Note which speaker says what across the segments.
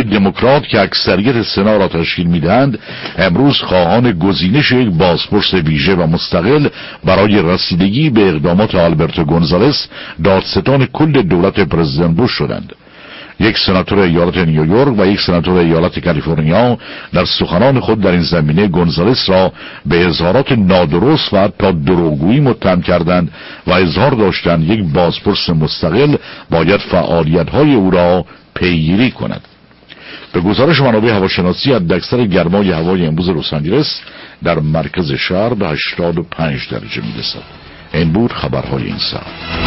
Speaker 1: دموکرات که اکثریت سنا را تشکیل میدهند امروز خواهان گزینش یک بازپرس ویژه و مستقل برای رسیدگی به اقدامات آلبرتو گونزالس دادستان کل دولت پرزیدنت بوش شدند. یک سناتور ایالت نیویورک و یک سناتور ایالت کالیفرنیا در سخنان خود در این زمینه گونزالس را به اظهارات نادرست و حتی دروغگویی متهم کردند و اظهار داشتند یک بازپرس مستقل باید فعالیت‌های او را پیگیری کند. به گزارش منابع هواشناسی حداکثر گرمای هوای امروز لس آنجلس در مرکز شهر به 85 درجه میرسد. این بود خبرهای این ساعت.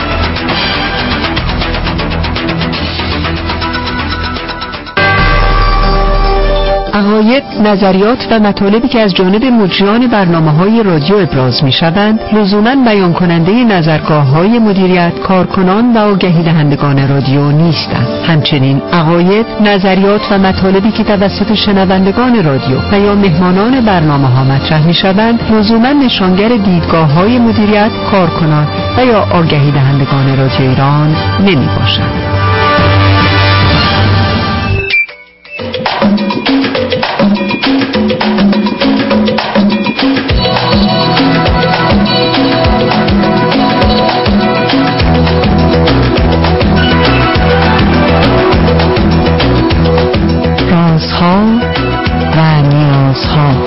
Speaker 2: عقاید، نظریات و مطالبی که از جانب مجریان برنامه‌های رادیو ابراز می‌شوند، لزوماً بیان کننده نظرگاه‌های مدیریت، کارکنان و آگهی دهندگان رادیو نیستند. همچنین عقاید، نظریات و مطالبی که توسط شنوندگان رادیو و یا مهمانان برنامه‌ها مطرح می‌شوند، لزوماً نشانگر دیدگاه‌های مدیریت، کارکنان و یا آگهی دهندگان رادیو ایران نمی‌باشند. رازها و نیازها.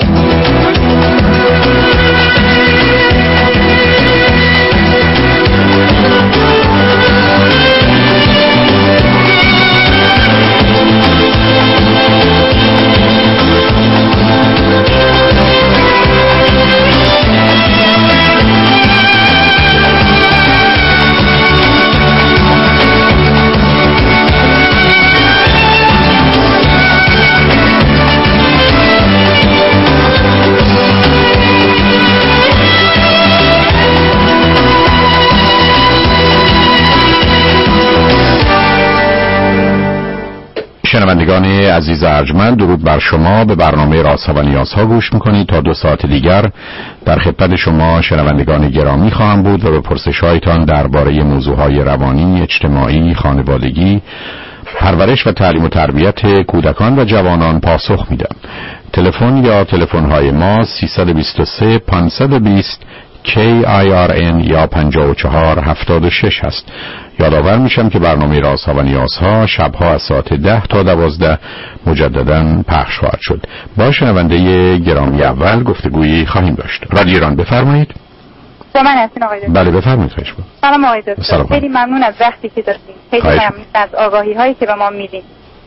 Speaker 3: شنوندگان عزیز ارجمند، درود بر شما. به برنامه رازها و نیازها گوش میکنید. تا 2 ساعت دیگر در خدمت شما شنوندگان گرامی خواهم بود و به پرسش‌هایتان درباره موضوعهای روانی، اجتماعی، خانوادگی، پرورش و تعلیم و تربیت کودکان و جوانان پاسخ میدم. تلفن یا تلفن‌های ما 323 520 KIRN یا 5476 هست. یادآور میشم که برنامه رازها و نیازها شبها از ساعت 10 تا 12 مجددا پخش خواهد شد. با شنونده گرامی اول گفتگویی خواهیم داشت. رادیو ایران، بفرمایید.
Speaker 4: من هستین آقای دکتر.
Speaker 3: بله بفرمایید. خواهش می‌کنم.
Speaker 4: سلام آقای دکتر. خیلی ممنون از وقتی که دادید. خیلی ممنون از آگاهی هایی که به ما میدین.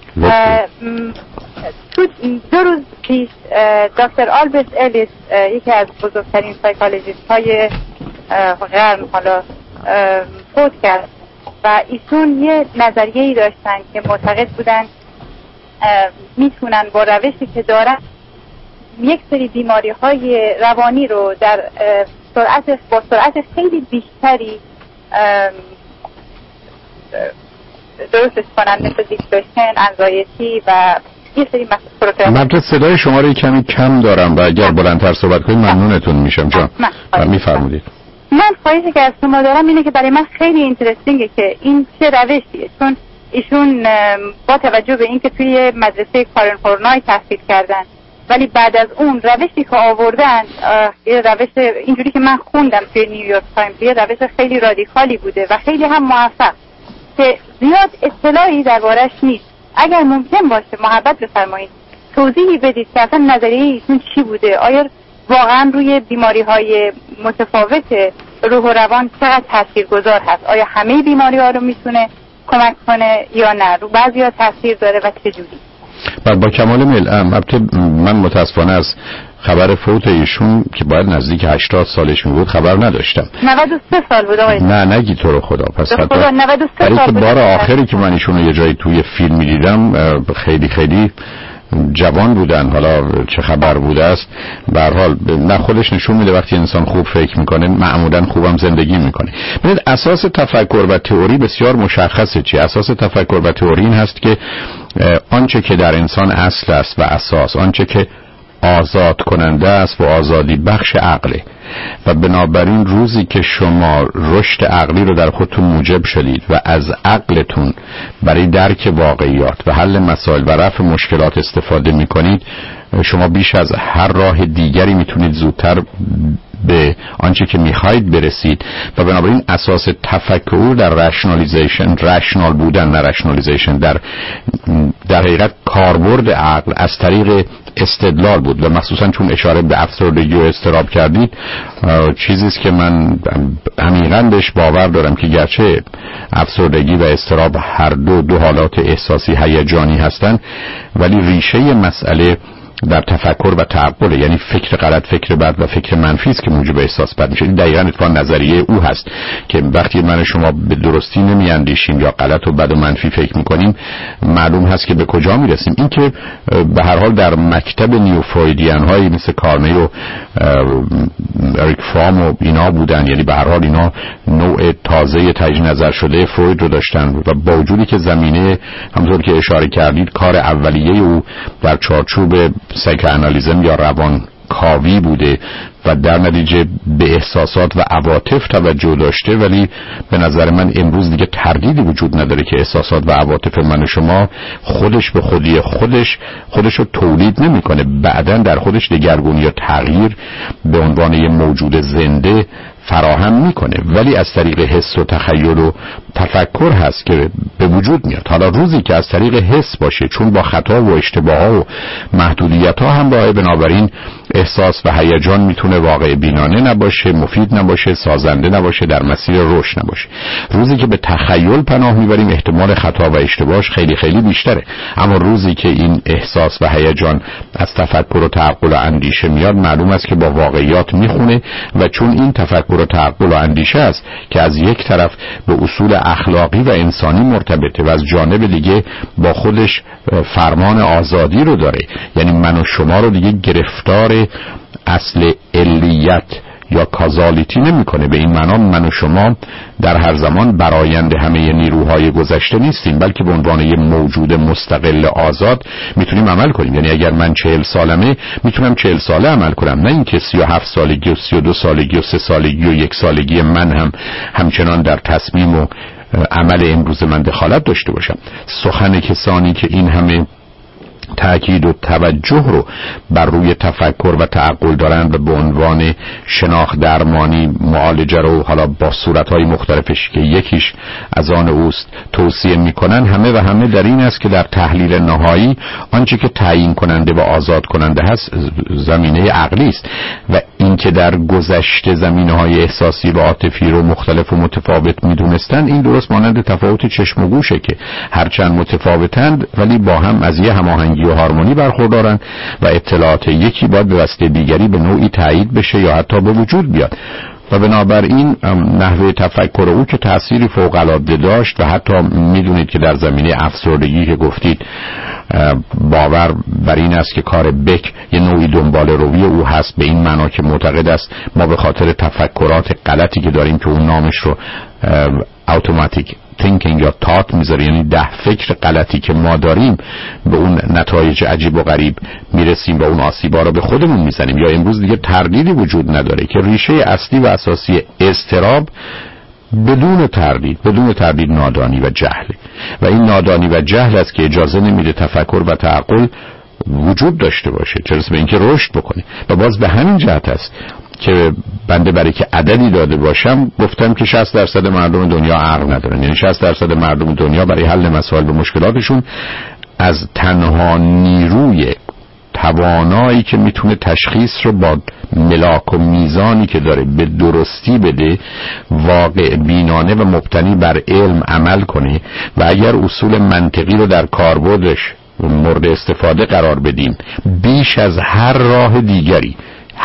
Speaker 4: تو 2 روز پیش دکتر آلبرت الیس، یکی از بزرگترین سایکولوژیست های قرن، حالا فوت کرد و ایشون یه نظریه‌ای داشتن که معتقد بودن میتونن با روشی که دارن یک سری بیماری‌های روانی رو در با سرعت خیلی بیشتری درستش کنن، مثل دیپرشن، انزایتی و یه سری
Speaker 3: من صدای شما رو کمی کم دارم و اگر بلندتر صحبت کنید ممنونتون میشم جان. میفرمودید.
Speaker 4: من خواهشی که از شما دارم اینه که برای من خیلی اینترستینگه که این چه روشیه، چون ایشون با توجه به اینکه توی مدرسه کارن هورنای تحصیل کردن ولی بعد از اون روشی که آوردن یه روش اینجوری که من خوندم توی نیویورک تایمز، یه روش خیلی رادیکالی بوده و خیلی هم موفق که زیاد اطلاعی دربارش نیست. اگر ممکن باشه محبت بفرمایید توضیحی بدید که اصلا نظریه ایشون چی بوده، آیا واقعا روی بیماری‌های متفاوت روح و روان چقدر تاثیرگذار هست، آیا همه بیماری‌ها رو میتونه کمک کنه یا نه، رو بعضی‌ها تاثیر داره و چجوری؟
Speaker 3: با کمال میل. البته من متاسفانه از خبر فوت ایشون که باید نزدیک 80 سالش می بود خبر نداشتم.
Speaker 4: 93 سال بود آقای.
Speaker 3: نه نگی تو رو خدا. پس
Speaker 4: خدا 93 سال بود.
Speaker 3: بار آخری که من ایشون رو یه جایی توی فیلم می دیدم خیلی خیلی جوان بودن. حالا چه خبر بوده است، به هر حال نه خودش نشون میده وقتی انسان خوب فکر میکنه معمولا خوبم زندگی میکنه. ببینید اساس تفکر و تئوری بسیار مشخصه. چی اساس تفکر و تئوری؟ این هست که آنچه که در انسان اصل است و اساس، آنچه که آزاد کننده است و آزادی بخش عقله و بنابراین روزی که شما رشد عقلی رو در خودتون موجب شدید و از عقلتون برای درک واقعیات و حل مسائل و رفع مشکلات استفاده میکنید، شما بیش از هر راه دیگری میتونید زودتر به آنچه که میخواید برسید و بنابراین اساس تفکر در رشنال بودن، نه رشنالیزیشن، در حقیقت کاربرد عقل از طریق استدلال بود و مخصوصا چون اشاره به افسردگی و اضطراب کردید، چیزی است که من عمیقاً بهش باور دارم که گرچه افسردگی و اضطراب هر دو حالات احساسی هیجانی هستند، ولی ریشه مسئله در تفکر و تعقل، یعنی فکر غلط، فکر بد و فکر منفی است که موجب احساس بد میشه. دقیقاً اتفاقاً نظریه او هست که وقتی من شما به درستی نمیاندیشیم یا غلط و بد و منفی فکر میکنیم، معلوم هست که به کجا میرسیم. این که به هر حال در مکتب نیوفرویدیان هایی مثل کارنی و اریک فرام و اینا بودن، یعنی به هر حال اینا نوع تازه تجدید نظر شده فروید رو داشتن و با وجودی که زمینه همونطور که اشاره کردید کار اولیه او در چارچوب سایکوآنالیزم یا روان کاوی بوده و در نتیجه به احساسات و عواطف توجه داشته، ولی به نظر من امروز دیگه تردیدی وجود نداره که احساسات و عواطف من و شما خودش به خودی خودش رو تولید نمیکنه، بعداً در خودش دگرگونی یا تغییر به عنوان یه موجود زنده فراهم میکنه، ولی از طریق حس و تخیل و تفکر هست که به وجود میاد. حالا روزی که از طریق حس باشه، چون با خطا و اشتباه و محدودیت ها همراهه، بنابراین احساس و هیجان میتونه واقع بینانه نباشه، مفید نباشه، سازنده نباشه، در مسیر رشد نباشه. روزی که به تخیل پناه میبریم، احتمال خطا و اشتباهش خیلی خیلی بیشتره. اما روزی که این احساس و هیجان از تفکر و تعقل و اندیشه میاد، معلوم است که با واقعیات میخونه و چون این تفکر و تعقل و اندیشه است که از یک طرف به اصول اخلاقی و انسانی مرتبطه و از جانب دیگه با خودش فرمان آزادی رو داره، یعنی من و شما رو دیگه گرفتار اصل علیت یا کازالیتی نمیکنه. به این معنا من و شما در هر زمان برآیند همه نیروهای گذشته نیستیم، بلکه به عنوان یک موجود مستقل آزاد میتونیم عمل کنیم. یعنی اگر من 40 سالمه میتونم 40 ساله عمل کنم، نه اینکه 37 سالگی و 32 سالگی و 3 سالگی و 1 سالگی من هم همچنان در تصمیم و عمل امروز من دخالت داشته باشم. سخن کسانی که این همه تأکید و توجه رو بر روی تفکر و تعقل دارند و به عنوان شناخت درمانی معالجه رو حالا با صورتهای مختلفش که یکیش از آن اوست توصیه میکنن، همه در این است که در تحلیل نهایی آنچه که تعیین کننده و آزاد کننده هست زمینه عقلی است و این که در گذشته زمینه‌های احساسی و عاطفی رو مختلف و متفاوت میدونستند، این درست مانند تفاوت چشم و گوشه که هرچند متفاوتند ولی با هم از یه هماهنگی و هارمونی برخوردارن و اطلاعات یکی باید به واسطه دیگری به نوعی تایید بشه یا حتی به وجود بیاد و بنابراین نحوه تفکر او که تأثیری فوق‌العاده داشت و حتی میدونید که در زمینه افسردگی که گفتید باور بر این است که کار بک یه نوعی دنبال روی او هست، به این معنا که معتقد است ما به خاطر تفکرات غلطی که داریم که اون نامش رو اتوماتیک thinking یا thought میذاره، یعنی 10 فکر غلطی که ما داریم به اون نتایج عجیب و غریب میرسیم و اون آسیبا رو به خودمون میزنیم. یا امروز دیگه تردیدی وجود نداره که ریشه اصلی و اساسی اضطراب بدون تردید نادانی و جهل و این نادانی و جهل است که اجازه نمیده تفکر و تعقل وجود داشته باشه، چه رسه به اینکه رشد بکنه. و باز به همین جهت است که بنده برای که عددی داده باشم گفتم که 60% مردم دنیا عقل ندارن، یعنی 60% مردم دنیا برای حل مسائل و مشکلاتشون از تنها نیروی توانایی که میتونه تشخیص رو با ملاک و میزانی که داره به درستی بده، واقع بینانه و مبتنی بر علم عمل کنه و اگر اصول منطقی رو در کاربردش مورد استفاده قرار بدیم، بیش از هر راه دیگری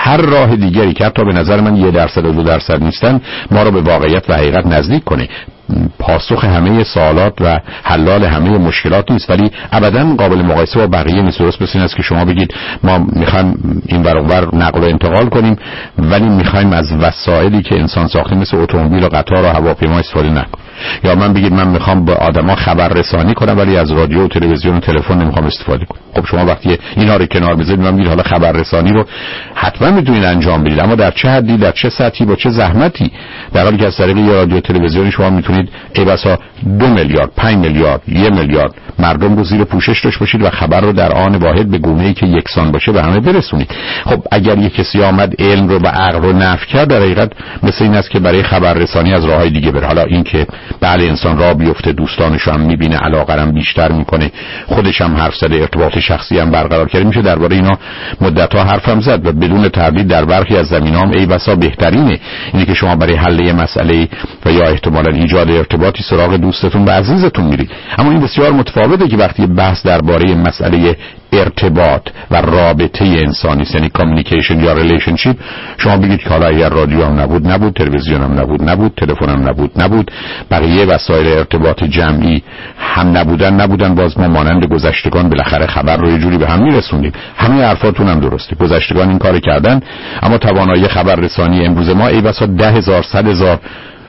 Speaker 3: که حتی به نظر من 1% و 2% نیستن، ما رو به واقعیت و حقیقت نزدیک کنه. پاسخ همه سوالات و حلال همه مشکلات نیست، ولی ابداً قابل مقایسه با بقیه نیست. درست مثل این است که شما بگید ما میخوایم این ور اون ور نقل و انتقال کنیم ولی میخوایم از وسایلی که انسان ساخته مثل اتومبیل و قطار و هواپیما استفاده نکنیم، یا من بگید من میخوام به آدما خبر رسانی کنم ولی از رادیو و تلویزیون و تلفن نمیخوام استفاده کنم. خب شما وقتی اینا رو کنار بذارید و میرید حالا خبررسانی رو حتما میتونید انجام بدید، اما در چه حدی، در چه سطحی، با چه زحمتی؟ در حالی که از طریق یه رادیو تلویزیونی شما میتونید ای بسا 2 میلیارد 5 میلیارد 1 میلیارد مردم رو زیر پوشش داشته باشید و خبر رو در آن واحد به گونه‌ای که یکسان باشه به همه برسونید. خب اگر یک کسی آمد علم رو و عقل رو نفی کرد، در حقیقت مثل این است که برای خبررسانی از راههای دیگه بره. حالا این که بله انسان راه بیفته، دوستانش هم میبینه، علاقه هم بیشتر میکنه، خودش هم حرف زده، ارتباط شخصی هم برقرار کرده، میشه درباره اینا مدت‌ها حرفم زد و بدون تردید در برخی از زمینه‌ها ای بسا بهترینه اینه که شما برای حل یه مسئله و یا احتمالاً ایجاد ارتباطی سراغ دوستتون و عزیزتون میرید. اما این بسیار متفاوته که وقتی بحث درباره مسئله ارتباط و رابطه انسانی است، یعنی کامیونیکیشن یا ریلیشنشیپ، شما بگید که حالا اگر رادیو هم نبود، تلویزیون هم نبود، تلفن هم نبود، بقیه وسایل ارتباط جمعی هم نبودن، باز ما مانند گذشتگان بالاخره خبر رو یه جوری به هم میرسونیم. همه حرفاتون هم درسته، گذشتگان این کارو کردن، اما توانایی خبررسانی امروز ما ای بسا 10,000 100,000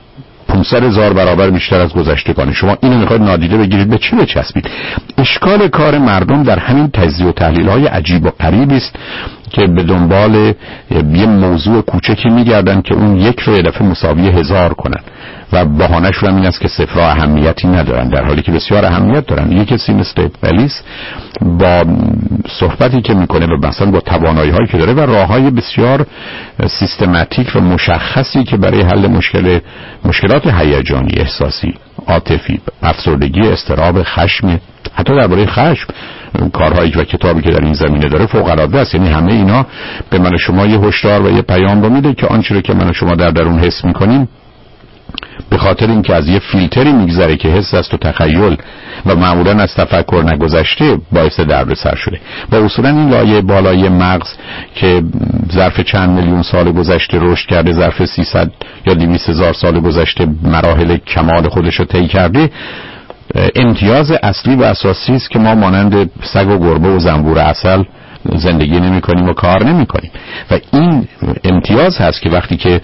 Speaker 3: 500,000 برابر بیشتر از گذشتگان. شما اینو میخواید نادیده بگیرید، به چی بچسبید؟ اشکال کار مردم در همین تجزیه و تحلیل‌های عجیب و غریبی است که به دنبال یه موضوع کوچکی میگردن که اون یک رو یه دفعه مساوی 1000 کنن و بهانه‌شون هم این است که صفرها اهمیتی ندارن، در حالی که بسیار اهمیت دارن. یک کسی مثل الیس با صحبتی که میکنه و مثلا با توانایی‌هایی که داره و راههای بسیار سیستماتیک و مشخصی که برای حل مشکلات هیجانی، احساسی، عاطفی، افسردگی، اضطراب، خشم، حتی درباره خشم، کارهایی و کتابی که در این زمینه داره فوق العاده است. یعنی همه اینا به من و شما یه هشدار و یه پیام رو میده که آنچه رو که من و شما در درون حس میکنیم به خاطر اینکه از یه فیلتری میگذره که حس است و تخیل و معمولا از تفکر نگذشته باعث دردسر شده. و اصولا این لایه بالای مغز که ظرف چند میلیون سال گذشته رشد کرده، ظرف 300 یا 200,000 سال گذشته مراحل کمال خودش رو طی کرده، امتیاز اصلی و اساسی است که ما مانند سگ و گربه و زنبور عسل زندگی نمی کنیم و کار نمی کنیم. و این امتیاز هست که وقتی که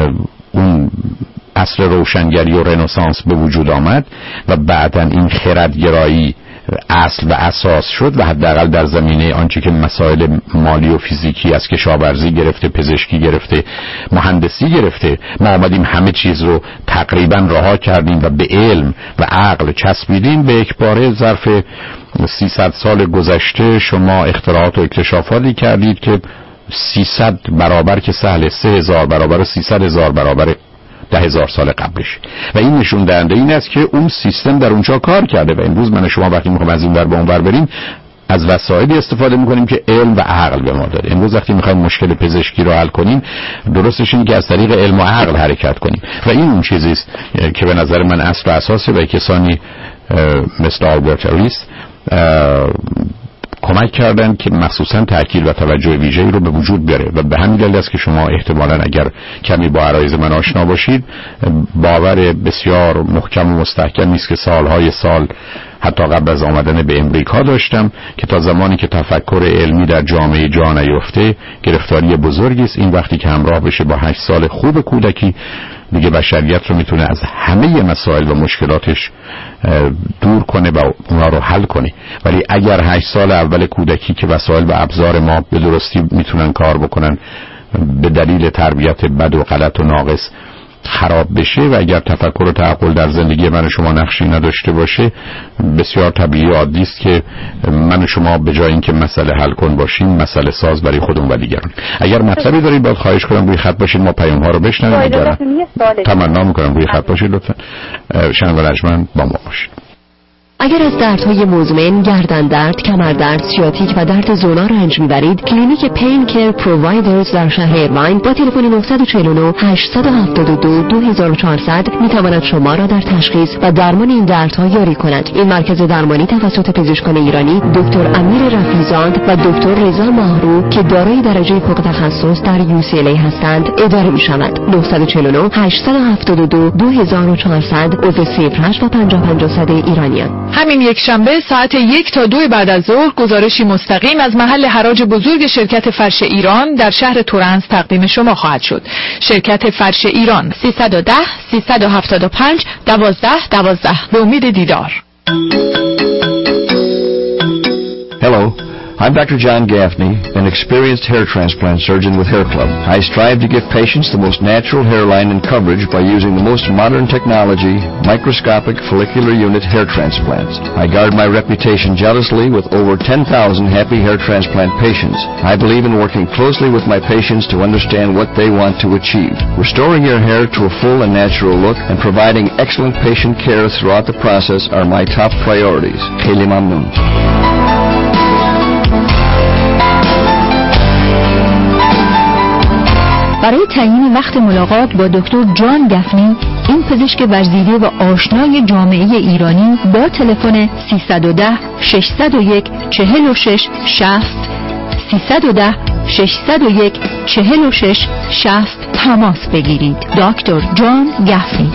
Speaker 3: اون عصر روشنگری و رنسانس به وجود آمد و بعداً این خردگرایی اصل و اساس شد و حداقل در زمینه آنچه که مسائل مالی و فیزیکی از کشاورزی گرفته، پزشکی گرفته، مهندسی گرفته، ما آمدیم همه چیز رو تقریباً رها کردیم و به علم و عقل چسبیدیم. به یکباره ظرف 300 سال گذشته شما اختراعات و اکتشافاتی کردید که 300 برابر که سهل، 3000 برابر و 300,000 برابر 10,000 سال قبلش. و این نشون دهنده این است که اون سیستم در اونجا کار کرده و امروز من و شما وقتی میخوایم از این ور به اون ور بریم از وسایلی استفاده میکنیم که علم و عقل به ما داده. امروز وقتی میخوایم مشکل پزشکی رو حل کنیم، درستش اینه که از طریق علم و عقل حرکت کنیم و این اون چیزی است که به نظر من اصل و اساسه و کسانی مثل آلبرت الیس کمک کردن که مخصوصا تأکید و توجه ویژه‌ای رو به وجود بیاره و به همین دلیل است که شما احتمالاً اگر کمی با عرایض من آشنا باشید باور بسیار محکم و مستحکمی است که سالهای سال حتی قبل از آمدن به امریکا داشتم که تا زمانی که تفکر علمی در جامعه جا نیفته گرفتاری بزرگی است. این وقتی که همراه بشه با 8 سال خوب کودکی دیگه بشریت رو میتونه از همه مسائل و مشکلاتش دور کنه و اونا رو حل کنه. ولی اگر 8 سال اول کودکی که وسایل و ابزار ما به درستی میتونن کار بکنن به دلیل تربیت بد و غلط و ناقص خراب بشه و اگر تفکر و تعقل در زندگی من و شما نقشی نداشته باشه، بسیار طبیعی عادی است که من و شما به جای اینکه مسئله حل کن باشیم مسئله ساز برای خودمون و دیگران. اگر مطلبی دارید باید خواهش کنم روی خط باشید، ما پیام ها رو بشنویم. تمنا میکنم روی خط باشید لطفا. شنوال ارجمند با ما باشید.
Speaker 2: اگر از دردهای مزمن، گردن درد، کمر درد، سیاتیک و درد زونا رنج میبرید، کلینیک پین کیر پرووایدرز در شهر ایرواین با تلفن 949 872 2400 میتواند شما را در تشخیص و درمان این دردها یاری کند. این مرکز درمانی توسط پزشکان ایرانی دکتر امیر رفیزاند و دکتر رضا ماهرو که دارای درجه فوق تخصص در UCLA هستند اداره میشود. 949 872 2400 عضو 08 و 5500 ایرانیان.
Speaker 5: همین یک شنبه ساعت 1 تا 2 بعد از ظهر گزارشی مستقیم از محل حراج بزرگ شرکت فرش ایران در شهر تورنز تقدیم شما خواهد شد. شرکت فرش ایران 310 375 12 12. به امید دیدار.
Speaker 3: Hello
Speaker 6: Hello, I'm Dr. John Gaffney, an experienced hair transplant surgeon with Hair Club. I strive to give patients the most natural hairline and coverage by using the most modern technology, microscopic follicular unit hair transplants. I guard my reputation jealously with over 10,000 happy hair transplant patients. I believe in working closely with my patients to understand what they want to achieve. Restoring your hair to a full and natural look and providing excellent patient care throughout the process are my top priorities. Kheli mamnoon.
Speaker 7: برای تعیین وقت ملاقات با دکتر جان گفنی، این پزشک ورزیده و آشنای جامعه ایرانی، با تلفن 310 601 46 60 310 601 46 60 تماس بگیرید. دکتر جان گفنی.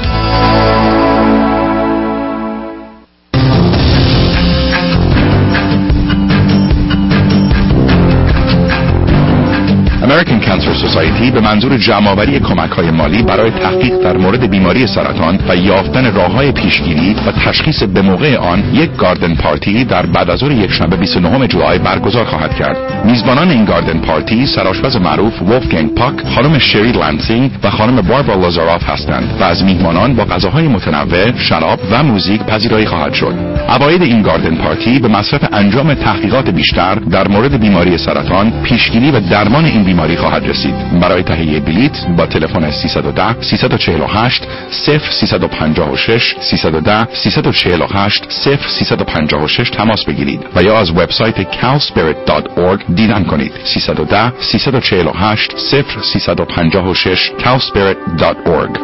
Speaker 1: American Cancer Society به منظور جمع‌آوری کمک‌های مالی برای تحقیق در مورد بیماری سرطان و یافتن راه‌های پیشگیری و تشخیص به موقع آن یک گاردن پارتی در بعد از ظهر یکشنبه 29 جولای برگزار خواهد کرد. میزبانان این گاردن پارتی سرآشپز معروف ولفگنگ پاک، خانم شری لانسینگ و خانم باربارا لازاروف هستند و از میهمانان با غذاهای متنوع، شراب و موزیک پذیرایی خواهد شد. عواید این گاردن پارتی به مصرف انجام تحقیقات بیشتر در مورد بیماری سرطان، پیشگیری و درمان این بیماری خواهد رسید. برای تهیه بلیط با تلفن 310 348 0356 310 348 0356 تماس بگیرید و یا از وبسایت cowspirit.org دیدن کنید. 310 348 0356 cowspirit.org.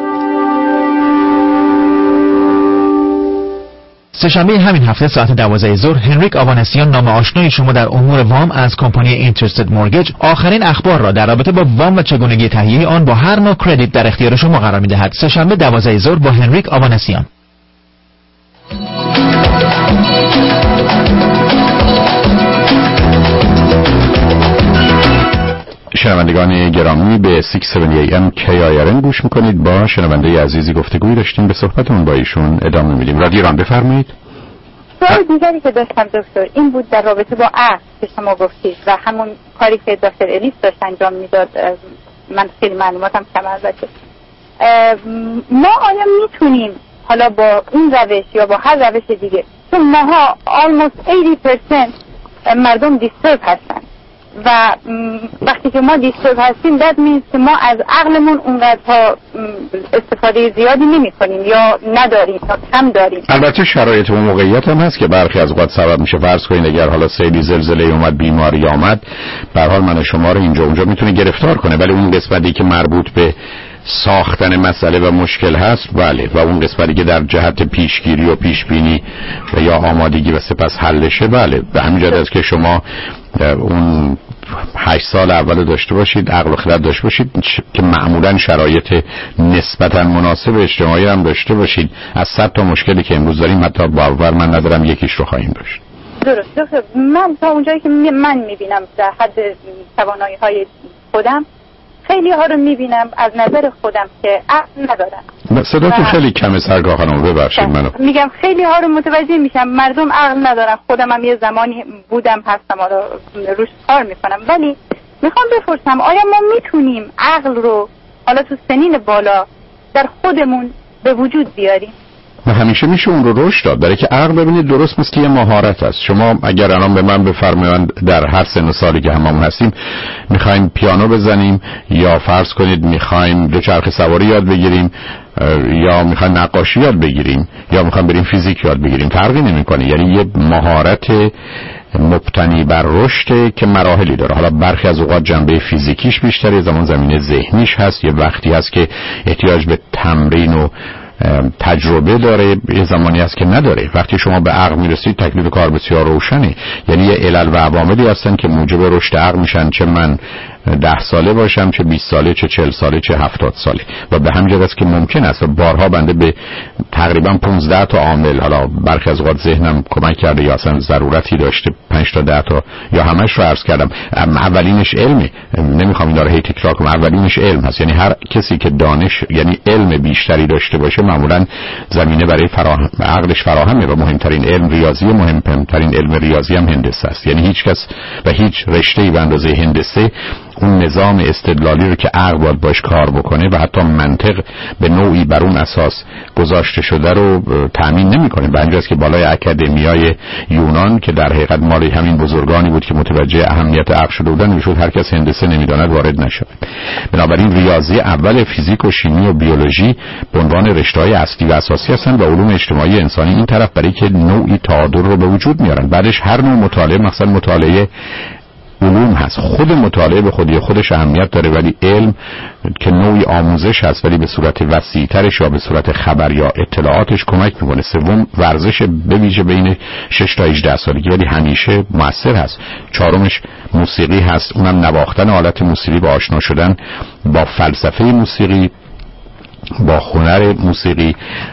Speaker 8: سه‌شنبه همین هفته ساعت 12 ظهر هنریک آوانسیان، نام آشنای شما در امور وام از کمپانی اینترستد مورگیج، آخرین اخبار را در رابطه با وام و چگونگی تهیه آن با هر نوع کردیت در اختیار شما قرار می‌دهد. سه‌شنبه 12 ظهر با هنریک آوانسیان.
Speaker 3: شنوندگان گرامی، به 670 AM KIRN گوش میکنید. با شنونده عزیزی گفتگوی داشتیم، به صحبتون با ایشون ادامه میدیم. رادیو ایران، بفرمایید.
Speaker 4: سوال دیگری که داشتم دکتر این بود در رابطه با عقل که شما گفتید و همون کاری که دکتر الیس داشت انجام میداد. من خیلی معلوماتم کم البته. ما آیا میتونیم حالا با این روش یا با هر روش دیگه، چون ماها almost 80% مردم دیسترب هستن و وقتی که ما دیسترب هستیم that means که ما از عقلمون اونقدر استفاده زیادی نمی کنیم یا نداریم یا کم داریم.
Speaker 3: البته شرایط و موقعیت هم هست که برخی از اوقات سبب میشه. فرض کنید اگر حالا سیلی، زلزله اومد، بیماری آمد، به هر حال من و شما رو اینجا اونجا میتونه گرفتار کنه، ولی اون قسمتی که مربوط به ساختن مسئله و مشکل هست بله، و اون قسمتی که در جهت پیشگیری و پیشبینی و یا آمادگی و سپس حلشه بله. به همین جهت است که شما اون 8 سال اول داشته باشید، عقل و خرد داشته باشید که معمولا شرایط نسبتا مناسب اجتماعی هم داشته باشید. از 100 تا مشکلی که امروز داریم حتی باور من ندارم یکیش رو خواهیم داشت.
Speaker 4: درست. من تا اونجایی که من میبینم در حد توانایی های خودم خیلی ها رو میبینم از نظر خودم که عقل ندارن.
Speaker 3: صداتون خیلی کمه سرگاه خانم، ببخشید منو.
Speaker 4: میگم خیلی ها رو متوجه میشم مردم عقل ندارن. خودم هم یه زمانی بودم هستم حالا روش کار میکنم، ولی میخوام بپرسم آیا ما میتونیم عقل رو حالا تو سنین بالا در خودمون به وجود بیاریم؟
Speaker 3: همیشه میشه اون رو رشد داد، برای که عقل ببینید درست مثل یه مهارت است. شما اگر الان به من بفرمایید در هر سن و سالی که هممون هستیم میخوایم پیانو بزنیم یا فرض کنید میخوایم دوچرخه سواری یاد بگیریم یا میخوایم نقاشی یاد بگیریم یا میخوایم بریم فیزیک یاد بگیریم، فرقی نمیکنه. یعنی یه مهارت مبتنی بر رشد که مراحلی داره. حالا برخی از اوقات جنبه فیزیکیش بیشتره، زمان زمینه ذهنیش هست، یه وقتی هست که احتیاج به تمرین و تجربه داره، یه زمانی هست که نداره. وقتی شما به عقل میرسید تکلیف کار بسیار روشنه. یعنی یه علل و عواملی هستن که موجب رشد عقل میشن، چه من 10 ساله باشم، چه 20 ساله، چه 40 ساله، چه 70 ساله. و به همین جهت است که ممکن است بارها بنده به تقریبا 15 تا عامل، حالا برخی از اوقات ذهنم کمک کرده یا اصلا ضرورتی داشته 5 تا 10 تا یا همش رو عرض کردم. اولینش علمه، نمیخوام اینا رو هی تکرار کنم. اولینش علم هست. یعنی هر کسی که دانش یعنی علم بیشتری داشته باشه معمولا زمینه برای عقلش فراهمه و مهمترین علم ریاضی، مهمترین علم ریاضی هم هندسه است. یعنی هیچ کس و هیچ رشته‌ای به اندازه هندسه اون نظام استدلالی رو که عقل باید باش کار بکنه و حتی منطق به نوعی بر اون اساس گذاشته شده رو تأمین نمی‌کنه. به همین که بالای اکادمیای یونان که در حقیقت مال همین بزرگانی بود که متوجه اهمیت عقل شده بودن، میشد هر کس هندسه نمی‌داند وارد نشود. بنابراین ریاضی اول، فیزیک و شیمی و بیولوژی به عنوان رشته‌های اصلی و اساسی هستند و علوم اجتماعی انسانی این طرف برای که نوعی تعادل رو به وجود میارن. بعدش هر نوع مطالعه، مثلا مطالعه علوم هست، خود مطالعه به خودی خودش اهمیت داره، ولی علم که نوعی آموزش هست ولی به صورت وسیع‌ترش یا به صورت خبر یا اطلاعاتش کمک میکنه. سوم ورزش به ویژه بین 6 تا 18 سالگی ولی همیشه مؤثر هست. چهارمش موسیقی هست، اونم نواختن آلت موسیقی و آشنا شدن با فلسفه موسیقی، با هنر موسیقی،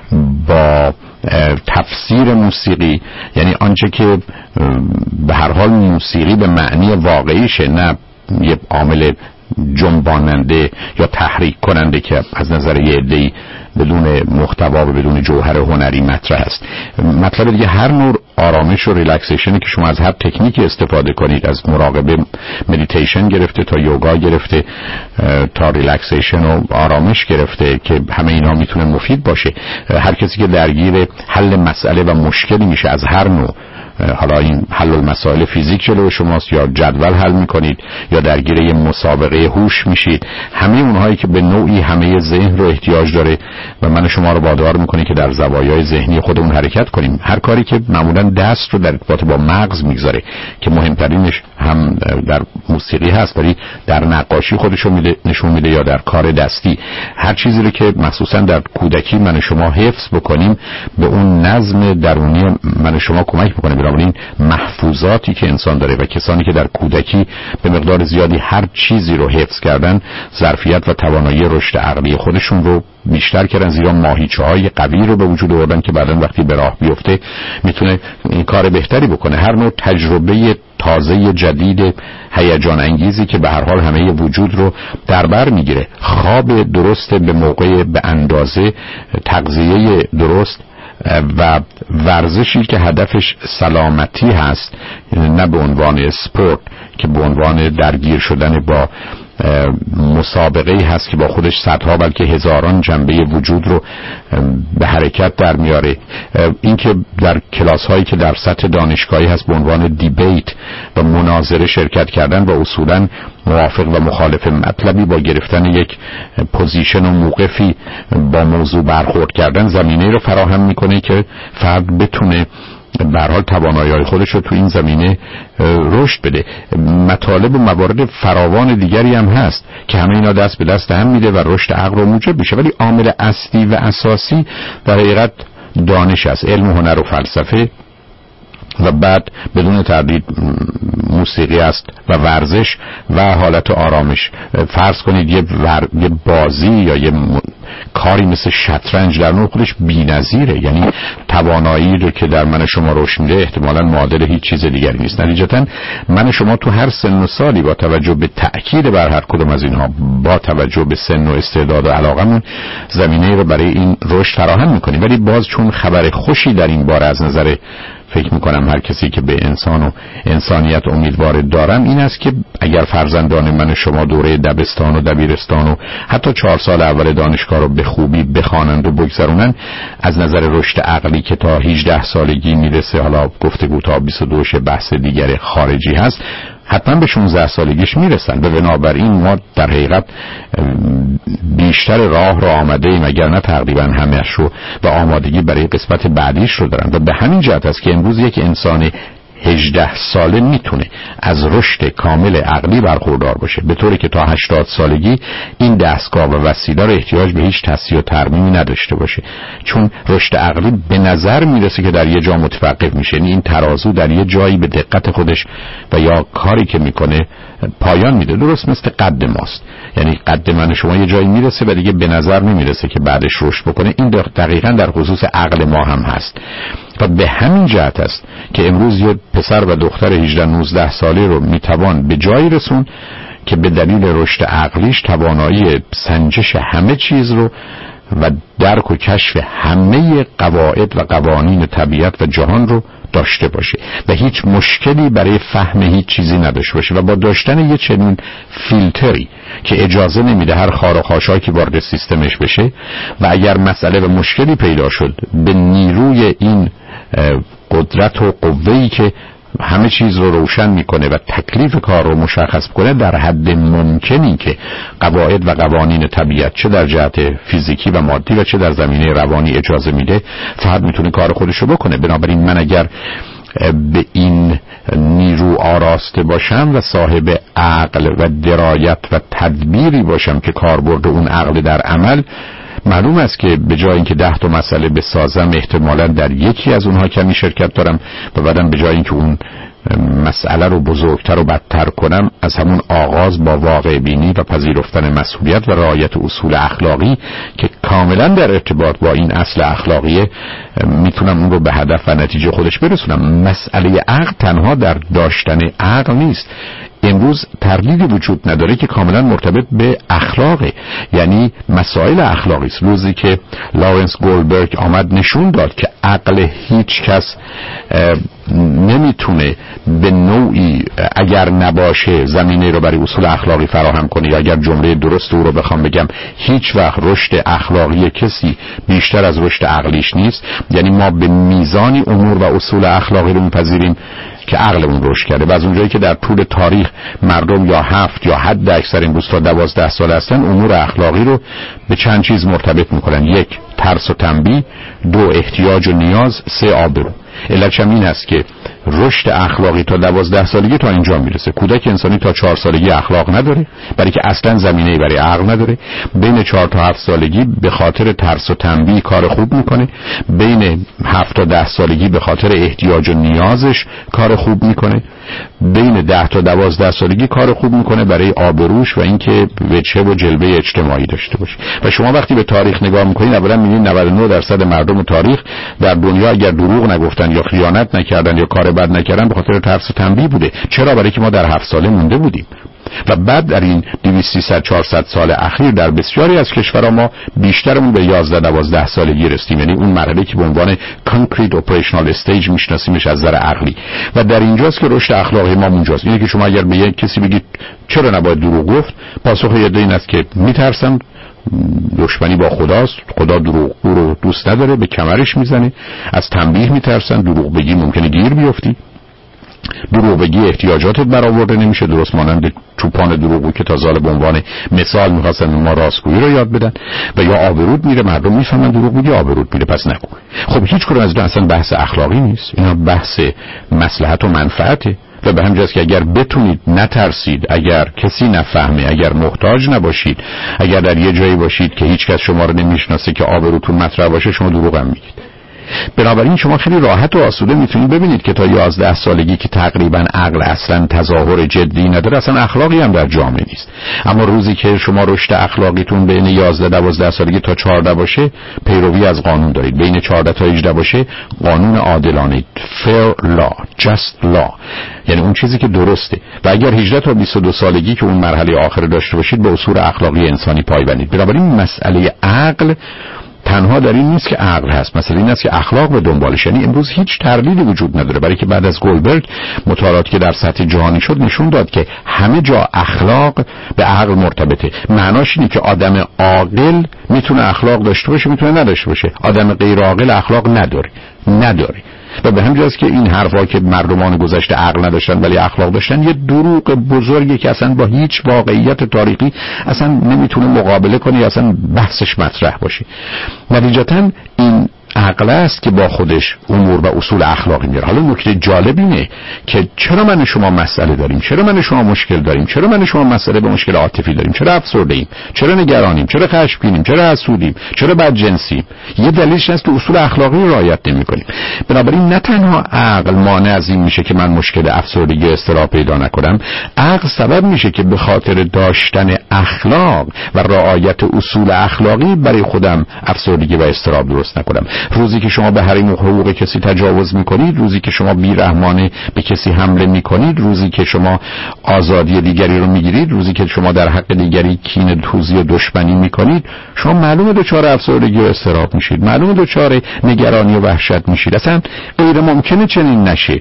Speaker 3: با تفسیر موسیقی، یعنی آنچه که به هر حال موسیقی به معنی واقعیشه، نه یه عامل جنباننده یا تحریک کننده که از نظر یه عده‌ای بدون محتوا و بدون جوهر هنری مطرح است. مطلب دیگه هر نوع آرامش و ریلکسیشنی که شما از هر تکنیکی استفاده کنید، از مراقبه مدیتیشن گرفته تا یوگا گرفته تا ریلکسیشن و آرامش گرفته که همه اینا میتونه مفید باشه. هر کسی که درگیر حل مسئله و مشکلی میشه از هر نوع، حالا این حل المسائل فیزیک جلو شماست یا جدول حل میکنید یا درگیر یه مسابقه هوش میشید، همه اونهایی که به نوعی همه ذهن رو احتیاج داره و من شما رو وادار میکنه که در زوایای ذهنی خودمون حرکت کنیم. هر کاری که معمولا دست رو در ارتباط با مغز میگذاره که مهمترینش هم در موسیقی هست ولی در نقاشی خودشو نشون میده یا در کار دستی، هر چیزی رو که مخصوصا در کودکی من شما حفظ بکنیم به اون نظم درونی من شما کمک میکنه. بنابراین محفوظاتی که انسان داره و کسانی که در کودکی به مقدار زیادی هر چیزی رو حفظ کردن، ظرفیت و توانایی رشد عقلی خودشون رو بیشتر کردن، زیرا ماهیچه‌های قوی رو به وجود آوردن که بعداً وقتی به راه بیفته میتونه این کار بهتری بکنه. هر نوع تجربه تازه جدید هیجان انگیزی که به هر حال همه وجود رو در بر میگیره، خواب درست به موقع به اندازه، تغذیه درست و ورزشی که هدفش سلامتی هست، نه به عنوان اسپورت که به عنوان درگیر شدن با مسابقه‌ای هست که با خودش صدها بلکه هزاران جنبه وجود رو به حرکت در میاره. این که در کلاس هایی که در سطح دانشگاهی هست به عنوان دیبیت و مناظره شرکت کردن و اصولا موافق و مخالف مطلبی با گرفتن یک پوزیشن و موقفی با موضوع برخورد کردن زمینه رو فراهم میکنه که فرد بتونه به هر حال توانایی‌های خودش رو تو این زمینه رشد بده. مطالب و موارد فراوان دیگری هم هست که همه اینا دست به دست هم میده و رشد عقل رو موجب میشه، ولی عامل اصلی و اساسی در حقیقت دانش است، علم و هنر و فلسفه و بعد بدون تردید موسیقی است و ورزش و حالت آرامش. فرض کنید یه بازی یا یه کاری مثل شطرنج در نوع خودش بی‌نظیره، یعنی توانایی رو که در من شما رشد میده احتمالاً معادل هیچ چیز دیگری نیست. نتیجتاً من شما تو هر سن و سالی با توجه به تأکید بر هر کدوم از اینها، با توجه به سن و استعداد و علاقمون، زمینه رو برای این رشد فراهم میکنیم. ولی باز چون خبر خوشی در این باره از نظر فکر میکنم هر کسی که به انسان و انسانیت امیدوار دارم این است که اگر فرزندان من شما دوره دبستان و دبیرستان و حتی 4 سال اول دانشگاه رو به خوبی بخوانند و بگذرونن، از نظر رشد عقلی که تا 18 سالگی میرسه، حالا گفتگو تا 22 بحث دیگر خارجی هست، حتما به 16 سالگیش میرسن و بنابراین ما در حقیقت بیشتر راه رو آمده ایم، اگر نه تقریبا همه‌اش رو، و آمادگی برای قسمت بعدیش رو دارن. و به همین جهت است که امروز یک انسان 18 ساله میتونه از رشد کامل عقلی برخوردار باشه، به طوری که تا 80 سالگی این دستگاه و وسیله رو احتیاج به هیچ تصحیح و ترمیمی نداشته باشه، چون رشد عقلی به نظر میرسه که در یه جا متوقف میشه، یعنی این ترازو در یه جایی به دقت خودش و یا کاری که میکنه پایان میده. درست مثل قد ماست، یعنی قد من شما یه جایی میرسه و دیگه به نظر نمیرسه که بعدش رشد بکنه. این دقیقاً در خصوص عقل ما هم هست و به همین جهت است که امروز یه پسر و دختر 18-19 ساله رو میتوان به جایی رسون که به دلیل رشد عقلیش توانایی سنجش همه چیز رو و درک و کشف همه قواعد و قوانین طبیعت و جهان رو داشته باشه و هیچ مشکلی برای فهم هیچ چیزی نداشته باشه و با داشتن یه چنین فیلتری که اجازه نمیده هر خار و خاشاکی وارد سیستمش بشه و اگر مسئله و مشکلی پیدا شد به نیروی این قدرت و قوه‌ای که همه چیز رو روشن میکنه و تکلیف کار رو مشخص کنه در حد ممکنی که قواعد و قوانین طبیعت چه در جهت فیزیکی و مادی و چه در زمینه روانی اجازه میده فرد میتونه کار خودش رو بکنه. بنابراین من اگر به این نیرو آراسته باشم و صاحب عقل و درایت و تدبیری باشم که کاربرد اون عقل در عمل، معلوم است که به جای اینکه 10 تا مسئله بسازم احتمالاً در یکی از اونها کمی شرکت دارم و بعدم به جای اینکه اون مسئله رو بزرگتر و بدتر کنم از همون آغاز با واقع بینی و پذیرفتن مسئولیت و رعایت اصول اخلاقی که کاملا در ارتباط با این اصل اخلاقیه میتونم اون رو به هدف و نتیجه خودش برسونم. مسئله عقل تنها در داشتن عقل نیست. امروز تردیدی وجود نداره که کاملا مرتبط به اخلاقه، یعنی مسائل اخلاقی است. روزی که لارنس گولدبرگ آمد نشون داد که عقل هیچ کس نمیتونه به نوعی اگر نباشه زمینه رو برای اصول اخلاقی فراهم کنه، یا اگر جمله درست او رو بخوام بگم هیچ وقت رشد اخلاقی کسی بیشتر از رشد عقلیش نیست. یعنی ما به میزانی امور و اصول اخلاقی رو میپذیریم که عقلمون رشد کرده و از اونجایی که در طول تاریخ مردم یا 7 یا حد اکثر امروز تا 12 سال هستن امور اخلاقی رو به چند چیز مرتبط میکنن: 1 ترس و تنبیه، 2 احتیاج و نیاز، 3 آبرو. علتش هم این است که رشد اخلاقی تا 12 سالگی تا اینجا میرسه. کودک انسانی تا 4 سالگی اخلاق نداره برای که اصلا زمینه‌ای برای عقل نداره. بین 4 تا 7 سالگی به خاطر ترس و تنبیه کار خوب میکنه. بین 7 تا 10 سالگی به خاطر احتیاج و نیازش کار خوب میکنه. بین 10 تا 12 سالگی کار خوب میکنه برای آبروش و اینکه وجهه و جلوه اجتماعی داشته باشه. و شما وقتی به تاریخ نگاه میکنید اولا میبینید 99% مردم تاریخ در دنیا اگر دروغ نگفتن یا خیانت نکردن یا کار بد نکردن به خاطر ترس و تنبیه بوده. چرا؟ برای که ما در 7 ساله مونده بودیم. و بعد در این 200 400 سال اخیر در بسیاری از کشورها ما بیشترمون به 11-12 سالگی رسیدیم، یعنی اون مرحله که به عنوان concrete operational stage میشناسیمش از نظر عقلی. و در اینجاست که رشد اخلاقی ما اونجاست. اینه که شما اگر به یک کسی بگید چرا نباید دروغ گفت، پاسخ یه این است که میترسم، دشمنی با خداست، خدا دروغگو رو دوست نداره، به کمرش میزنه، از تنبیه میترسن، دروغ بگی ممکنه گیر بیفتی، دروغ بگی احتیاجاتت برآورده نمیشه، درست مانند چوپان دروغگو که تا زال به عنوان مثال میخواستن ما راستگویی رو یاد بدن. و یا آبرود میره، مردم میفهمن دروغ میگی آبرود میره پس نگو. خب هیچ کدوم از اینا اصلا بحث اخلاقی نیست، اینا بحث مصلحت و منفعته. و به همین جاست که اگر بتونید نترسید، اگر کسی نفهمه، اگر محتاج نباشید، اگر در یه جایی باشید که هیچ کس شما رو نمیشناسه که آبروتون مطرح باشه، شما دروغ هم میگید. بنابراین شما خیلی راحت و آسوده میتونید ببینید که تا 11 سالگی که تقریبا عقل اصلا تظاهر جدی نداره، اصلا اخلاقی هم در جامعه نیست. اما روزی که شما رشد اخلاقیتون بین 11-12 سالگی تا 14 باشه، پیروی از قانون دارید. بین 14 تا 18 باشه، قانون عادلانه، fair law, just law، یعنی اون چیزی که درسته. و اگر 18 تا 22 سالگی که اون مرحله آخر داشته باشید، به اصول اخلاقی انسانی پایبندید. بنابراین مسئله عقل تنها در این نیست که عقل هست، مثلا این است که اخلاق به دنبالش. یعنی امروز هیچ تردیدی وجود نداره، برای که بعد از گولدبرگ مطالعاتی که در سطح جهانی شد نشون داد که همه جا اخلاق به عقل مرتبطه. معناش اینه که آدم عاقل میتونه اخلاق داشته باشه، میتونه نداشته باشه. آدم غیر عاقل اخلاق نداره. و به همین جاست که این حرفا که مردمان گذشته عقل نداشتن ولی اخلاق داشتن یه دروغ بزرگی که اصلا با هیچ واقعیت تاریخی اصلا نمیتونه مقابله کنه یا اصلا بحثش مطرح باشه. نتیجتاً این عقل است که با خودش امور و اصول اخلاقی میاره. حالا نکته جالب اینه که چرا من شما مسئله داریم، چرا من شما مشکل داریم، چرا من شما مسئله به مشکل عاطفی داریم، چرا افسرده ایم، چرا نگرانیم، چرا خشمگینیم، چرا حسودیم، چرا بدجنسیم؟ یه دلیلش هست که اصول اخلاقی رو رعایت نمی‌کنیم. بنابراین نه تنها عقل مانع از این میشه که من مشکل افسردگی اضطراب پیدا نکنم، عقل سبب میشه که به خاطر داشتن اخلاق و رعایت اصول اخلاقی برای خودم افسردگی و اضطراب درست نکنم. روزی که شما به حریم و حقوق کسی تجاوز میکنید، روزی که شما بیرحمانه به کسی حمله میکنید، روزی که شما آزادی دیگری رو میگیرید، روزی که شما در حق دیگری کینه توزی و دشمنی میکنید، شما معلومه دچار افسردگی و اضطراب میشید، معلومه دچار نگرانی و وحشت میشید. اصلا غیر ممکنه چنین نشه،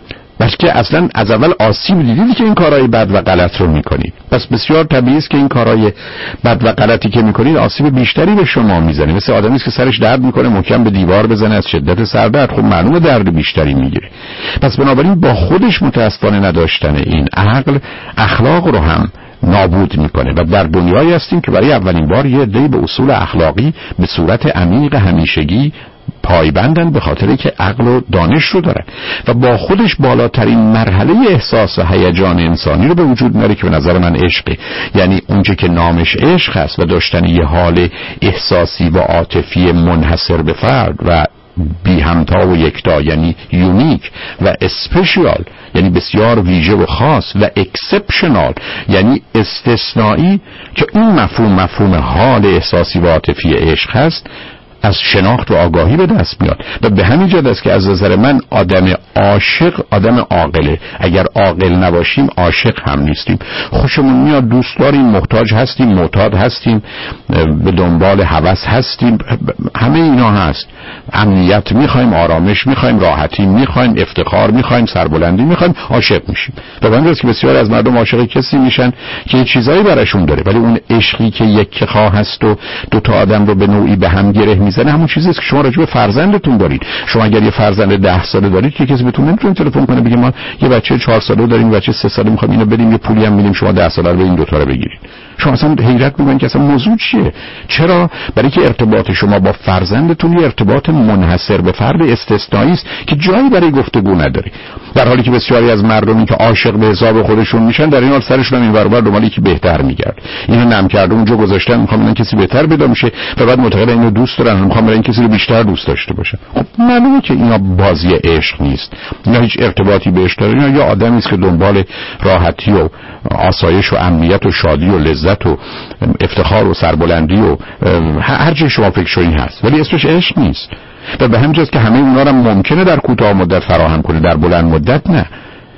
Speaker 3: بلکه اصلا از اول آسیب دیدید که این کارهای بد و غلط رو میکنید. پس بسیار طبیعی است که این کارهای بد و غلطی که میکنید آسیب بیشتری به شما میزنه. مثل آدمی است که سرش درد میکنه محکم به دیوار بزنه از شدت سردرد، خب معلومه درد بیشتری میگیره. پس بنابراین با خودش متاسفانه نداشتن این عقل اخلاق رو هم نابود میکنه و در دنیایی هستیم که برای اولین بار یه عده‌ای به اصول اخلاقی به صورت عمیق همیشگی پایبندن، به خاطری که عقل و دانش رو دارن و با خودش بالاترین مرحله احساس و هیجان انسانی رو به وجود میاره که به نظر من عشقه. یعنی اونچه که نامش عشق هست و داشتن یه حال احساسی و عاطفی منحصر به فرد و بی همتا و یکتا، یعنی یونیک و اسپشیال، یعنی بسیار ویژه و خاص، و اکسپشنال یعنی استثنایی، که این مفهوم حال احساسی و عاطفی عشق هست، از شناخت و آگاهی به دست میاد. و به همین جهت است که از نظر من آدم عاشق آدم عاقله. اگر عاقل نباشیم عاشق هم نیستیم. خوشمون میاد، دوست داریم، محتاج هستیم، معتاد هستیم، به دنبال هوس هستیم، همه اینا هست. امنیت میخوایم، آرامش میخوایم، راحتی میخوایم، افتخار میخوایم، سربلندی میخوایم، عاشق میشیم. و به همین جهت که بسیار از مردم عاشق کسی میشن که چیزایی براشون داره، ولی اون عشقی که یک خواه هست و دو تا آدم رو به نوعی به هم گره میزنه همون چیزی است که شما راجع به فرزندتون دارید. شما اگر یه فرزند 10 ساله دارید که کسی بهتون نمیتونه تلفن کنه بگه ما یه بچه 4 ساله داریم، بچه 3 ساله میخوایم اینو بدیم، یه پولی هم میدیم شما 10 ساله رو این دو تا رو بگیرید. شما اصلا حیرت میکنید که اصلا موضوع چیه. چرا؟ برای که ارتباط شما با فرزندتون یه ارتباط منحصر به فرد استثنایی است که جایی برای گفتگو نداره. در حالی که بسیاری از مردمی که عاشق به حساب خودشون میشن در این حال سرشون این ور اون ور دنبال کی بهتر میگرد. اینو نم کرده اونجا گذاشتن، میخوام ببینن کسی بهتر پیدا میشه و بعد معتقد اینو دوست دارن، میخوام ببینن کسی رو بیشتر دوست داشته باشن. خب معلومه که اینا بازی عشق نیست. اینا هیچ ارتباطی بهش داره. اینا یا آدمی است که دنبال راحتی و آسایش و امنیت و شادی و لذت و افتخار و سربلندی و هر چی شما فکر شوین هست، ولی اسمش عشق نیست. و به همین جاست که همه اونا رو ممکنه در کوتاه مدت فراهم کنه، در بلند مدت نه.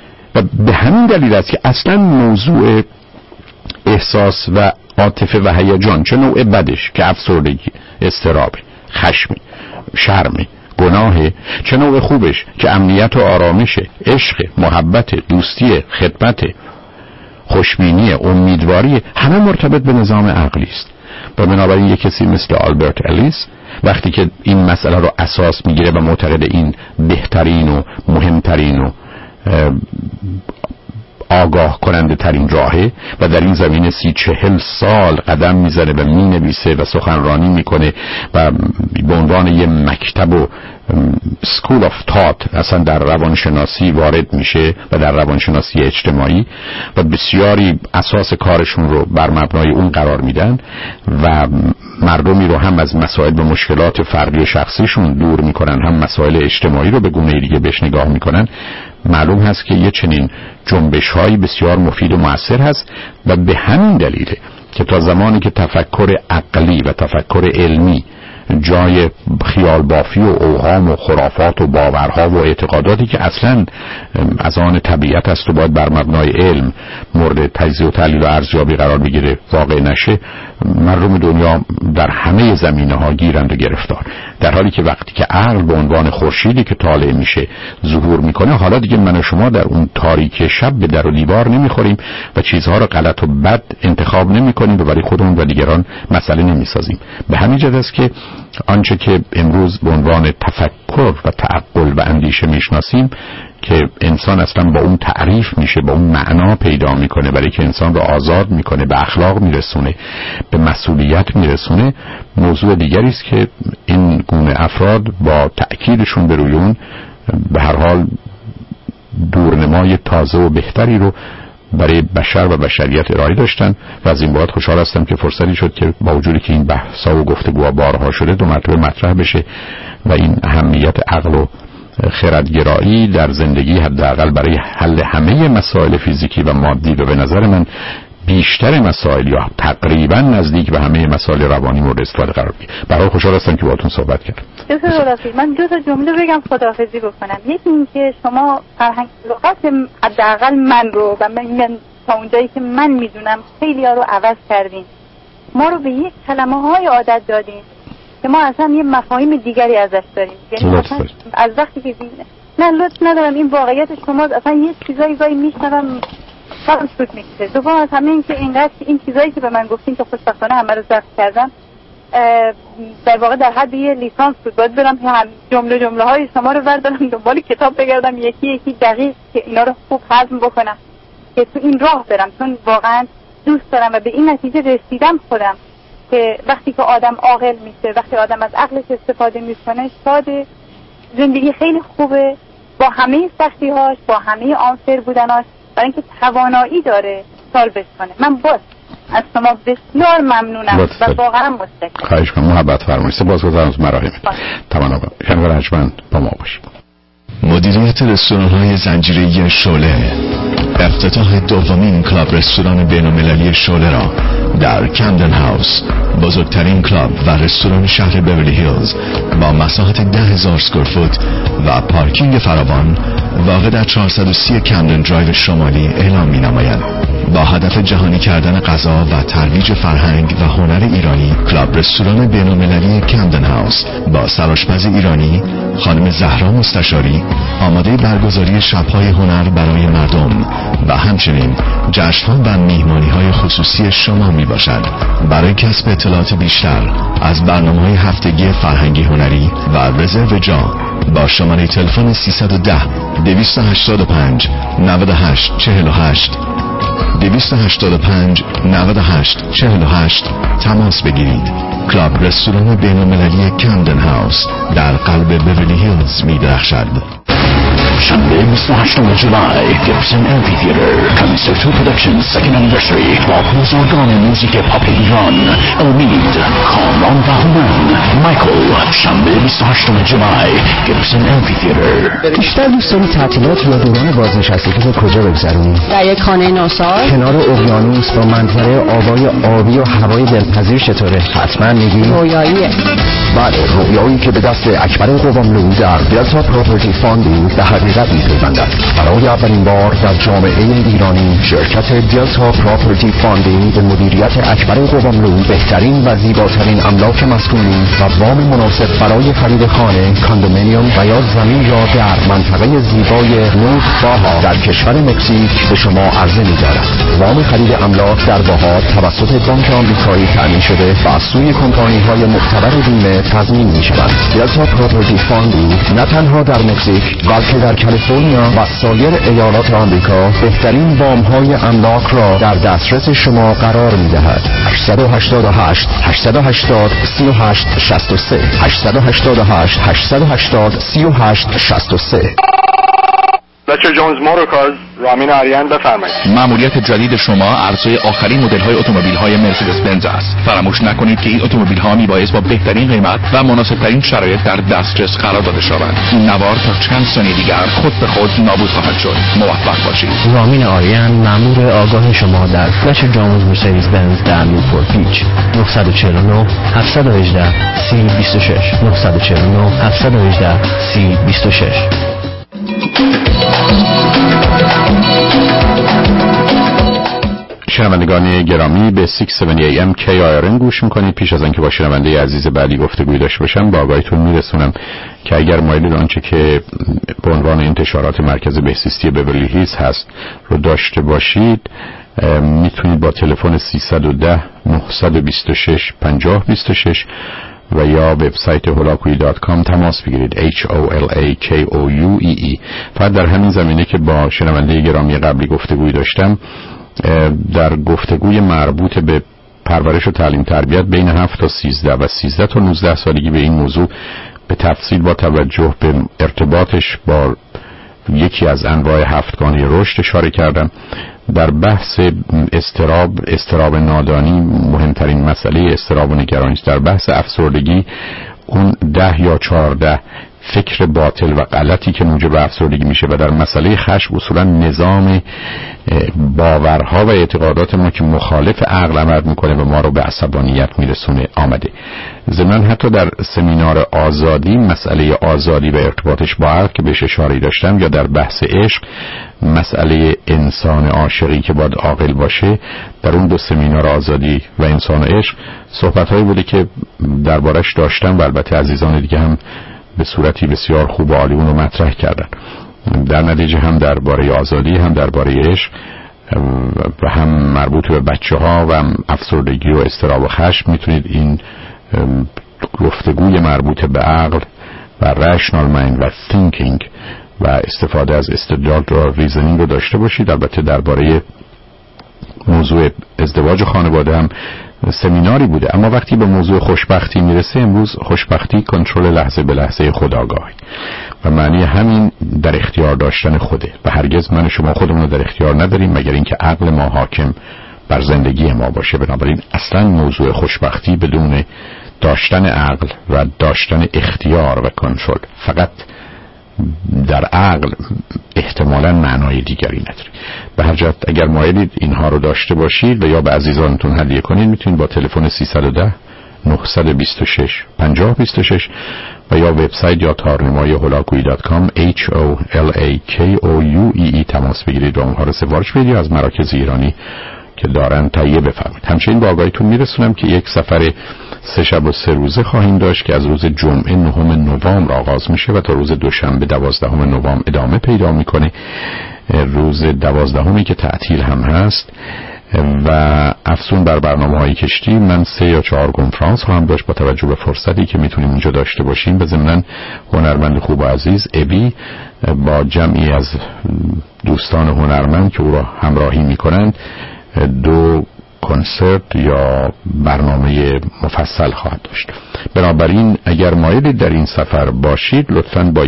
Speaker 3: و به همین دلیل است که اصلا موضوع احساس و عاطفه و هیجان، چه نوع بدش که افسردگی، اضطراب، خشم، شرم، گناه، چه نوع خوبش که امنیت و آرامش، عشق، محبت، دوستی، خدمت، خوشبینی، امیدواری، همه مرتبط به نظام عقلی است. و بنابراین یک کسی مثل آلبرت الیس وقتی که این مسئله رو اساس میگیره و معتقد این بهترین و مهمترین و آگاه کننده ترین راهه و در این زمینه 30-40 سال قدم میزنه و مینویسه و سخنرانی میکنه و به عنوان یه مکتب و سکول آف تات اصلا در روانشناسی وارد میشه و در روانشناسی اجتماعی و بسیاری اساس کارشون رو بر مبنای اون قرار میدن و مردمی رو هم از مسائل و مشکلات فردی و شخصیشون دور میکنن، هم مسائل اجتماعی رو به گونه دیگه بهش نگاه میکنن. معلوم هست که یه چنین جنبش‌های بسیار مفید و مؤثر هست و به همین دلیله که تا زمانی که تفکر عقلی و تفکر علمی جای خیال بافی و اوهام و خرافات و باورها و اعتقاداتی که اصلا از آن طبیعت است و باید بر مبنای علم مورد تجزیه و تحلیل و ارزیابی قرار بگیره واقع نشه، مردم دنیا در همه زمینه‌ها گیرند و گرفتار. در حالی که وقتی که عقل به عنوان خورشیدی که طالع میشه ظهور میکنه، حالا دیگه من و شما در اون تاریکی شب به در و دیوار نمیخوریم و چیزها رو غلط و بد انتخاب نمیکنیم و برای خودمون و دیگران مسئله نمیسازیم. به همین جهت است که آنچه که امروز به عنوان تفکر و تعقل و اندیشه میشناسیم که انسان اصلا با اون تعریف میشه، با اون معنا پیدا میکنه، برای که انسان رو آزاد میکنه، به اخلاق میرسونه، به مسئولیت میرسونه، موضوع دیگری است که این گونه افراد با تأکیدشون به روی اون به هر حال دورنمای تازه و بهتری رو برای بشر و بشریت ارائه داشتن و از این بعد خوشحال هستم که فرصتی شد که با وجودی که این بحثا و گفتگوها بارها شده 2 مرتبه مطرح بشه و این اهمیت عقل و خردگرایی در زندگی حداقل برای حل همه مسائل فیزیکی و مادی و به نظر من بیشتر مسائل یا تقریبا نزدیک به همه مسائل روانی مورد استفاده قرار میگیره. برای خوشحال هستم که باهاتون صحبت کردم.
Speaker 4: من دو تا جمله بگم خداحافظی بکنم. یکی این که شما فرهنگ لغت حداقل من رو و من تا اونجایی که من میدونم خیلی ها رو عوض کردین. ما رو به یک کلمه های عادت دادین که ما اصلا یه مفاهیم دیگری ازش داریم. یعنی از وقتی که نه لطف ندارم این واقعیت شما اصلا یه چیزایی گاهی میشنوم خودم سود میکشه. دوم از همه این که اینقدر این چیزایی که به من گفتین که خوشبختانه همه رو ضبط کردم در واقع در حد یه لیسانس بود. باید برم جمله های شما رو بردارم دنبال کتاب بگردم یکی دقیق که اینا رو خوب هضم بکنم که تو این راه برم، چون واقعا دوست دارم و به این نتیجه رسیدم خودم که وقتی که آدم عاقل میشه، وقتی آدم از عقلش استفاده میکنه، شاده، زندگی خیلی خوبه با همه سختی‌هاش، با همه آنفر بودناش، برای اینکه توانایی داره سالوش کنه. من از شما بسیار ممنونم و واقعا متشکرم.
Speaker 3: خواهش می‌کنم، محبت فرمایید. سپاسگزارم از مراحمتون. تمام. شنوار ارجمند با ما باشید.
Speaker 9: مدیریت رستوران‌های زنجیره‌ای شعله افتتاح دومین کلاب رستوران بین‌المللی شعله را در کمدن هاوس، بزرگترین کلاب و رستوران شهر بیورلی هیلز با مساحت 10,000 اسکوئر فوت و پارکینگ فراوان واقع در 430 کمدن درایو شمالی اعلام می‌نماید. با هدف جهانی کردن غذا و ترویج فرهنگ و هنر ایرانی، کلاب رستوران بین‌المللی کمدن هاوس با سرآشپز ایرانی خانم زهرا مستشاری آماده برگزاری شب‌های هنر برای مردم و همچنین جشن‌ها و میهمانی‌های خصوصی شما میباشد. برای کسب اطلاعات بیشتر از برنامه‌های هفتگی فرهنگی هنری و رزرو جا با شماره تلفن 310 285 98 48 285 98 48 تماس بگیرید. کلاب رستوران بین‌المللی کمدن هاوس در قلب بیورلی هیلز می‌درخشد.
Speaker 1: شنبه 28 جولای گیبسن امفی‌تئاتر کنسرت پروداکشن سکند انیورسری با بزرگان موزیک پاپ ایران امید، کامران و هومن، مایکل. شنبه 28 جولای گیبسن امفی‌تئاتر.
Speaker 10: بیشتر دوست داری تعطیلات یا دوران بازنشستگی رو کجا بگذرونی؟ در یک خانه نوساز کنار اقیانوس با منظره آبای آبی و هوای دلپذیر چطوره؟ حتما میگی رویاییه.
Speaker 11: بله، رویایی که به دست اکبر قواملو در دلتا پراپرتی فاندینگ به حقیقت می‌پیوندد. برای اولین بار در جامعه ایرانی شرکت دلتا پراپرتی فاندینگ به مدیریت اکبر قواملو بهترین و زیباترین املاک مسکونی و وام مناسب برای خرید خانه، کاندومینیوم و یا زمین را در منطقه زیبای نورد باها در کشور مکزیک به شما عرضه می‌دارد. وام خرید املاک در باها توسط بانک آمریکایی تامین شده و از سوی کمپانی‌های معتبر بیمه تضمین می‌شود. دلتا پراپرتی فاندینگ نه تنها در مکزیک بلکه در کالیفرنیا و سایر ایالات آمریکا بهترین وام‌های املاک را در دسترس شما قرار می‌دهد. 888 880 38 63 888 880 38 63.
Speaker 12: بچه جونز موتورکارز، رامین آریان، بفرمایید.
Speaker 13: مأموریت جدید شما عرضه آخرین مدل‌های اتومبیل‌های مرسدس بنز است. فراموش نکنید که این اتومبیل‌ها میبایست با بهترین قیمت و مناسب‌ترین شرایط در دسترس قرار داده شوند. این نوار تا چند ثانیه دیگر خود به خود نابود خواهد شد. موفق باشید.
Speaker 10: رامین آریان، مأمور آگاه شما در بچه جونز مرسدس بنز در نیوپورت بیچ. 949 718 3026 949 718 3026.
Speaker 3: شنوندگان گرامی، به 670 AM KIRN گوش میکنید. پیش از آنکه با شنونده عزیز بعدی گفتگوی داشته باشم، با آگاهیتون میرسونم که اگر مایل آنچه که به عنوان انتشارات مرکز بهزیستی بیورلی هیلز هست رو داشته باشید، میتونید با تلفن 310 926 5026 و یا وبسایت holakoui.com تماس بگیرید. HOLAKOUEE. فقط در همین زمینه که با شنونده گرامی قبلی گفتگوی داشتم، در گفتگوی مربوط به پرورش و تعلیم تربیت بین 7 تا 13 و 13 تا 19 سالگی به این موضوع به تفصیل با توجه به ارتباطش با یکی از انواع هفتگانی رشد اشاره کردم. در بحث اضطراب نادانی مهمترین مسئله اضطراب و نگرانی است. در بحث افسردگی اون 10 یا 14 فکر باطل و غلطی که موجب افسردگی میشه و در مسئله خشم اصولا نظام باورها و اعتقادات ما که مخالف عقل عمل میکنه و ما رو به عصبانیت میرسونه آمده. ضمن حتی در سمینار آزادی مسئله آزادی و ارتباطش با عقل که بهش اشاره داشتم، یا در بحث عشق مسئله انسان عاشقی که باید عاقل باشه، در اون دو سمینار آزادی و انسان و عشق صحبت‌هایی بوده که دربارش داشتم و البته عزیزان دیگه هم به صورتی بسیار خوب و عالی اون رو مطرح کردن. در نتیجه هم درباره آزادی، هم درباره عشق و هم مربوط به بچه‌ها و هم افسردگی و اضطراب و خشم میتونید این گفتگوی مربوط به عقل و رشنال مایند و تینکینگ و استفاده از استدلال و ریزنینگ رو داشته باشید. البته درباره موضوع ازدواج و خانواده هم سمیناری بوده. اما وقتی به موضوع خوشبختی میرسه، امروز خوشبختی کنترل لحظه به لحظه خودآگاهی و معنی همین در اختیار داشتن خوده و هرگز من شما خودمون رو در اختیار نداریم مگر اینکه عقل ما حاکم بر زندگی ما باشه. بنابراین اصلا موضوع خوشبختی بدون داشتن عقل و داشتن اختیار و کنترل فقط در عقل احتمالاً معنای دیگری نداره. به هر جهت اگر مایلید اینها رو داشته باشید و یا به عزیزانتون هدیه کنید، میتونید با تلفن 310 926 5026 و یا وبسایت یا تارنمای holakoui.com HOLAKOUEE تماس بگیرید و اونها رو سفارش بدید از مراکز ایرانی که دارن تهیه بفرمایید. همچنین با آگاهیتون میرسونم که یک سفر 3 شب و 3 روزه خواهیم داشت که از روز جمعه 9 نوامبر آغاز میشه و تا روز دوشنبه 12 نوامبر ادامه پیدا میکنه. روز 12 که تعطیل هم هست و افزون بر برنامه‌های کشتی من 3 یا 4 کنفرانس خواهم داشت با توجه به فرصتی که میتونیم اونجا داشته باشیم. و ضمناً هنرمند خوب و عزیز ابی با جمعی از دوستان هنرمند که او را همراهی میکنند 2 کنسرت یا برنامه مفصل خواهد داشت. بنابراین اگر مایلید در این سفر باشید لطفاً با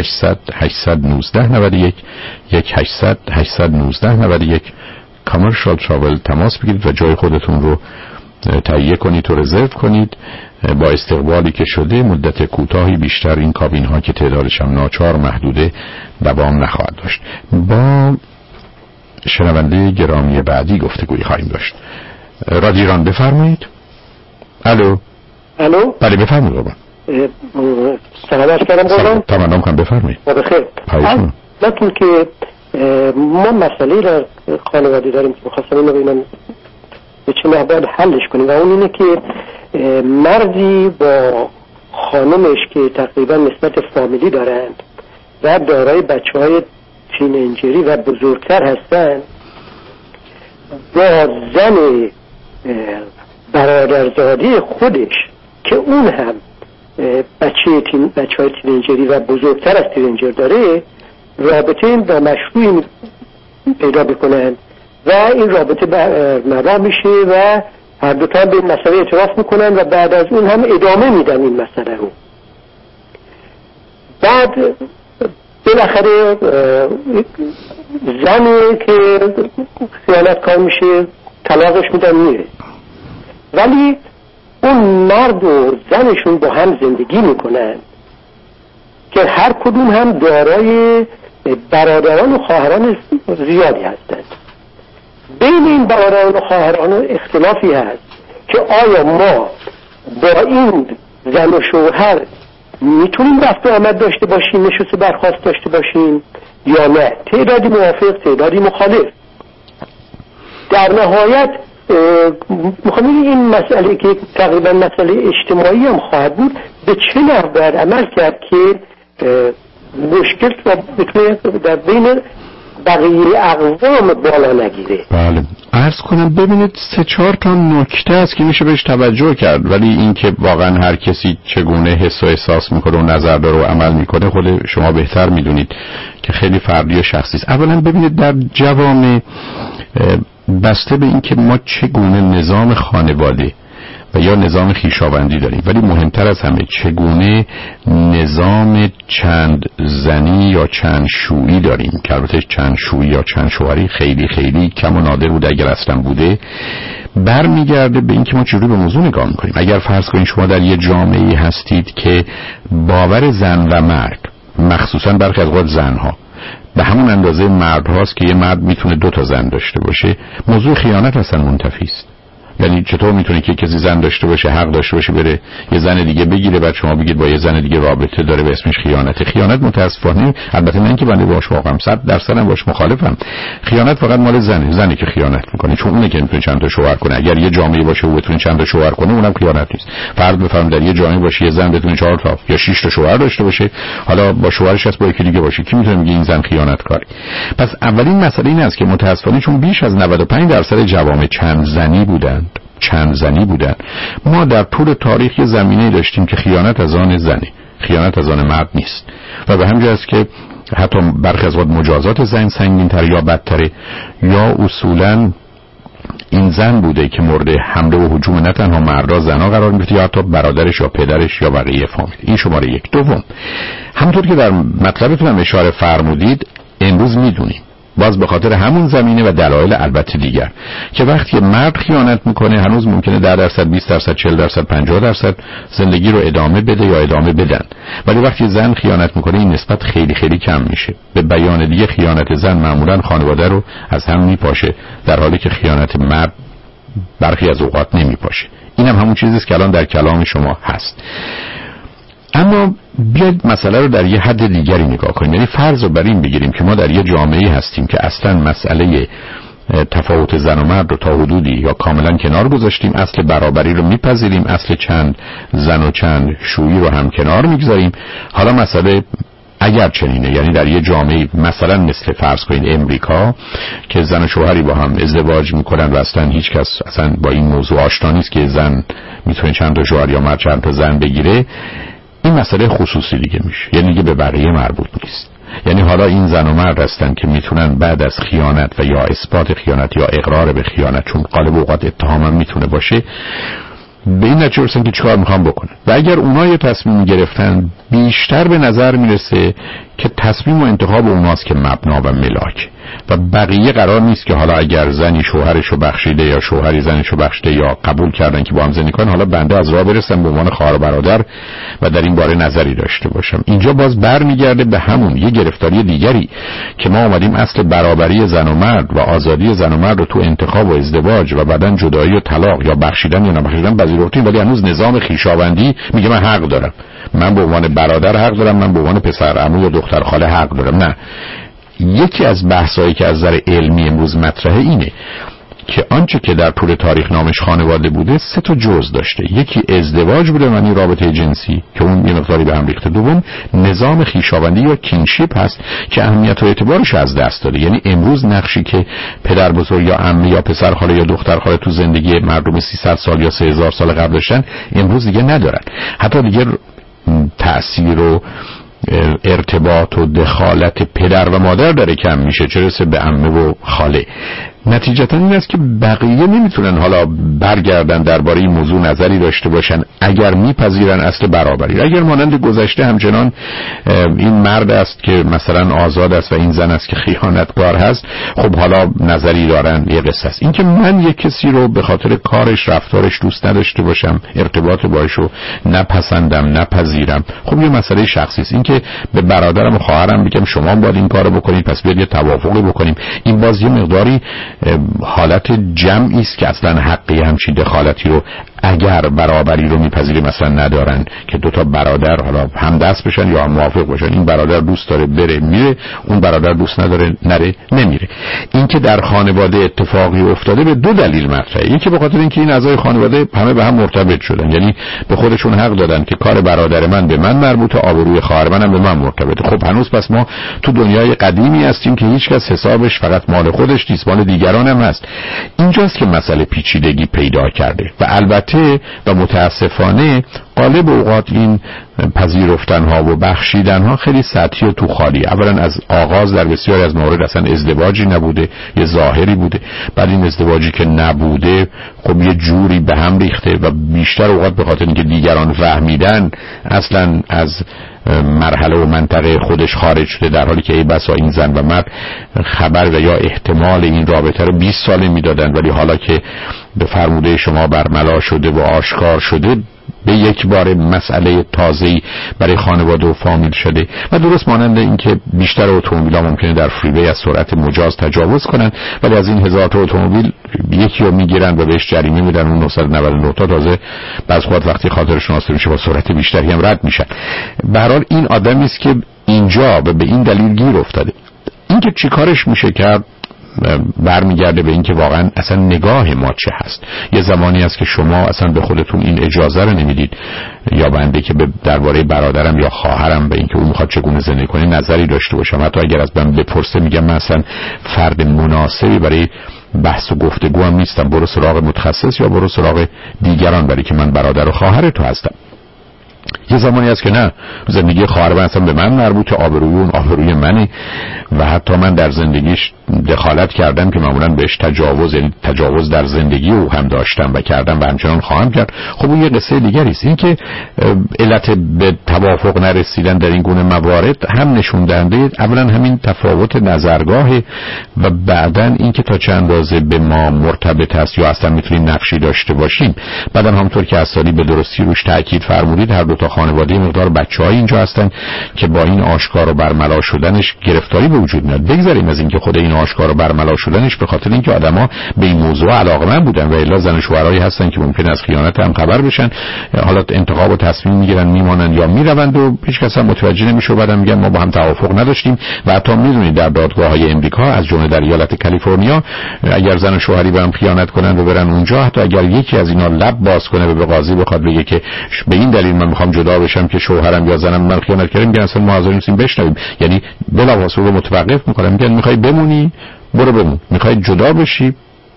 Speaker 3: 1-800-819-91 کامرشال تراول تماس بگیرید و جای خودتون رو تهیه کنید و رزرو کنید. با استقبالی که شده مدت کوتاهی بیشتر این کابین ها که تعدادش هم ناچار محدوده دوام نخواهد داشت. با شنونده گرامی بعدی گفتگویی خواهیم داشت. رادیو ایران بفرمایید. الو. بله بفرمایید قربان.
Speaker 14: سلام عرض کردم قربان.
Speaker 3: تمام کنم بفرمایید.
Speaker 14: بخیر. لطفاً که ما مسئله در خانواده داریم که می‌خواستم اینو ببینم به چه نحوی حلش کنیم و اون اینه که مردی با خانمش که تقریبا نسبت فامیلی دارند و دارای بچه‌های تینیجری و بزرگتر هستند با زن برادرزاده خودش که اون هم بچه‌های تینیجری و بزرگتر از تینیجر داره رابطه نامشروعی پیدا بکنن و این رابطه نوا میشه و هر دوتا به این مسئله اعتراف میکنن و بعد از اون هم ادامه میدن این مسئله رو. بعد بالاخره زنی که خیانتکار میشه طلاقش میدن میره، ولی اون مرد و زنشون با هم زندگی میکنن که هر کدوم هم دارای برادران و خواهران زیادی هستند. بین این برادران و خواهران اختلافی هست که آیا ما با این زن و شوهر میتونیم رفت و آمد داشته باشیم، نشست برخاست داشته باشیم یا نه. تعدادی موافق، تعدادی مخالف. در نهایت میخوام این مسئله که تقریبا مسئله اجتماعی هم خواهد بود به چه نحو باید عمل کرد که مشکل بتونه در بین بقیه اقوام بالا نگیره.
Speaker 3: بله عرض کنم ببینید 3-4 تا نکته است که میشه بهش توجه کرد، ولی این که واقعا هر کسی چگونه حس و احساس میکنه و نظر داره و عمل میکنه خود شما بهتر میدونید که خیلی فردی و شخصی است. اولا ببینید در جوامع بسته به این که ما چگونه نظام خانواده و یا نظام خویشاوندی داریم، ولی مهمتر از همه چگونه نظام چند زنی یا چند شویی داریم که البته چند شویی یا چند شوهری خیلی خیلی کم و نادر بوده اگر اصلا بوده. برمیگرده به اینکه ما چجوری به موضوع نگاه میکنیم. اگر فرض کنید شما در یه جامعه‌ای هستید که باور زن و مرد، مخصوصا برخی از اوقات زنها، به همون اندازه مرد هاست که یه مرد میتونه 2 تا زن داشته باشه، موضوع خیانت اصلا منتفی است. یعنی چطور میتونه که کسی زن داشته باشه، حق داشته باشه، بره یه زن دیگه بگیره، بعد شما بگید با یه زن دیگه رابطه داره و اسمش خیانته؟ خیانت متاسفانه، البته من که بنده باش واقعا 100% باش مخالفم، خیانت فقط مال زنی که خیانت میکنه، چون اونه که میتونه چند تا شوهر کنه. اگر یه جامعه باشه و بتونه چند تا شوهر کنه، اونم خیانت نیست. فرض بفرمایید در یه جامعه باشه یه زن بتونه 4 تا یا 6 تا شوهر داشته باشه، حالا با شوهرش هست با یکی دیگه باشه، کی میتونه میگه این زن خیانتکاری؟ پس اولین مسئله این است که متاسفانه چون بیش از 95% جوامع چند زنی بودن، ما در طول تاریخ یه زمینه داشتیم که خیانت از آن زنی، خیانت از آن مرد نیست. و به همین جهت که حتی برخی از وقت مجازات زن سنگین‌تر یا بدتره، یا اصولاً این زن بوده که مورد حمله و هجوم نه تنها مردا زنا قرار می‌گرفت، یا حتی برادرش یا پدرش یا بقیه فامیل. این شماره 1. دوم، همونطور که در مطلبتون هم اشاره فرمودید، امروز میدونیم باز به خاطر همون زمینه و دلایل البته دیگر که وقتی مرد خیانت میکنه هنوز ممکنه 10%، 20%، 40%، 50% زندگی رو ادامه بده یا ادامه بدن، ولی وقتی زن خیانت میکنه این نسبت خیلی خیلی کم میشه. به بیان دیگه خیانت زن معمولا خانواده رو از هم میپاشه، در حالی که خیانت مرد برخی از اوقات نمیپاشه. اینم همون چیزیست که الان در کلام شما هست. اما بیاید مسئله رو در یه حد دیگری نگاه کنیم. یعنی فرض رو بر این بگیریم که ما در یه جامعه‌ای هستیم که اصلا مسئله تفاوت زن و مرد رو تا حدودی یا کاملا کنار گذاشتیم، اصل برابری رو میپذیریم، اصل چند زن و چند شویی رو هم کنار میگذاریم. حالا مسئله اگر چنینه، یعنی در یه جامعه مثلا مثل فرض کنید امریکا که زن و شوهری با هم ازدواج میکنن و اصلا هیچ کس اصلا با این موضوع آشنا نیست که زن میتونه چند تا شوهر یا مرد چند تا زن بگیره، این مسئله خصوصی دیگه میشه، یعنی دیگه به بقیه مربوط نیست. یعنی حالا این زن و مرد هستن که میتونن بعد از خیانت و یا اثبات خیانت یا اقرار به خیانت، چون غالب اوقات اتهام هم میتونه باشه، به این نتیجه رسن که چیکار میخوان بکنن. و اگر اونها یه تصمیم گرفتن، بیشتر به نظر میرسه که تصمیم و انتخاب اوناست که مبنا و ملاک، و بقیه قرار نیست که حالا اگر زنی شوهرشو بخشیده یا شوهری زنشو بخشیده یا قبول کردن که با هم زندگی کنن، حالا بنده از راه برسم به عنوان خواهر و برادر و در این باره نظری داشته باشم. اینجا باز برمیگرده به همون یه گرفتاری دیگری که ما اومدیم اصل برابری زن و مرد و آزادی زن و مرد رو تو انتخاب و ازدواج و بعدن جدایی و طلاق یا بخشیدن یا نبخشیدن پذیرفتیم، ولی هنوز نظام خویشاوندی میگه من حق دارم، من به عنوان برادر حق دارم، من به عنوان پسر عمو یا دختر خاله حق دارم. نه، یکی از بحثایی که از نظر علمی امروز مطرحه اینه که آنچه که در طول تاریخ نامش خانواده بوده 3 تا جزء داشته. یکی ازدواج بوده، یعنی رابطه جنسی که اون یه مقداری به هم ریخته. دوم نظام خویشاوندی یا کینشیپ هست که اهمیت و اعتبارش از دست داده. یعنی امروز نقشی که پدر بزرگ یا عمه یا پسر خاله یا دختر خاله تو زندگی مردم 300 سال یا 3000 سال قبل داشتن، امروز دیگه ندارن. حتی دیگه تأثیر و ارتباط و دخالت پدر و مادر داره کم میشه، چه رسه به عمه و خاله. نتیجتا این است که بقیه نمیتونن حالا برگردن درباره این موضوع نظری داشته باشن اگر میپذیرن اصل برابری. اگر مانند گذشته همچنان این مرد است که مثلا آزاد است و این زن است که خیانتکار هست، خب حالا نظری دارن، یه قصه است. این که من یک کسی رو به خاطر کارش، رفتارش دوست نداشته باشم، ارتباط باشو نپسندم، نپذیرم، خب یه مسئله شخصی است. این که به برادرم و خواهرم بگم شما باید این کارو بکنید، پس بیاید یه توافقی بکنیم، این باز یه مقداری حالت جمعی است که اصلا حقی همچین دخالتی رو اگر برابری رو میپذیره مثلا ندارن که 2 تا برادر حالا هم دست بشن یا هم موافق باشن. این برادر دوست داره بره میره، اون برادر دوست نداره نره نمیره. این که در خانواده اتفاقی افتاده به 2 دلیل مطرحه. یکی به خاطر اینکه این اعضای خانواده همه به هم مرتبط شدن، یعنی به خودشون حق دادن که کار برادر من به من مربوطه، آبروی خواهر منم به من مرتبطه. خب هنوز پس ما تو دنیای قدیمی هستیم که هیچ کس حسابش فقط مال خودش نیست، مال دیگران هم هست. اینجاست که مسئله پیچیدگی پیدا کرده و البته و متاسفانه غالب اوقات این پذیرفتن ها و بخشیدن ها خیلی سطحی و تو خالی. اولا از آغاز در بسیاری از موارد اصلا ازدواجی نبوده، یه ظاهری بوده. بعد این ازدواجی که نبوده خب یه جوری به هم ریخته و بیشتر اوقات به خاطر اینکه دیگران فهمیدن اصلا از مرحله و منطقه خودش خارج شده، در حالی که ای بسا این زن و مرد خبر و یا احتمال این رابطه رو 20 ساله میدادن، ولی حالا که به فرموده شما برملا شده و آشکار شده به یک بار مسئله تازه‌ای برای خانواده و فامیل شده. و درست مانند این که بیشتر اتومبیل‌ها ممکنه در فریوی از سرعت مجاز تجاوز کنن، ولی از این هزار تا اتومبیل یکی رو میگیرن و بهش جریمه میدن، اون 999 تا تازه بعض وقت وقتی خاطرشون آسوده میشه با سرعت بیشتری هم رد میشن. به هر حال این آدمی است که اینجا به این دلیل گیر افتاده. این که چیکارش میشه کرد برمیگرده به این که واقعا اصلا نگاه ما چه هست. یه زمانی است که شما اصلا به خودتون این اجازه رو نمیدید، یا بنده که درباره برادرم یا خواهرم به این که اون میخواد چگونه زندگی کنه نظری داشته باشم. حتی اگر از من بپرسه میگم من اصلا فرد مناسبی برای بحث و گفتگو هم نیستم، برو سراغ متخصص یا برو سراغ دیگران، برای که من برادر و خواهر تو هستم. یه زمانی هست که نه، زندگی خواهر من اصلا به من مربوطه، آبروی اون آبروی منه و حتی من در زندگیش دخالت کردم که معمولا بهش تجاوز، یعنی تجاوز در زندگی او هم داشتم و کردم و همچنان خواهم کرد. خب اون یه قصه دیگری است. این که علت به توافق نرسیدن در این گونه موارد هم نشون دهنده اولا همین تفاوت نظرگاه و بعدن این که تا چند اندازه به ما مرتبط است یا اصلا میتونیم نقشی داشته باشیم. بعدن همونطور که اسالی به درستی روش تاکید فرمودید، هر دو تا خانواده مقدار بچه‌های اینجا هستن که با این آشکار و برملا شدنش گرفتاری به وجود میاد. بگذاریم از اینکه خود این آشکار و برملا شدنش به خاطر اینکه آدما به این موضوع علاقه‌مند بودن و الا زن و شوهرایی هستن که ممکن است خیانت هم خبر بشن، حالا انتخاب و تصمیم میگیرن میمانن یا میروند و هیچ کس هم متوجه نمیشه و بعدم میگن ما با هم توافق نداشتیم. و حتی میدونید در دادگاه‌های امریکا از جمله در ایالت کالیفرنیا اگر زن و شوهری به هم خیانت کنن و برن اونجا، حتی اگر یکی از اینا لب باز کنه و به قاضی بخواد بگه که به این دلیل من میخوام جدا بشم که شوهرم یا زنم من خیانت کردیم، میگن اصلا ما حاضر نیستیم بشنویم، یعنی بلافاصله متوقف میکنن، میگن میخوای بمونی برو بمون، میخوای جدا بشی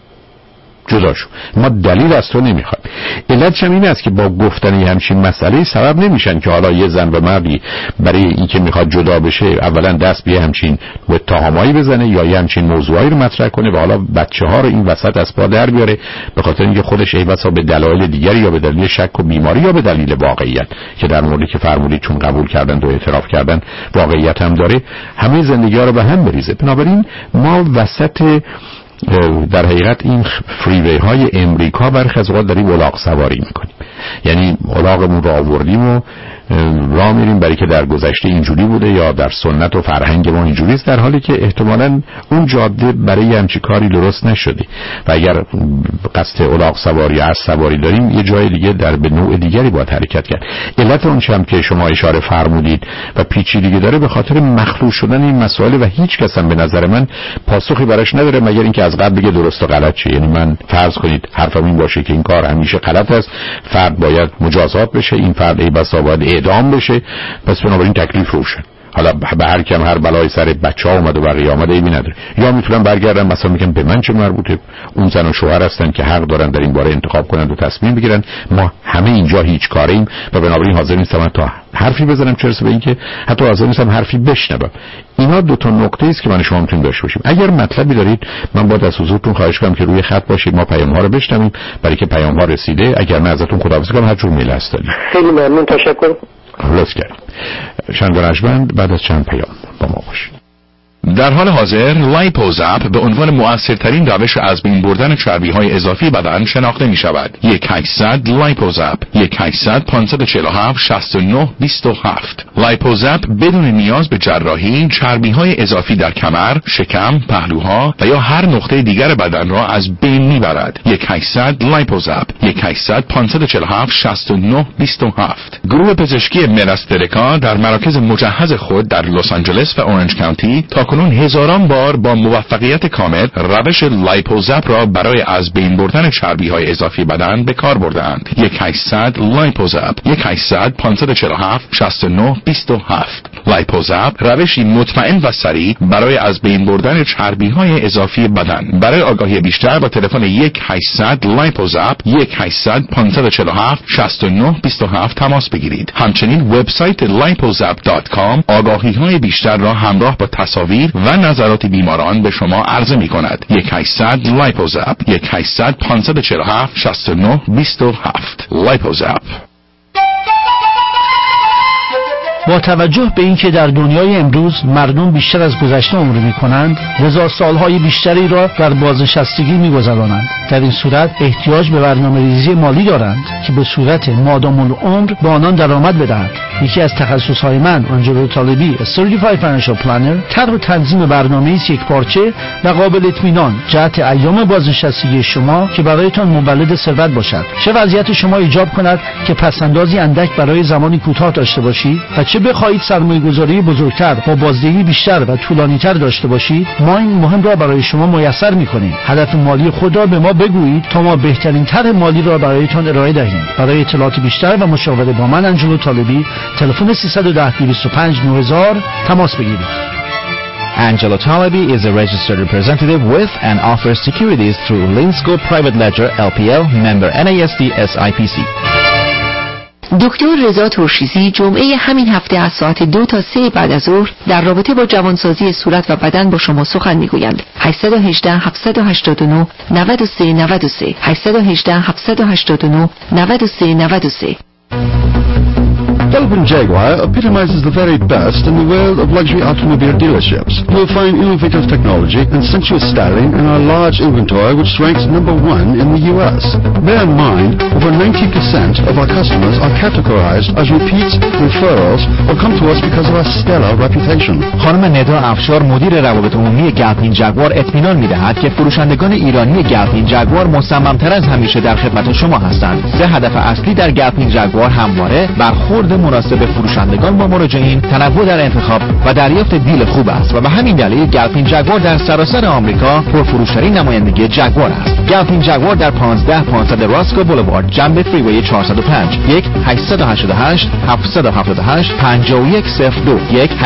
Speaker 3: جدا شو، ما دلیل از تو نمیخوایم. علتش هم این است که با گفتن همچین مسئله سبب نمیشن که حالا یه زن و مردی برای اینکه میخواد جدا بشه اولا دست به همچین اتهامایی بزنه یا یه همچین موضوعایی رو مطرح کنه و حالا بچه‌ها رو این وسط از پا در بیاره به خاطر اینکه خودش ایبسا به دلایل دیگری یا به دلیل شک و بیماری یا به دلیل واقعیت که در موردی که فرمودید چون قبول کردن و اعتراف کردن واقعیت هم داره، همه زندگی‌ها رو به هم بریزه. بنابراین ما وسط در حقیقت این فریوی های امریکا برخی از اوقات داریم الاغ سواری میکنیم، یعنی الاغمون رو آوردیم و راه میریم برای که در گذشته اینجوری بوده یا در سنت و فرهنگ ما اینجوری است، در حالی که احتمالاً اون جاده برای همچی کاری درست نشده و اگر قصد الاغ سواری یا اسب سواری داریم یه جای دیگه در به نوع دیگری باید حرکت کرد. علت اون چم که شما اشاره فرمودید و پیچیدگی داره به خاطر مخلوط شدن این مسائل و هیچ کس هم به نظر من پاسخی براش نداره مگر اینکه از قبل بگه درست و غلط چیه. یعنی من فرض کنید حرفم این باشه که این کار همیشه غلط است، فرد باید مجازات بشه، این فرد ای بسا باید اعدام بشه، پس بنابراین تکلیف روشن. حالا به هر کم هر بلای سر بچه‌ها اومد و بقیه آمده ایمی نداره. یا میتونن برگردن مثلا میگن به من چه مربوطه، اون زن و شوهر هستن که حق دارن در این باره انتخاب کنن و تصمیم بگیرن، ما همه اینجا هیچ کاریم و بنابراین حاضر نیستم تا حرفی بزنم چه رسه به اینکه حتی حاضر نیستم حرفی بشنوم. اینا دو تا نکته است که من شما میتونیم داشته باشیم. اگر مطلبی دارید من باید از حضورتون خواهش کنم که روی خط باشید، ما پیام ها رو بشنویم برای که پیام ها رسیده. اگر نه ازتون خداحافظی کنم، هر جور میل هستید.
Speaker 14: خیلی ممنون، تشکر.
Speaker 3: خلاص کردم. شنگرجمند بعد از چند پیام با ما باشید.
Speaker 13: در حال حاضر لایپوزاپ به عنوان مؤثرترین روش از بین بردن چربی‌های اضافی بدن شناخته می‌شود. 1-800 لایپوزاپ 1-800-547-69-27. لایپوزاپ بدون نیاز به جراحی چربی‌های اضافی در کمر، شکم، پهلوها و یا هر نقطه دیگر بدن را از بین می‌برد. 1-800 لایپوزاپ 1-800-547-69-27. گروه پزشکی مراسترکا در مراکز مجهز خود در لس آنجلس و اورنج کانتی کنون هزاران بار با موفقیت کامل روش لایپوزاپ را برای از بین بردن چربی‌های اضافی بدن به کار برده‌اند. 1-800 لایپوزاپ 1-800-547-69-27. لایپوزاپ روشی مطمئن و سریع برای از بین بردن چربی‌های اضافی بدن. برای آگاهی بیشتر با تلفن 1-800 لایپوزاپ 1-800-547-69-27 تماس بگیرید. همچنین وبسایت lipozap.com آگاهی‌های بیشتر را همراه با تصاویر و نظرات بیماران به شما عرضه می کند. 1-800 لایپوزاپ 1-800-547-69-27. لایپوزاپ.
Speaker 15: با توجه به اینکه در دنیای امروز مردم بیشتر از گذشته عمر می‌کنند، لذا سالهای بیشتری را در بازنشستگی می‌گذرانند. در این صورت احتیاج به برنامه‌ریزی مالی دارند که به صورت مادام العمر به آنان درآمد بدهد. یکی از تخصص‌های من، آنجلو طالبی، Certified Financial Planner، طرح و تنظیم برنامه‌ای است یکپارچه و قابل اطمینان جهت ایام بازنشستگی شما که برایتان مولد ثروت باشد. چه وضعیت شما ایجاب کند که پس‌اندازی اندک برای زمانی کوتاه داشته باشید و چه بخواهید سرمایه‌گذاری بزرگتر با بازدهی بیشتر و طولانی‌تر داشته باشید، ما این مهم را برای شما میسر می‌کنیم. هدف مالی خود را به ما بگویید تا ما بهترین طرح مالی را برایتان ارائه دهیم. برای اطلاعات بیشتر و مشاوره با من، آنجلو طالبی، تلفن 310-205-9000 تماس بگیرید.
Speaker 8: Angelo Talabi is a registered representative with and offers securities through Linsco Private Ledger LPL, member NASD SIPC.
Speaker 2: دکتر رضا ترشیزی جمعه همین هفته از ساعت 2 تا 3 بعد از ظهر در رابطه با جوانسازی صورت و بدن با شما سخن میگویند. 818-789-9393 818-789-9393.
Speaker 16: Elvin Jaguar epitomizes the very best in the world of luxury automobile dealerships. You'll find innovative technology and sensuous styling in our large inventory, which ranks #1 in the U.S. Bear in mind, over 90% of our customers are categorized as repeats, referrals, or come to us because of our stellar reputation.
Speaker 8: خانم ندا افشار مدیر روابط عمومی گلپین جگوار اطمینان می‌دهد که فروشندگان ایرانی گلپین جگوار مصمم‌تر از همیشه در خدمت شما هستند. سه هدف اصلی در گلپین جگوار همواره برخورد مناسب فروشندگان با مراجعین، تنوع در انتخاب و دریافت دیل خوب است و به همین دلیل گلپین جگوار در سراسر آمریکا پرفروشترین نمایندگی جگوار است. گلپین جگوار در 15500 راسکو بولوارد جنب فریوی 405 1-888-778-5102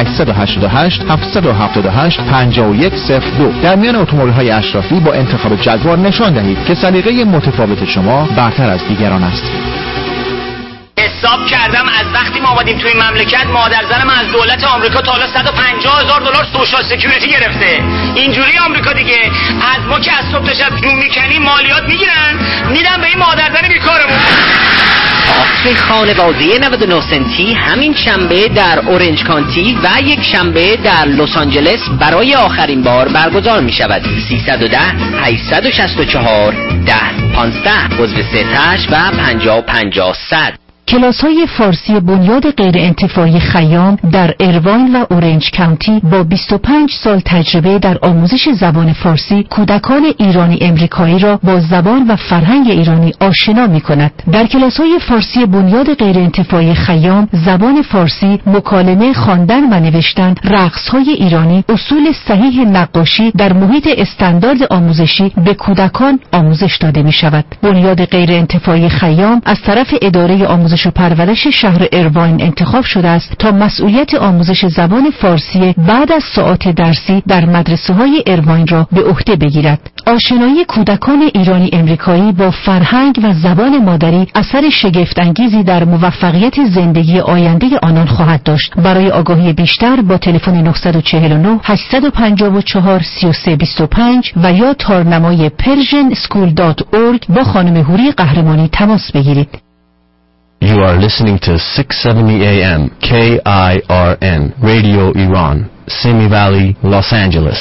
Speaker 8: 1-888-778-5102 در میان اتومبیل‌های اشرافی با انتخاب جگوار نشان دهید که سلیقه متفاوت شما برتر از دیگران است.
Speaker 17: حساب کردم از وقتی ما آمدیم توی مملکت مادر زنم از دولت آمریکا تا حالا $150,000 سوشال سکیوریتی گرفته. اینجوری آمریکا دیگه از ما که از صبح تا شب جو میکنیم مالیات میگیرن میدن به این مادر زن بیکارمون. آفر خانوادگی 99 سنتی همین شنبه در اورنج کانتی و یک شنبه در لس آنجلس برای آخرین بار برگزار می شود. 310-864-10-15 عضو 38 و 50-50-100.
Speaker 7: کلاس‌های فارسی بنیاد غیرانتفاعی خیام در ایرواین و اورنج کانتی با 25 سال تجربه در آموزش زبان فارسی کودکان ایرانی امریکایی را با زبان و فرهنگ ایرانی آشنا می‌کند. در کلاس‌های فارسی بنیاد غیرانتفاعی خیام زبان فارسی، مکالمه، خواندن و نوشتن، رقص‌های ایرانی، اصول صحیح نقاشی در محیط استاندارد آموزشی به کودکان آموزش داده می‌شود. بنیاد غیرانتفاعی خیام از طرف اداره آموزش و پرورش شهر ایرواین انتخاب شده است تا مسئولیت آموزش زبان فارسی بعد از ساعات درسی در مدرسه‌های ایرواین را به عهده بگیرد. آشنایی کودکان ایرانی امریکایی با فرهنگ و زبان مادری اثر شگفت‌انگیزی در موفقیت زندگی آینده آنان خواهد داشت. برای آگاهی بیشتر با تلفن 949-854-3325 و یا تارنمای persianschool.org با خانم هوری قهرمانی تماس بگیرید.
Speaker 10: You are listening to 670 AM KIRN Radio Iran, Simi Valley, Los Angeles.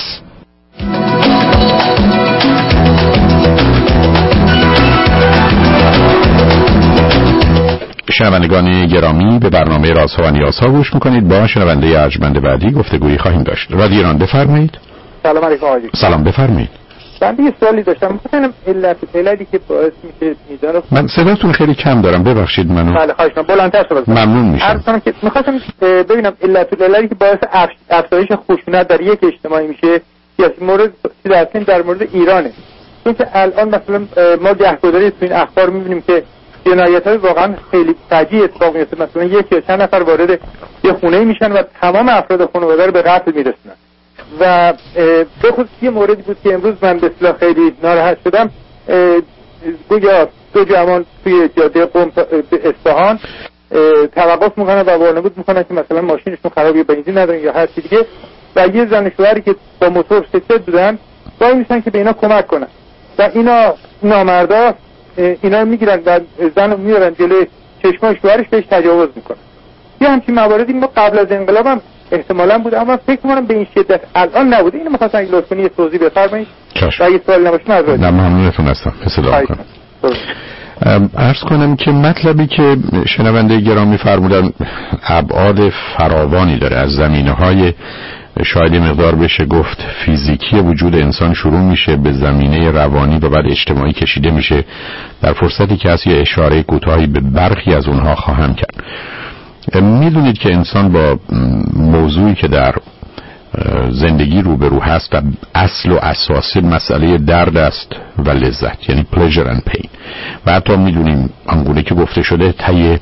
Speaker 3: شنوندگان گرامی، به برنامه رازها و نیازها گوش میکنید. با شنونده ارجمند بعدی گفتگویی خواهیم داشت. رادیو ایران، بفرمایید.
Speaker 18: سلام علیکم آقای.
Speaker 3: سلام، بفرمایید.
Speaker 18: من یه سوالی داشتم. مثلا علتی که باعث میشه میزان
Speaker 3: من صداتون خیلی کم دارم، ببخشید منو.
Speaker 18: بله خواهش می‌کنم، بلندتر صحبت کنید.
Speaker 3: ممنون میشم.
Speaker 18: عرض که می‌خواستم ببینم علتی که باعث افزایش خشونت در یک اجتماعی میشه سیاسی مورد در مورد ایرانه. چون که الان مثلا ما گهگداری تو این اخبار می‌بینیم که جنایت‌های واقعا خیلی فجیع اتفاق میفته. مثلا یک یا چند نفر وارد یه خونه میشن و تمام افراد خانواده رو به قتل میرسونن. و به خصوص یه موردی بود که امروز من به اصطلاح خیلی ناراحت شدم. گویا دو جوان توی جاده قم به اصفهان توقف میکنن و وانمود میکنن که مثلا ماشینشون خرابه یا بنزین ندارن یا هر چیز دیگه و یه زن شوهری که با موتور سکته بودن وای میسن که به اینا کمک کنن و اینا نامردا اینا رو میگیرن و زن رو میارن جلوی چشمای شوهرش بهش تجاوز میکنن یا همچین مواردی ما قبل از انقلاب هم احتمالاً بود، اما فکر کنم به این شدت الان نبوده. اینو می‌خواستم اگه لطفاً یه توضیح بفرمایید. اگه سوال نباشه من
Speaker 3: نه ممنونتون هستم. اصلاح کنم. عرض کنم که مطلبی که شنونده گرامی فرمودن ابعاد فراوانی داره. از زمینه‌های شاید مقدار بشه گفت فیزیکی وجود انسان شروع میشه، به زمینه روانی و بعد اجتماعی کشیده میشه. در فرصتی که هست یه اشاره کوتاهی به برخی از اونها خواهم کرد. میدونید که انسان با موضوعی که در زندگی روبرو هست و اصل و اساس مسئله درد است و لذت، یعنی pleasure and pain. و حتی میدونیم آنگونه که گفته شده طی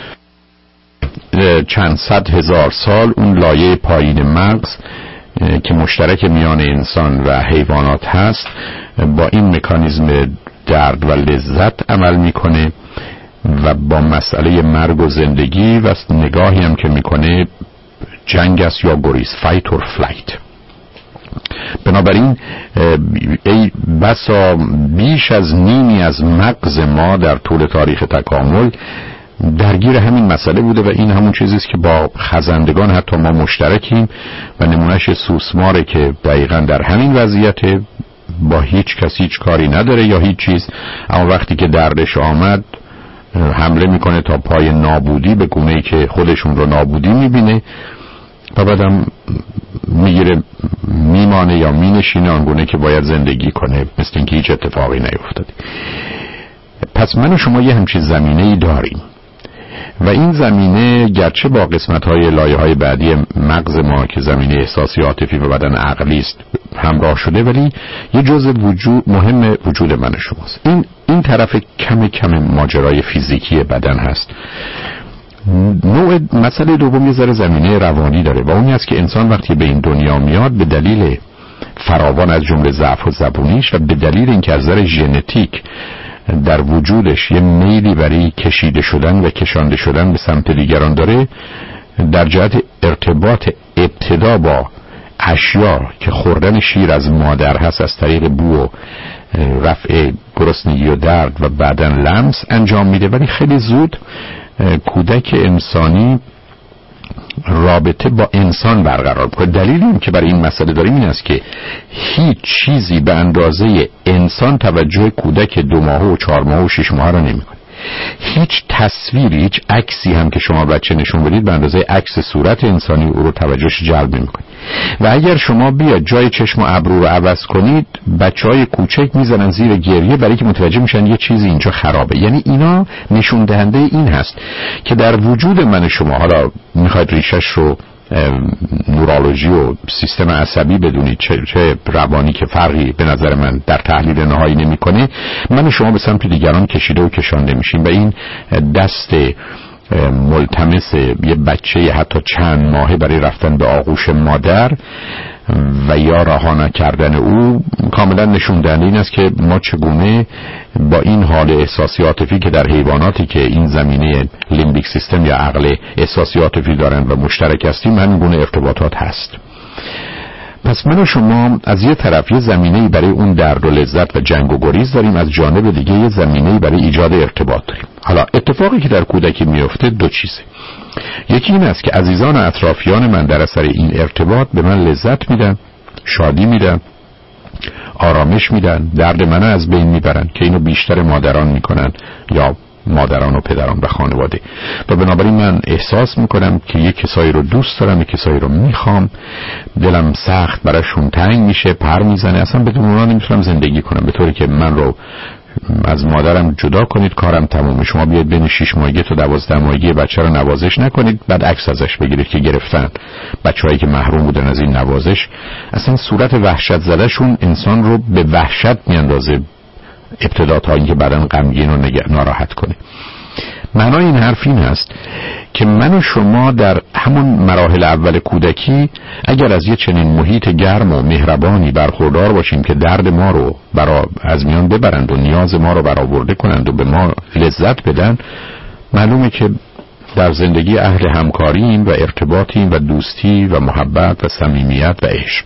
Speaker 3: چند صد هزار سال اون لایه پایین مغز که مشترک میان انسان و حیوانات هست با این مکانیزم درد و لذت عمل میکنه و با مسئله مرگ و زندگی و نگاهی هم که میکنه جنگ است یا گریز، fight or flight. بنابراین ای بسا بیش از نیمی از مغز ما در طول تاریخ تکامل درگیر همین مسئله بوده و این همون چیزی است که با خزندگان حتی ما مشترکیم و نمونهش سوسماره که دقیقاً در همین وضعیت با هیچ کسی هیچ کاری نداره یا هیچ چیز، اما وقتی که دردش آمد حمله میکنه تا پای نابودی، به گونه‌ای که خودشون رو نابودی میبینه و بعدم میگیره میمانه یا مینشینه آنگونه که باید زندگی کنه، مثل اینکه هیچ اتفاقی نیفتاده. پس من و شما یه همچین زمینه‌ای داریم و این زمینه گرچه با قسمت‌های لایه‌های بعدی مغز ما که زمینه احساسی عاطفی و بدن عقلی است همراه شده، ولی یه جزء مهم وجود من و شماست. این طرف کم ماجرای فیزیکی بدن هست. نوع مسئله دوم یه ذره زمینه روانی داره و اونی است که انسان وقتی به این دنیا میاد به دلیل فراوان از جمله ضعف و زبونیش و به دلیل اینکه از نظر ژنتیک در وجودش یه میلی برای کشیده شدن و کشانده شدن به سمت دیگران داره، در جهت ارتباط ابتدا با اشیا که خوردن شیر از مادر هست از طریق بو و رفع گرسنگی و درد و بعداً لمس انجام میده، ولی خیلی زود کودک انسانی رابطه با انسان برقرار کنه. دلیل این که برای این مسئله داریم این است که هیچ چیزی به اندازه انسان توجه کودک 2 ماهه و 4 ماهه و 6 ماهه را نمی‌کنه. هیچ تصویری، هیچ عکسی هم که شما بچه نشون بدید به اندازه عکس صورت انسانی او رو توجهش جلب نمی‌کنه. و اگر شما بیاد جای چشم و ابرو رو عوض کنید، بچهای کوچک میزنن زیر گریه برای که متوجه میشن یه چیزی اینجا خرابه. یعنی اینا نشون دهنده این هست که در وجود من شما، حالا میخواید ریشش رو نورولوژی و سیستم عصبی بدونید چه روانی، که فرقی به نظر من در تحلیل نهایی نمیکنه، من و شما به سمت دیگران کشیده و کشانده میشیم و این دست ملتمس یه بچه حتی چند ماهه برای رفتن به آغوش مادر و یا رها نکردن او کاملا نشون دهنده این است که ما چگونه با این حال احساسی عاطفی که در حیواناتی که این زمینه لیمبیک سیستم یا عقل احساسی عاطفی دارن و مشترک هستیم همین گونه ارتباطات هست. پس من و شما از یه طرف یه زمینه‌ای برای اون درد و لذت و جنگ و گریز داریم، از جانب دیگه یه زمینه‌ای برای ایجاد ارتباط داریم. حالا اتفاقی که در کودکی میفته 2 چیزه. یکی این است که عزیزان و اطرافیان من در اثر این ارتباط به من لذت میدن، شادی میدن، آرامش میدن، درد من از بین میبرن که اینو بیشتر مادران میکنن یا مادران و پدران و خانواده. و بنابراین من احساس میکنم که یک کسایی رو دوست دارم، یک کسایی رو میخوام، دلم سخت براشون تنگ میشه، پر میزنه، اصلا بدون اونا نمیتونم زندگی کنم. به طوری که من رو از مادرم جدا کنید کارم تمومه. شما بیاید بین 6 ماهگی تا 12 ماهگی بچه رو نوازش نکنید، بعد عکس ازش بگیرید که گرفتن. بچه‌هایی که محروم بودن از این نوازش، اصلا صورت وحشت زدهشون انسان رو به وحشت میاندازه، ابتدا تا اینکه بعداً غمگین و ناراحت کنه. معنای این حرف این هست که من و شما در همون مراحل اول کودکی اگر از یه چنین محیط گرم و مهربانی برخوردار باشیم که درد ما رو از میان ببرند و نیاز ما رو برآورده کنند و به ما لذت بدن، معلومه که در زندگی اهل همکاریم و ارتباطیم و دوستی و محبت و صمیمیت و عشق.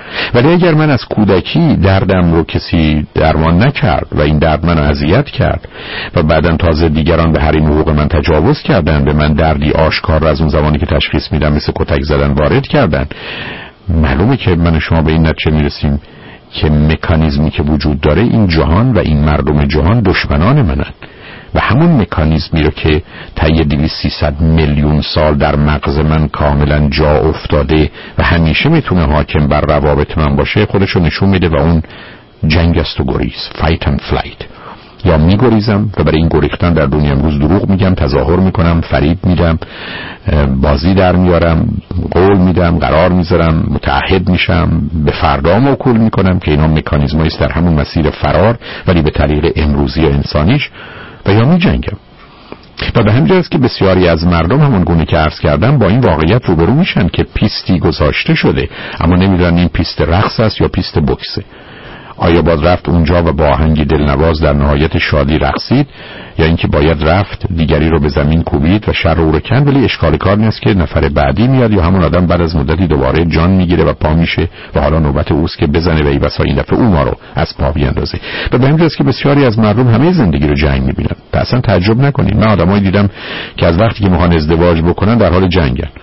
Speaker 3: ولی اگر من از کودکی دردم رو کسی درمان نکرد و این درد منو اذیت کرد و بعداً تازه دیگران به حریم حقوق من تجاوز کردن، به من دردی آشکار رو از اون زمانی که تشخیص میدم مثل کتک زدن وارد کردن، معلومه که من و شما به این نتیجه میرسیم که مکانیزمی که وجود داره، این جهان و این مردم جهان دشمنان منن و همون مکانیزمی رو که طی 200-300 میلیون سال در مغز من کاملا جا افتاده و همیشه میتونه حاکم بر روابط من باشه، خودشو نشون میده و اون جنگ است و گریز، فایت اند فلایت. یا میگریزم و برای این گریختن در دنیا امروز دروغ میگم، تظاهر میکنم، فریب میدم، بازی در میارم، قول میدم، قرار میذارم، متعهد میشم، به فردا موکول میکنم که اینا مکانیزمایی است در همون مسیر فرار ولی به طریق امروزی انسانیش، و یا میجنگم. و به همین جاست که بسیاری از مردم همون گونه که عرض کردم با این واقعیت روبرو میشن که پیستی گذاشته شده اما نمیدونن این پیست رقص است یا پیست بوکسه. آیا باید رفت اونجا و با آهنگی دلنواز در نهایت شادی رقصید، یا اینکه باید رفت دیگری رو به زمین کوبید و شر او رو کند، ولی اشکال کار نیست که نفر بعدی میاد یا همون آدم بعد از مدتی دوباره جان میگیره و پا میشه و حالا نوبت اوست که بزنه و ایبسا این دفعه اون ما رو از پا بیاندازه. و به همین جاست که بسیاری از مردم همه زندگی رو جنگ میبینن. اصلا تعجب نکنید، من آدمایی دیدم که از وقتی که میخوان ازدواج بکنن در حال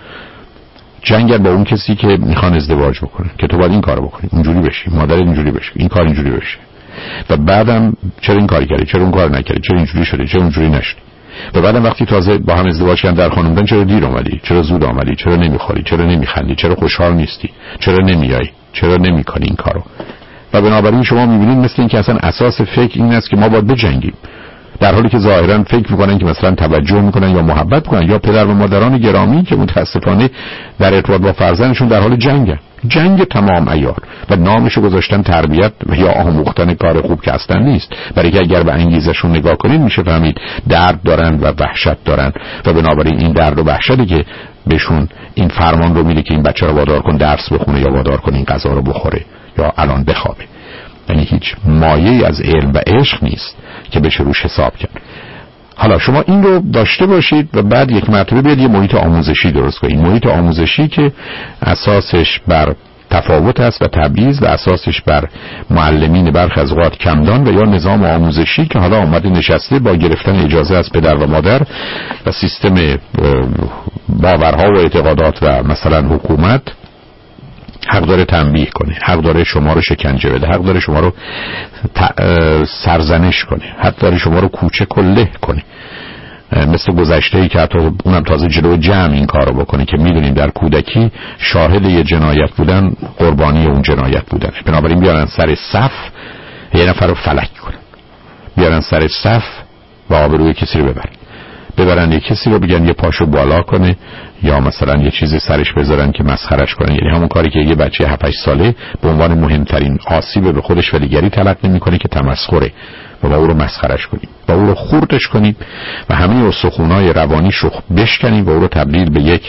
Speaker 3: جنگن با اون کسی که میخوان ازدواج بکنه که تو باید این کارو بکنی، اینجوری بشی، مادر اینجوری بشه، این کار اینجوری بشه، و بعدم چرا این کاری کردی، چرا اون کار نکردی، چرا اینجوری شده، چرا اونجوری نشد. و بعدم وقتی تازه با هم ازدواج کردن در خانوادن، چرا دیر اومدی، چرا زود اومدی، چرا نمیخوری، چرا نمیخندی، چرا خوشحال نیستی، چرا نمیای، چرا نمیکنی این کارو. و بنابراین شما میبینید مثل این که اصلا اساس فکر این است که ما باید بجنگیم، در حالی که ظاهرا فکر میکنن که مثلا توجه میکنن یا محبت کنن، یا پدر و مادران گرامی که متاسفانه در ارتباط با فرزندشون در حال جنگ تمام عیار و نامشو گذاشتن تربیت و یا آموختن کار خوب که اصلا نیست. برای که اگر به انگیزشون نگاه کنید میشه فهمید درد دارن و وحشت دارن، و بنابراین این درد و وحشتی که بهشون این فرمان رو میده که این بچه رو وادار کن درس بخونه یا وادار کن این غذا رو بخوره یا الان بخوابه، یعنی هیچ مایه‌ای از علم و عشق نیست که بشه روش حساب کرد. حالا شما این رو داشته باشید و بعد یک مرتبه بیاد یه محیط آموزشی درست کنید، محیط آموزشی که اساسش بر تفاوت است و تبعیض و اساسش بر معلمین برخی از اوقات کمدان و یا نظام آموزشی که حالا اومده نشسته با گرفتن اجازه از پدر و مادر و سیستم باورها و اعتقادات و مثلا حکومت حق داره تنبیه کنه، حق داره شما رو شکنجه بده، حق داره شما رو سرزنش کنه، حق داره شما رو کوچک و له کنه، مثل گذشته‌ای که حتی اونم تازه جلو جمع این کارو بکنه که میدونیم در کودکی شاهد یه جنایت بودن قربانی اون جنایت بودن. بنابراین بیارن سر صف یه نفر رو فلک کنن، بیارن سر صف و آبروی کسی رو ببرن یه کسی رو بگن یه پاشو بالا کنه یا مثلا یه چیز سرش بذارن که مسخرش کنه، یعنی همون کاری که یه بچه 7-8 ساله به عنوان مهمترین آسیب به خودش و دیگری تلقی میکنه که تمسخره، و با او رو مسخرش کنیم، با او رو خوردش کنیم و همه استخونای روانیش رو بشکنیم و او رو تبدیل به یک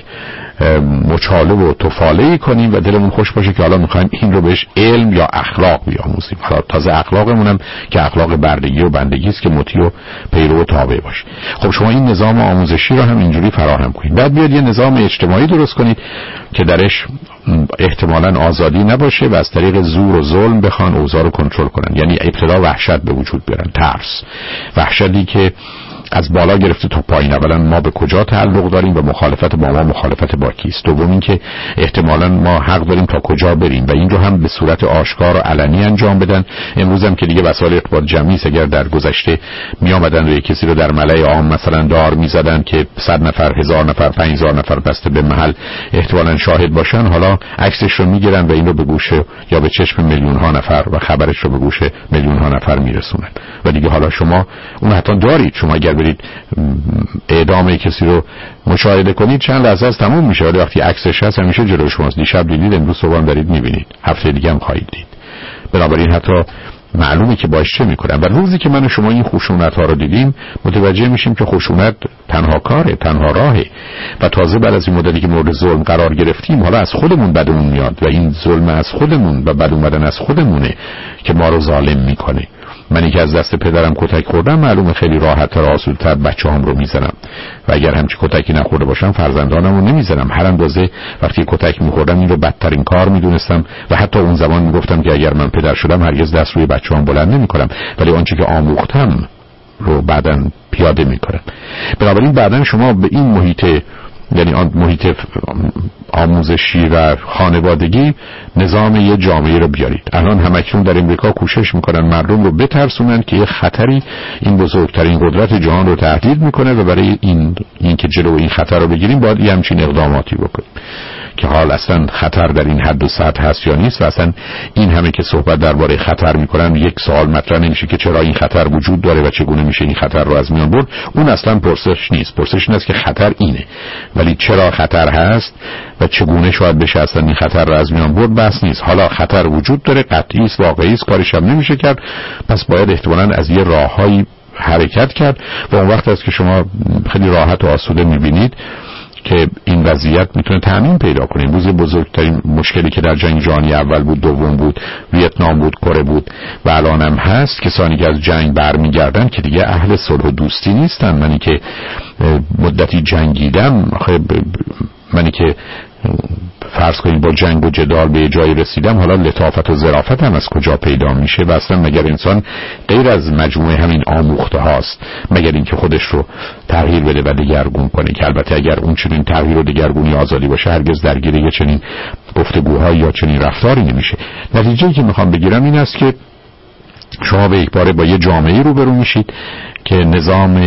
Speaker 3: مچاله و تفاله‌ای کنیم و دلمون خوش باشه که حالا میخوایم این رو بهش علم یا اخلاق بیاموزیم. حالا تازه اخلاقمونم که اخلاق بردگی و بندگی است که مطیع و پیرو و تابع باشه. خب شما این نظام آموزشی رو هم اینجوری فراهم کنید، بعد بیاد یه نظام اجتماعی درست کنید که درش احتمالاً آزادی نباشه و از طریق زور و ظلم بخوان اوضاع رو کنترل کنن، یعنی ابتدا وحشت به وجود بیارن، ترس، وحشتی که از بالا گرفته تا پایین. اولا ما به کجا تعلق داریم و مخالفت با ما مخالفت با کیست. دوم این که احتمالاً ما حق داریم تا کجا بریم و این رو هم به صورت آشکار و علنی انجام بدن. امروز هم که دیگه وسایل ارتباط جمعی است، اگر در گذشته می آمدن و کسی رو در ملأ عام مثلا دار می زدن که 100 نفر 1000 نفر 5000 نفر بسته به محل احتمالاً شاهد باشن، حالا عکسش رو میگیرن و این رو به گوش یا به چشم میلیون ها نفر و خبرش رو به گوش میلیون ها نفر میرسونن و دیگه حالا شما اون حتی دارید. شما اگر برید اعدام کسی رو مشاهده کنید چند لحظه از تموم میشه، ولی وقتی عکسش هست همیشه جلوی شماست. دیشب دیدید، امروز صبح دارید میبینید، هفته دیگه هم خواهید دید. بنابراین حتی معلومه که باش چه میکنن. و روزی که من و شما این خشونت ها رو دیدیم متوجه میشیم که خشونت تنها کاره، تنها راهه و تازه بعد از این مدتی که مورد ظلم قرار گرفتیم حالا از خودمون بدمون میاد و این ظلم از خودمون و بد اومدن از خودمونه که ما رو ظالم میکنه. منی که از دست پدرم کتک خوردم معلومه خیلی راحت‌تر و آسودتر بچه‌هام رو میزنم و اگر همچی کتکی نخورده باشم فرزندانم رو نمیزنم. هر اندازه وقتی کتک میخوردم این رو بدترین کار میدونستم و حتی اون زمان میگفتم که اگر من پدر شدم هرگز دست روی بچه‌هام بلند نمیکنم، ولی آنچه که آموختم رو بعداً پیاده میکنم. بنابراین بعداً شما به این محیط، یعنی آن محیط آموزشی و خانوادگی، نظام یه جامعه رو بیارید. الان همکنون در امریکا کوشش میکنن مردم رو بترسونن که یه خطری این بزرگترین قدرت جهان رو تهدید میکنه و برای این که جلو این خطر رو بگیریم باید یه همچین اقداماتی بکنیم که حال اصلا خطر در این حد و سطح هست یا نیست و اصلا این همه که صحبت درباره خطر میکنن یک سوال مطرح نمیشه که چرا این خطر وجود داره و چگونه میشه این خطر رو از میان برد. اون اصلا پرسش نیست. پرسش این است که خطر اینه، ولی چرا خطر هست و چگونه شاید بشه اصلا این خطر رو از میان برد بحث نیست. حالا خطر وجود داره، قطعی است، واقعی است، کارش هم نمیشه کرد، پس باید احتمالاً از یه راههایی حرکت کرد و اون وقت است که شما خیلی راحت و آسوده میبینید که این وضعیت میتونه تأمین پیدا کنه. امروز بزرگترین مشکلی که در جنگ جهانی اول بود، دوم بود، ویتنام بود، کره بود و الان هم هست، کسانی که از جنگ برمیگردن که دیگه اهل صلح و دوستی نیستن. منی که مدتی جنگیدم، منی که فرض کنید با جنگ و جدال به جایی رسیدم، حالا لطافت و ظرافت هم از کجا پیدا میشه؟ و اصلا مگر انسان غیر از مجموعه همین آموخته هاست مگر اینکه خودش رو تغییر بده و دگرگون کنه؟ که البته اگر اون چنین تغییر و دگرگونی آزادی باشه هرگز درگیر یه چنین گفتگوهای یا چنین رفتاری نمیشه. نتیجه‌ای که میخوام بگیرم این است که شما به یک باره با یه جامعه روبرو میشید که نظام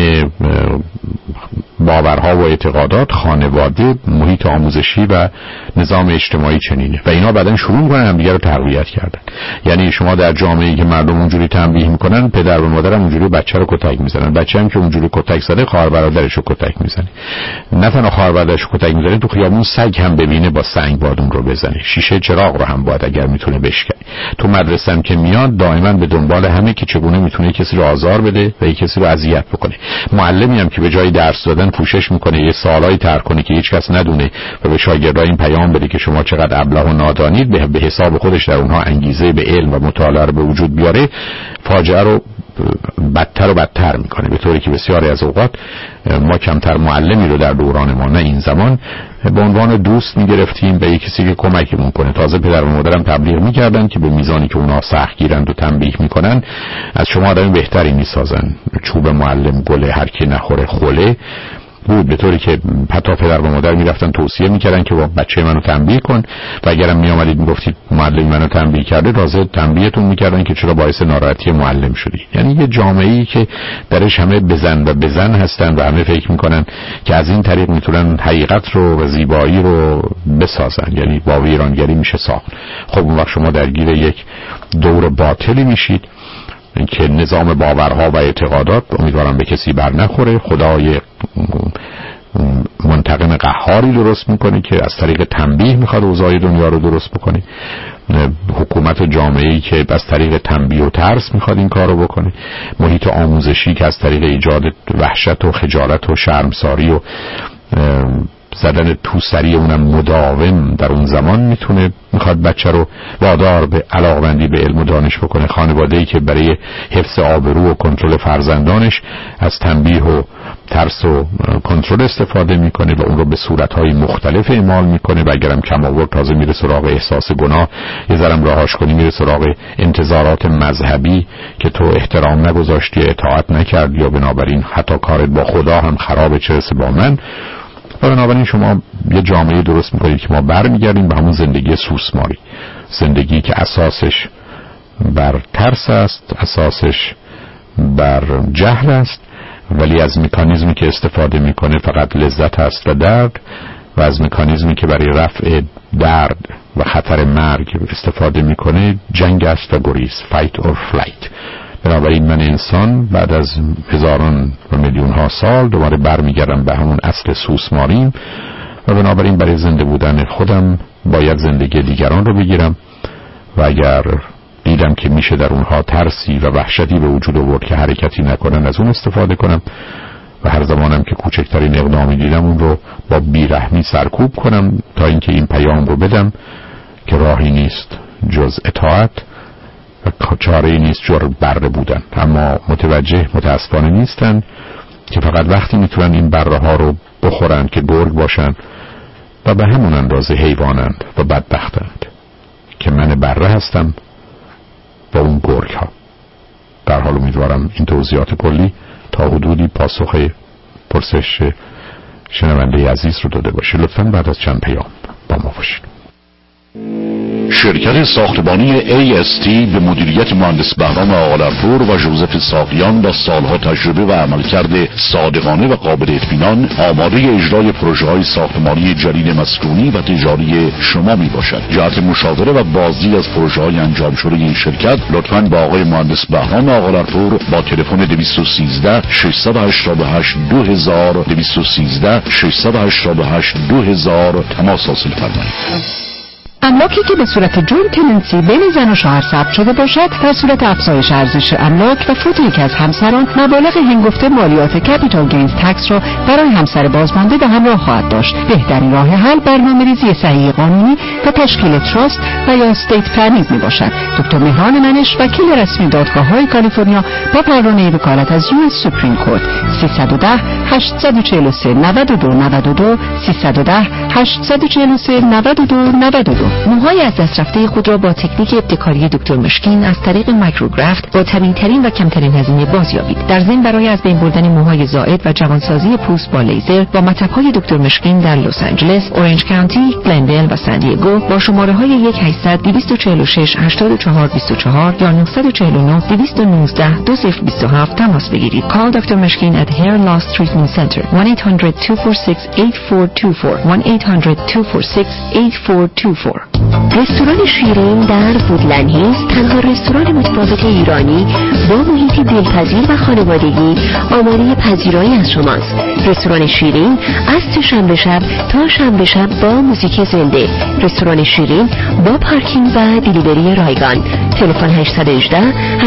Speaker 3: باورها و اعتقادات، خانواده، محیط آموزشی و نظام اجتماعی چنینه و اینا بعدن شروع میکنن هم دیگه رو تقویت کردن. یعنی شما در جامعه‌ای که مردم اونجوری تنبیه میکنن، پدر و مادر هم اونجوری بچه رو کتک میزنن، بچه هم که اونجوری کتک زده خواهر برادرش رو کتک میزنه. نه تنها خواهر برادرش رو کتک میزنه، تو خیابون سگ هم ببینه با سنگ باید اون رو بزنه، شیشه چراغ رو هم باید اگر میتونه بشکنه. تو مدرسه هم که میاد دائما به دنبال همه که چگونه میتونه کسی رو آزار بده و کسی رو اذیت بکنه. معلمی هم که به جای درس دادن کوشش میکنه یه سوالایی طرح کنه که هیچ کس ندونه و به شاگردها این پیام بده که شما چقدر ابله و نادانید، به حساب خودش در اونها انگیزه به علم و مطالعه رو به وجود بیاره، فاجعه رو بدتر و بدتر میکنه. به طوری که بسیاری از اوقات ما کمتر معلمی رو در دوران ما، نه این زمان، به عنوان دوست میگرفتیم به یک کسی که کمکمون کنه. تازه پدر و مادرم تبلیغ میکردن که به میزانی که اونا سختگیرند و تنبیه میکنن از شما آدم بهتری میسازن. چوب معلم گله، هر کی نخوره خوله بود. به طوری که حتی پدر و مادر میرفتن توصیه میکردن که با بچه منو تنبیه کن و اگرم میآمدید میگفتید معلم منو تنبیه کرده، تازه تنبیهتون میکردن که چرا باعث ناراحتی معلم شدی. یعنی یه جامعه‌ای که درش همه بزن و بزن هستن و همه فکر میکنن که از این طریق میتونن حقیقت رو و زیبایی رو بسازن، یعنی با ویرانگری میشه ساخت. خب اون وقت شما درگیر یک دور باطلی میشید که نظام باورها و اعتقادات امیدوارم به کسی بر نخوره. خدای منتقم قهاری درست میکنه که از طریق تنبیه میخواد اوضاع دنیا رو درست بکنه. حکومت و جامعه‌ای که از طریق تنبیه و ترس میخواد این کار رو بکنه. محیط آموزشی که از طریق ایجاد وحشت و خجالت و شرمساری و زدن توسری اونم مداوم در اون زمان میخواد بچه رو وادار به علاقه‌مندی به علم و دانش بکنه. خانواده‌ای که برای حفظ آبرو و کنترل فرزندانش از تنبیه و ترس و کنترل استفاده میکنه و اون رو به صورت‌های مختلف اعمال میکنه و اگرم کم آورد تازه میره سراغ احساس گناه، یه ذرم راهاش کنی میره سراغ انتظارات مذهبی که تو احترام نگذاشتی، اطاعت نکردی یا بنابراین حتی کارت با خدا هم خرابه چه رسه با من. و بنابراین شما یه جامعه درست میکنید که ما برمیگردیم به همون زندگی سوسماری، زندگی که اساسش بر ترس است، اساسش بر جهل است، ولی از مکانیزمی که استفاده میکنه فقط لذت است و درد، و از مکانیزمی که برای رفع درد و خطر مرگ استفاده میکنه جنگ است و گریز، fight or flight. بنابراین من انسان بعد از هزاران و میلیون ها سال دوباره برمیگردم به همون اصل سوسماریم و بنابراین برای زنده بودن خودم باید زندگی دیگران رو بگیرم و اگر دیدم که میشه در اونها ترسی و وحشتی به وجود آورد که حرکتی نکنن از اون استفاده کنم و هر زمانم که کوچکترین اقدامی دیدم اون رو با بیرحمی سرکوب کنم تا اینکه این پیام رو بدم که راهی نیست جز اطاعت و چاره‌ای نیست جز بره بودن، اما متاسفانه نیستن که فقط وقتی میتونن این بره ها رو بخورن که گرگ باشن و به همون اندازه حیوانند و بدبختند که من بره هستم و اون گرگ ها. در حال امیدوارم این توضیحات کلی تا حدودی پاسخ پرسش شنونده عزیز رو داده باشه. لطفاً بعد از چند پیام با ما باشید.
Speaker 1: شرکت ساختمانی AST به مدیریت مهندس بهرام آقالرپور و ژوزف ساقیان با سالها تجربه و عملکرد صادقانه و قابل اطمینان آماده اجرای پروژه‌های ساختمانی جدید مسکونی و تجاری شما می باشد. جهت مشاوره و بازدید از پروژه‌های انجام شده این شرکت لطفاً با آقای مهندس بهرام آقالرپور با تلفن 213 688 2000 213 688 2000 تماس حاصل فرمایید.
Speaker 2: املاکی که به صورت جوینت تننسی بین زن و شوهر ثبت شده باشد در صورت افزایش ارزش املاک و فوت یکی از همسران مبالغ هنگفته مالیات کپیتال گینز تکس را برای همسر بازمانده به همراه خواهد داشت. بهترین راه حل برنامه‌ریزی صحیح قانونی و تشکیل تراست و یا استیت پلنینگ میباشد. دکتر مهران منش وکیل رسمی دادگاه‌های کالیفرنیا با پروانه وکالت از US سوپریم کورت 310 843 92 92 310 843 92 92. موهای از دست رفته خود را با تکنیک ابتکاری دکتر مشکین از طریق مایکروگرافت با طبیعی‌ترین و کمترین هزینه بازیابید. در ضمن برای از بین بردن موهای زائد و جوانسازی پوست با لیزر با مطب‌های دکتر مشکین در لس آنجلس، اورنج کانتی، گلندل و سان دیگو با شماره‌های 1-800-246-8424 یا 949-219-2027 تماس بگیرید. Call Dr. Meshkin at Hair Loss Treatment Center 1-800-246-8424 1-800-246-8424.
Speaker 19: رستوران شیرین در وودلند هیلز تنها رستوران متفاوت ایرانی با محیطی دلپذیر و خانوادگی آماده پذیرایی از شماست. رستوران شیرین از سه‌شنبه شب تا شنبه شب با موزیک زنده. رستوران شیرین با پارکینگ و دیلیوری رایگان. تلفن 818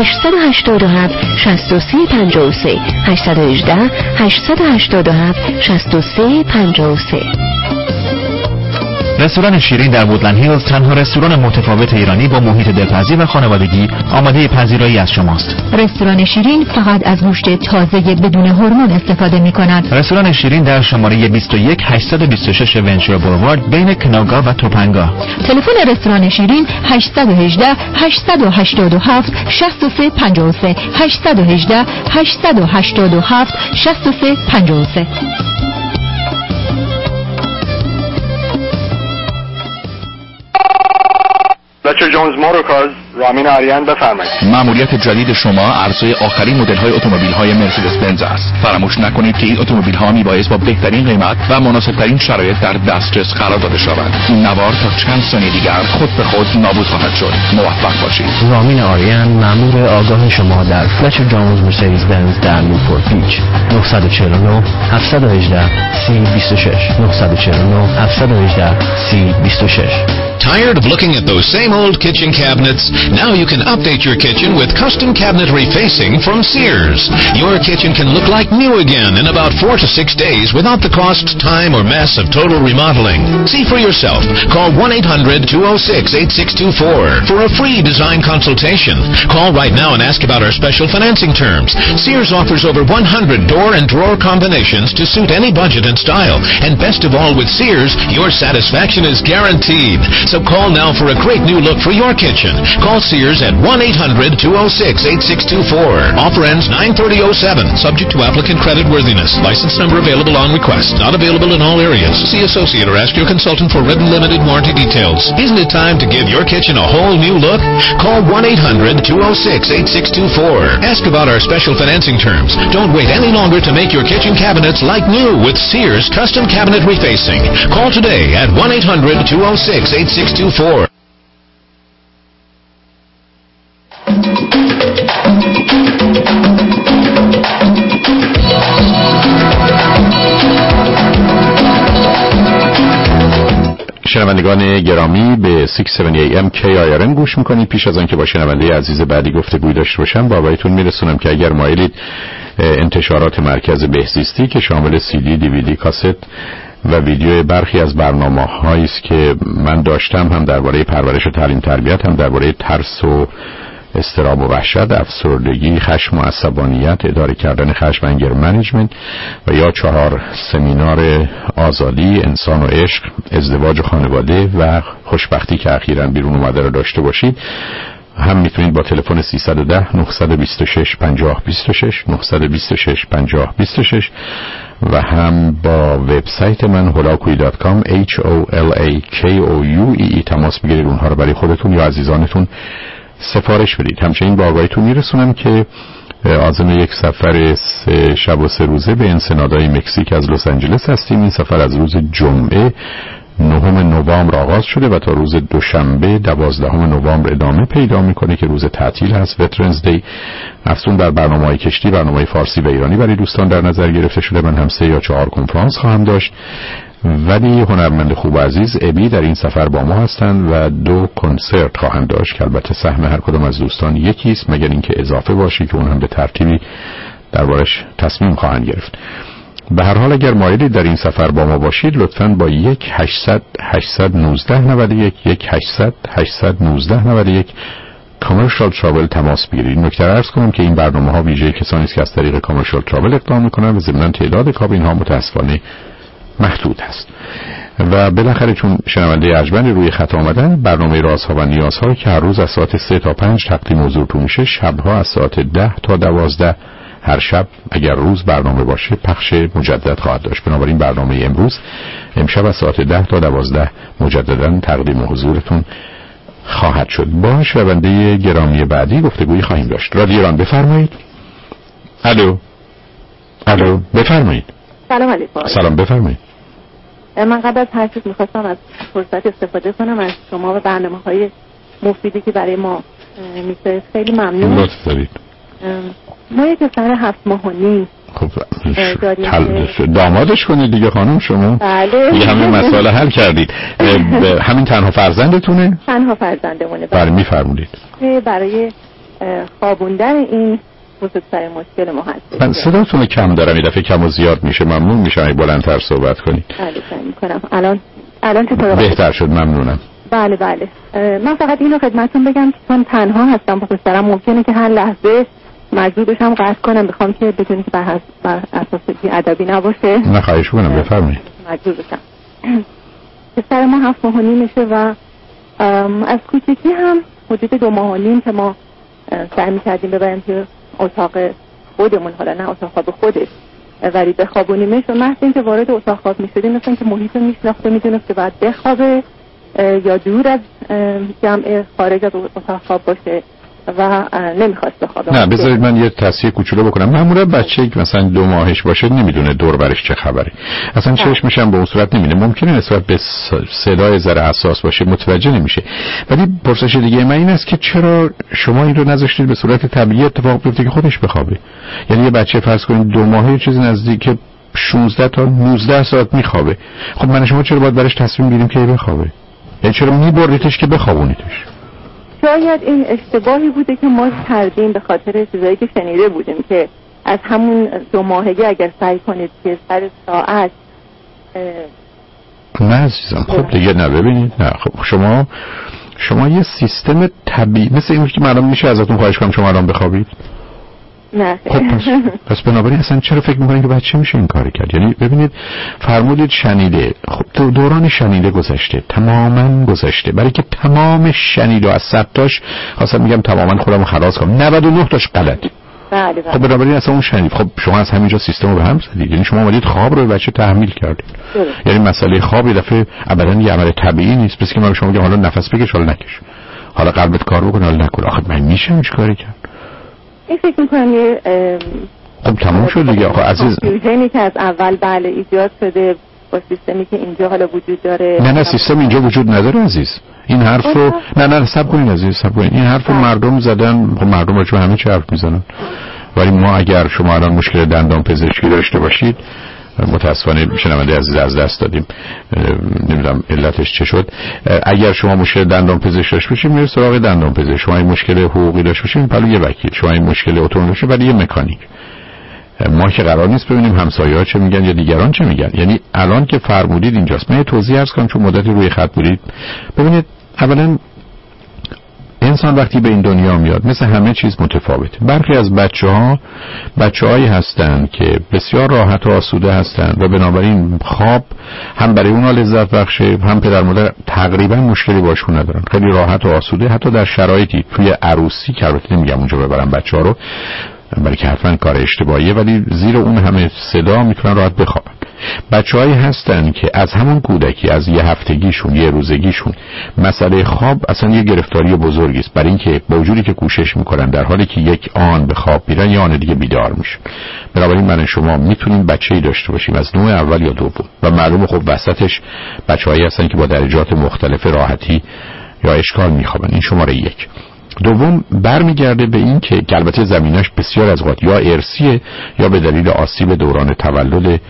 Speaker 19: 887 6353 818 887 6353.
Speaker 8: رستوران شیرین در وودلند هیلز تنها رستوران متفاوت ایرانی با محیط دلپذیر و خانوادگی آماده پذیرایی از شماست.
Speaker 7: رستوران شیرین فقط از گوشت تازه بدون هورمون استفاده می‌کند.
Speaker 8: رستوران شیرین در شماره 21826 ونچر بولوارد بین کناگا و توپنگا.
Speaker 7: تلفن رستوران شیرین 818 887 6353 818 887 6353.
Speaker 12: دکتر جونز موتورکارز، رامین آریان، بفرمایید.
Speaker 13: مأموریت جدید شما عرضه آخرین مدل‌های اتومبیل‌های مرسدس بنز است. فراموش نکنید که این اتومبیل‌ها میبایست با بهترین قیمت و مناسب‌ترین شرایط در دسترس قرار داده شوند. این نوار تا چند ثانیه دیگر خود به خود نابود خواهد شد. موفق باشید.
Speaker 10: رامین آریان، مأمور آگاه شما در فلچر جونز مرسدس بنز در نیوپورت بیچ. 949 718 3026 949 718 3026.
Speaker 20: Tired of looking at those same old kitchen cabinets? Now you can update your kitchen with custom cabinet refacing from Sears. Your kitchen can look like new again in about 4 to 6 days without the cost, time, or mess of total remodeling. See for yourself. Call 1-800-206-8624 for a free design consultation. Call right now and ask about our special financing terms. Sears offers over 100 door and drawer combinations to suit any budget and style. And best of all, with Sears, your satisfaction is guaranteed. So call now for a great new look for your kitchen. Call Sears at 1-800-206-8624. Offer ends 9/30/07. Subject to applicant credit worthiness. License number available on request. Not available in all areas. See associate or ask your consultant for written limited warranty details. Isn't it time to give your kitchen a whole new look? Call 1-800-206-8624. Ask about our special financing terms. Don't wait any longer to make your kitchen cabinets like new with Sears Custom Cabinet Refacing. Call today at 1-800-206-8624.
Speaker 3: شنوندگان گرامی به 670 AM KIRN گوش میکنید. پیش از آن که با شنونده عزیز بعدی گفتگوی داشته باشم با آقایتون میرسونم که اگر مایلید انتشارات مرکز بهزیستی که شامل CD، DVD، کاست و ویدیو برخی از برنامه‌هایی است که من داشتم، هم درباره پرورش و تعلیم تربیت، هم درباره ترس و اضطراب و وحشت، افسردگی، خشم و عصبانیت، اداره کردن خشم، انگر منیجمنت، و یا 4 سمینار آزادی، انسان و عشق، ازدواج و خانواده و خوشبختی که اخیراً بیرون اومده رو داشته باشید، هم میتونید با تلفن 310 926 5026 926 5026 و هم با وبسایت من holakui.com HOLAKOUE تماس بگیرید، اونها رو برای خودتون یا عزیزانتون سفارش بدید. همچنین با آگاهیتون میرسونم که عازم یک سفر 3 شب و 3 روزه به انسنادای مکزیک از لس آنجلس هستیم. این سفر از روز جمعه 9 نوامبر آغاز شده و تا روز دوشنبه 12 نوامبر ادامه پیدا میکنه که روز تعطیل هست، وترنز دی. افزون بر برنامه‌های کشتی، برنامه‌های فارسی و ایرانی برای دوستان در نظر گرفته شده. من هم 3 یا 4 کنفرانس خواهم داشت. ولی هنرمند خوب عزیز ابی در این سفر با ما هستند و 2 کنسرت خواهند داشت که البته سهم هر کدام از دوستان یکی است، مگر اینکه اضافه باشه که اون هم به ترتیبی دربارش تصمیم خواهند گرفت. به هر حال اگر مایلید در این سفر با ما باشید، لطفاً با 1-800-819-91 کامرشال تراول تماس بگیرید. نکته عرض کنم که این برنامه‌ها ویژه کسانی است که از طریق کامرشال تراول اقدام می‌کنند و ضمناً تعداد کابین ها متأسفانه محدود هست. و بالاخره چون شنونده ارجمند روی خط آمدن، برنامه رازها و نیازها که هر روز از ساعت 3 تا 5 تقدیم حضورتون میشه، شبها از ساعت 10 تا 12 هر شب اگر روز برنامه باشه پخش مجدد خواهد داشت. بنابراین برنامه امشب از ساعت 10 تا 12 مجددا تقدیم حضورتون خواهد شد. با شنونده گرامی بعدی گفتگویی خواهیم داشت. رادیو ایران بفرمایید. الو بفرمایید.
Speaker 21: سلام علیکم.
Speaker 3: سلام بفرمایید.
Speaker 21: من قبل از هر چیز می‌خواستم از فرصت استفاده کنم از شما و برنامه‌های مفیدی که برای ما می‌سازید. خیلی ممنون.
Speaker 3: لطف دارید.
Speaker 21: ما یک پسر 7 ماه و نیم
Speaker 3: خب دامادش کنید دیگه خانم شما.
Speaker 21: بله.
Speaker 3: یه همین مسئله حل کردید. همین تنها فرزندتونه؟
Speaker 21: تنها فرزندمونه.
Speaker 3: بله میفرمودید.
Speaker 21: برای خوابوندن این بزرگترین مشکل ما هست.
Speaker 3: من صداتون کم دارم، این دفعه کم و زیاد میشه. ممنون میشم اگه بلندتر صحبت کنید.
Speaker 21: بله سعی میکنم. الان چطور؟
Speaker 3: بهتر شد، ممنونم.
Speaker 21: بله. من فقط اینو خدمتتون بگم که چون تنها هستم با پسرم ممکنه که هر لحظه مجبور بشم قطع کنم، بخوام که بدونی که بر اساس ادبی نباشه.
Speaker 3: نه خواهش می‌کنم بفرمایید.
Speaker 21: مجبور بشم. پسر ما 7 ماه و نیم میشه و از کوچکی هم حدود 2 ماه و نیم که ما سعی می‌کردیم ببریم که اتاق خودمون، حالا نه اتاق خواب خودش، ولی بخوابونیمش و محض اینکه وارد اتاق خواب می‌شدیم مثلا که محیط رو میشناخته، میدونست که باید بخوابه یا دور از جمع خارج از اتاق خواب باشه و نمیخواست بخوابه.
Speaker 3: نه بذارید من یه تصحیح کوچولو بکنم. معمولا بچه‌ای که مثلا 2 ماهش باشه نمیدونه دور برش چه خبره، اصلا چشمش هم به اون صورت نمیبینه، ممکنه نسبت به صدای ذره حساس باشه، متوجه نمیشه. ولی پرسش دیگه من این است که چرا شما این رو نذاشتید به صورت طبیعی اتفاق بیفته که خودش بخوابه؟ یعنی یه بچه فرض کنید 2 ماهه چیزی نزدیک 16 تا 19 ساعت میخوابه. خب من شما چرا باید برش تصمیم بگیریم که بخوابه؟ یعنی چرا میبریدش که بخوابونیدش؟
Speaker 21: شاید این اشتباهی بوده که ما کردیم به خاطر چیزایی که شنیده بودیم که از همون 2 ماهگی اگر سعی کنید که سر ساعت
Speaker 3: نه عزیزم. خب دیگه نه ببینید، نه خب شما یه سیستم طبیعی مثل این که معلوم میشه ازتون خواهش کنم شما الان بخوابید.
Speaker 21: نه
Speaker 3: خب پس بنابراین اصلا چرا فکر میکنید که بچه میشه این کاری کرد؟ یعنی ببینید فرمودید شنیده، خب دوران شنیده گذشته، تماما گذشته، برای که تمام شنیده از 100 تاش خواستم میگم تماما خودمو خلاص کنم 99 تاش غلط.
Speaker 21: بله.
Speaker 3: خب بنابراین اصلا اون شنید. خب شما از همینجا سیستم رو به هم زدید، یعنی شما اومدید خواب رو به بچه تحمیل کردید. یعنی مسئله خواب یه دفعه ابدا یه عمل طبیعی نیست. پس که من به شما میگم حالا نفس بکش، حالا نکش، حالا قلبت کار بکنه، حالا نکن. آخه من میشه چیکار کرد؟
Speaker 21: این فکر میکنم یه
Speaker 3: خب تموم شد دیگه. آخه عزیز
Speaker 21: کنفیوژنی که از اول بله ایجاد شده با سیستمی که اینجا حالا وجود داره.
Speaker 3: نه سیستم اینجا وجود نداره عزیز. این حرف رو نه صبر کنین عزیز، صبر کنین. این حرف رو مردم زدن. خب مردم رو همه چی حرف میزنن. ولی ما اگر شما الان مشکل دندان پزشکی داشته باشید، متاسفانه شنونده عزیز از دست دادیم، نمیدونم علتش چه شد. اگر شما مشکل دندان پزشکی داشته باشید میره سراغ دندان پزشک. شما این مشکل حقوقی داشته باشید پلو یه وکیل. شما این مشکل اتومبیل داشته ولی یه مکانیک. ما که قرار نیست ببینیم همسایه‌ها چه میگن یا دیگران چه میگن. یعنی الان که فرمودید اینجاست، من توضیح عرض کنم چون مدتی روی خط بودید. ببینید اولا انسان وقتی به این دنیا میاد مثل همه چیز متفاوته. برخی از بچه‌هایی هستند که بسیار راحت و آسوده هستند و بنابراین خواب هم برای اونها لذت بخشه، هم پدر مادر تقریبا مشکلی باشون ندارن، خیلی راحت و آسوده. حتی در شرایطی توی عروسی که البته نمیگم اونجا ببرن بچه‌ها رو، برای که حتما کار اشتباهیه، ولی زیر اون همه صدا میتونن راحت بخوابن. بچه‌هایی هستن که از همون کودکی، از یه هفتگیشون، یه روزگیشون، مسئله خواب اصلا یه گرفتاری بزرگی است، برای اینکه با وجودی که کوشش میکنن در حالی که یک آن به خواب میرن یا آن دیگه بیدار میشن. بنابراین من شما میتونیم بچه‌ای داشته باشیم از نوع اول یا دوم و معلومه خب وسطش بچه‌هایی هستن که با درجات مختلف راحتی یا اشکال میخوابن. این شماره یک. دوم برمیگرده به این که البته زمینش بسیار از اوقات یا ارثیه یا به دلیل آسیب دوران تولد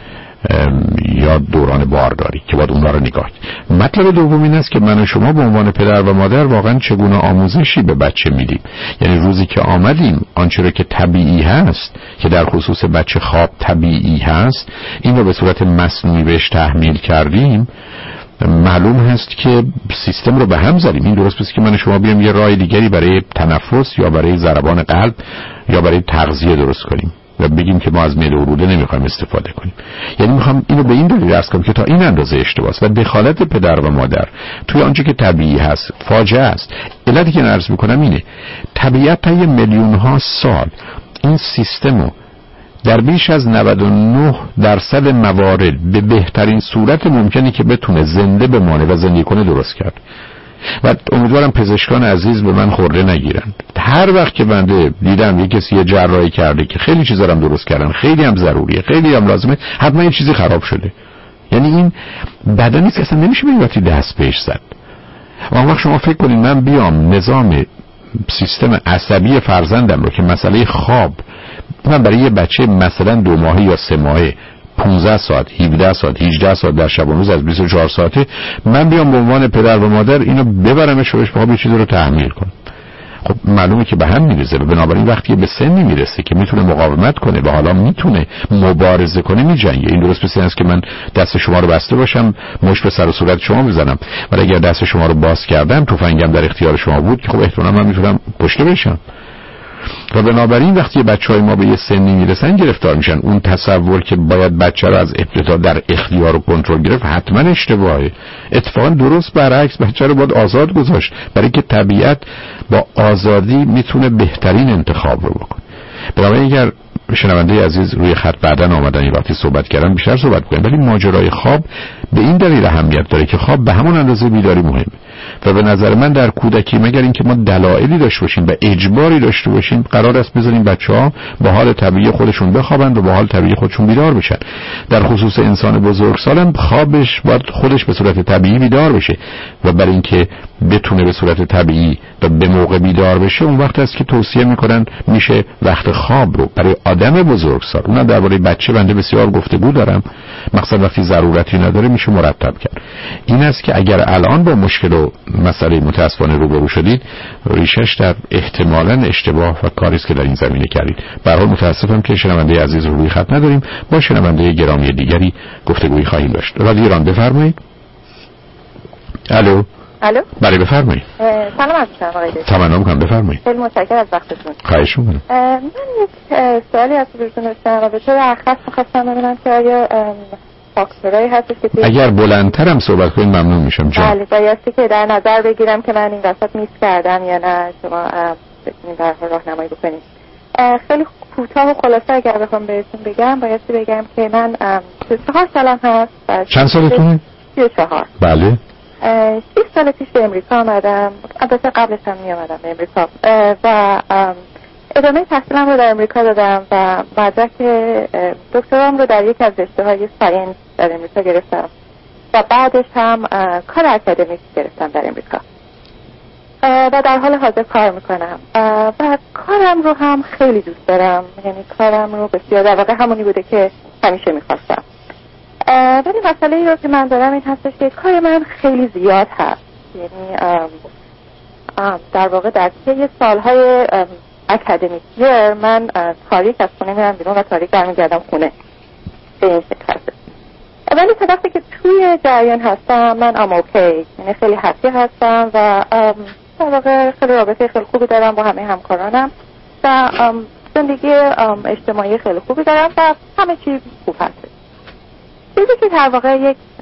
Speaker 3: یا دوران بارداری که باید اونها رو نگاه کنیم. مطلب دوم این است که من و شما به عنوان پدر و مادر واقعا چگونه آموزشی به بچه میدیم. یعنی روزی که آمدیم آنچه رو که طبیعی هست که در خصوص بچه خواب طبیعی هست این رو به صورت مصنوعی بهش تحمیل کردیم، معلوم هست که سیستم رو به هم زدیم. این درست پس که من شما بیام یه راه دیگری برای تنفس یا برای ضربان قلب یا برای تغذیه درست کنیم و بگیم که ما از میل و روده نمیخوایم استفاده کنیم. یعنی میخوام اینو به این دلیل عرض کنم که تا این اندازه اشتباهه و دخالت پدر و مادر توی آنچه که طبیعی هست فاجعه است. علتی که عرض میکنم اینه طبیعت تا میلیون ها سال این سیستمو در بیش از 99% موارد به بهترین صورت ممکنی که بتونه زنده بمانه و زندگی کنه درست کرد و امیدوارم پزشکان عزیز به من خورده نگیرن. هر وقت که بنده دیدم یک کسی یه جراحی کرده که خیلی چیزا رو درست کردن، خیلی هم ضروریه، خیلی هم لازمه، حتما یه چیزی خراب شده. یعنی این بدنی که اصلا نمیشه به این وقتی دست بهش زد. اون وقت شما فکر کنید من بیام نظام سیستم عصبی فرزندم رو که مسئله خواب من برای یه بچه مثلا 2 ماهه یا 3 ماهه 15 ساعت 17 ساعت 18 ساعت در شب و روز از 24 ساعته من بیام به عنوان پدر و مادر اینو ببرمش و بهش بخوام یه چیزی رو تحمیل کنم، خب معلومه که به هم میرسه. بنابراین وقتی به سنی میرسه که میتونه مقاومت کنه و حالا میتونه مبارزه کنه میجنگه. این درست مثل است که من دست شما رو بسته باشم مشت به سر و صورت شما بزنم، ولی اگر دست شما رو باز کردم تفنگم در اختیار شما بود که خب احتمالاً من میتونم کشته بشم. و بنابراین وقتی بچهای ما به یه سنی میرسن گرفتار میشن. اون تصور که باید بچه رو از ابتدا در اختیار و کنترل گرفت حتما اشتباهه. اتفاقا درست برعکس، بچه رو باید آزاد گذاشت، برای که طبیعت با آزادی میتونه بهترین انتخاب رو بکنه. بنابراین اگر شنونده عزیز روی خط بعدن آمدن یه وقتی صحبت کردن بیشتر صحبت کنیم، ولی ماجرای خواب به این دلیل اهمیت داره که خواب به همون اندازه بیداری مهمه و به نظر من در کودکی مگر اینکه ما دلایلی داشته باشیم و اجباری داشته باشیم قرار است بذاریم بچه‌ها با حال طبیعی خودشون بخوابند و با حال طبیعی خودشون بیدار بشن. در خصوص انسان بزرگسالم خوابش باید خودش به صورت طبیعی بیدار بشه و برای اینکه بتونه به صورت طبیعی و به موقع بیدار بشه اون وقت است که توصیه میکنن میشه وقت خواب رو برای آدم بزرگسال، اونم درباره بچه بنده بسیار گفتگو دارم، مقصد وقتی ضرورتی نداره میشه مرتب کرد. این است که اگر الان با مشکل و مسئله متاسفانه روبرو شدید ریشش در احتمالاً اشتباه و کاری است که در این زمینه کردید. به هر حال متاسفم که شنونده عزیز رو روی خط نداریم، با شنونده گرامی دیگری گفتگویی خواهیم داشت. رادیو ایران بفرمایید. الو. بله بفرمایید.
Speaker 21: سلام عزیزم آقای دکتر.
Speaker 3: تمام میکنم بفرمایید.
Speaker 21: خیلی متشکرم از وقتتون.
Speaker 3: خواهش میکنم.
Speaker 21: من یک سوالی از حضورتون داشتم و به طور خاص می‌خواستم ببینم که آیا فاکتورایی هستش که
Speaker 3: اگر بلندترم صحبت کنید ممنون میشم جان.
Speaker 21: بله بایستی که در نظر بگیرم که من این وسط میس کردم یا نه، شما بتونید در راهنمایی بکنید. خیلی کوتاه و خلاصه اگر بخوام بهتون بگم بایستی بگم که من 34 سالم هست.
Speaker 3: چند سالتونه؟
Speaker 21: 34.
Speaker 3: بله.
Speaker 21: 6 سال پیش به امریکا آمدم، البته قبلش هم می آمدم به امریکا و ادامه تحصیلم رو در امریکا دادم و مدرک دکترام رو در یک از رشته‌های ساینس در امریکا گرفتم و بعدش هم کار اکادمیک گرفتم در امریکا و در حال حاضر کار میکنم و کارم رو هم خیلی دوست دارم، یعنی کارم رو بسیار در واقع همونی بوده که همیشه میخواستم. ولی مسئله ای رو که من دارم این هستش که کار من خیلی زیاد هست، یعنی در واقع در طی سالهای اکادمیک من تاریک از خونه میرم بیرون و تاریک برمیگردم خونه به این شکل هست. ولی تا وقتی که توی جریان هستم من اوکی، یعنی خیلی هپی هستم و در واقع خیلی رابطه خیلی خوبی دارم با همه همکارانم و زندگی اجتماعی خیلی خوبی دارم و همه چی خوب هست. چیزی که در واقع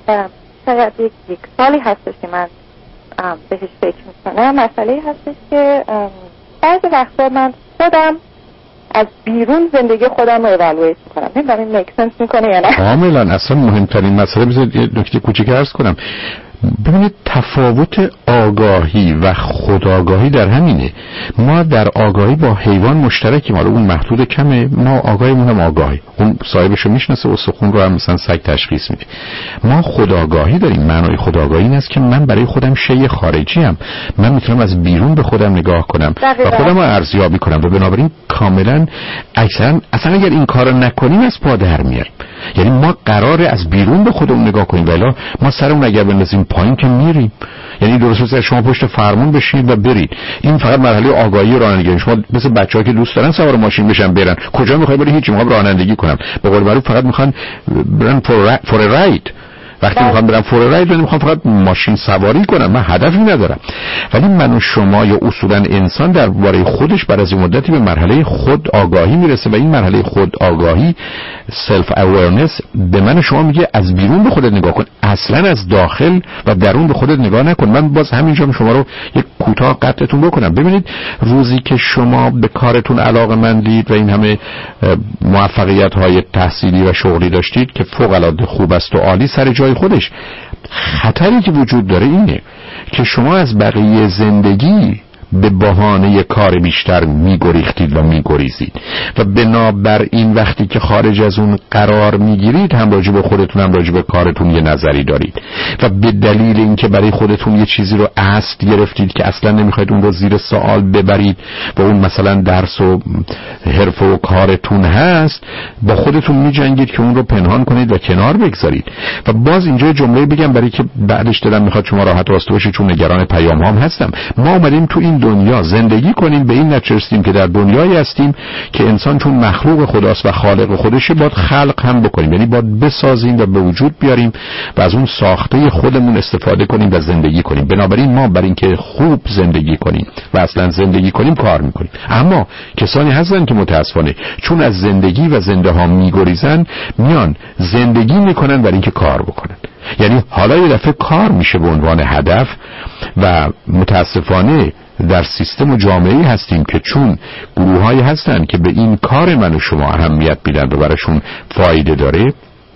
Speaker 21: شاید یک سالی هستش که من بهش فکر میکنم، مسئله هستش که بعضی وقتا من خودم از بیرون زندگی خودم رو اوالویت میکنم. نمیدونم این میک سنس میکنه یا نه.
Speaker 3: کاملا. اصلا مهمترین مسئله بذارید یه نکته کوچیک عرض کنم. ببینید تفاوت آگاهی و خودآگاهی در همینه. ما در آگاهی با حیوان مشترکیم، حالا اون محدود کمه، ما آگاهیمون هم آگاهی، اون صاحبشو میشناسه، استخون رو هم مثلا سگ تشخیص میده. ما خودآگاهی داریم. معنای خودآگاهی این است که من برای خودم شی خارجی ام، من میتونم از بیرون به خودم نگاه کنم و خودم رو ارزیابی کنم و بنابراین کاملا اکثرا اصلا اگر این کارو نکنیم از پا در میاریم. یعنی ما قراره از بیرون به خودمون نگاه کنیم، ولی ما سرمون اگر بندازیم پایین که میریم. یعنی درست شما پشت فرمون بشینید و برید. این فقط مرحله آگاهی رانندگی. شما مثل بچه‌ها که دوست دارن سوار ماشین بشن برن، کجا میخوای بری؟ هیچ. میخوام رانندگی کنم. به قول معروف فقط میخوان برن فور راید. وقتی میخوام برم فور راید میخوام فقط ماشین سواری کنم، من هدفی ندارم. ولی من و شما یا اصولا انسان درباره خودش بعد از این مدتی به مرحله خود آگاهی میرسه و این مرحله خود آگاهی سلف اورننس به من و شما میگه از بیرون به خودت نگاه کن، اصلا از داخل و درون به خودت نگاه نکن. من باز همینجا شما رو یک کوتاه قطعتون بکنم. ببینید روزی که شما به کارتون علاقه‌مندید و این همه موفقیت های تحصیلی و شغلی داشتید که فوق العاده خوب است و عالی سر جای خودش، خطری که وجود داره اینه که شما از بقیه زندگی به بهانه کار بیشتر میگریختید و میگریزید و بنابراین وقتی که خارج از اون قرار میگیرید هم راجع به خودتون هم راجع به کارتون یه نظری دارید و به دلیل اینکه برای خودتون یه چیزی رو اصل گرفتید که اصلا نمیخواید اون رو زیر سوال ببرید و اون مثلا درس و حرفه و کارتون هست، با خودتون میجنگید که اون رو پنهان کنید و کنار بگذارید. و باز اینجا جمله بگم برای که بعدش دلم میخواد شما راحت واسطه باشید چون نگران پیام هام هستم. ما اومدیم تو این دنیا زندگی کنیم، به این نتیجه رسیدیم که در دنیایی هستیم که انسان چون مخلوق خداست و خالق خودشه باید خلق هم بکنیم، یعنی باید بسازیم و به وجود بیاریم و از اون ساخته خودمون استفاده کنیم و زندگی کنیم. بنابراین ما برای اینکه خوب زندگی کنیم و اصلا زندگی کنیم کار میکنیم. اما کسانی هستن که متاسفانه چون از زندگی و زنده ها میگریزن میان زندگی میکنن برای اینکه کار بکنن. یعنی حالا یه دفعه کار میشه به عنوان هدف و متاسفانه در سیستم و جامعه‌ای هستیم که چون گروه‌هایی هستن که به این کار من و شما اهمیت میدن و براشون فایده داره،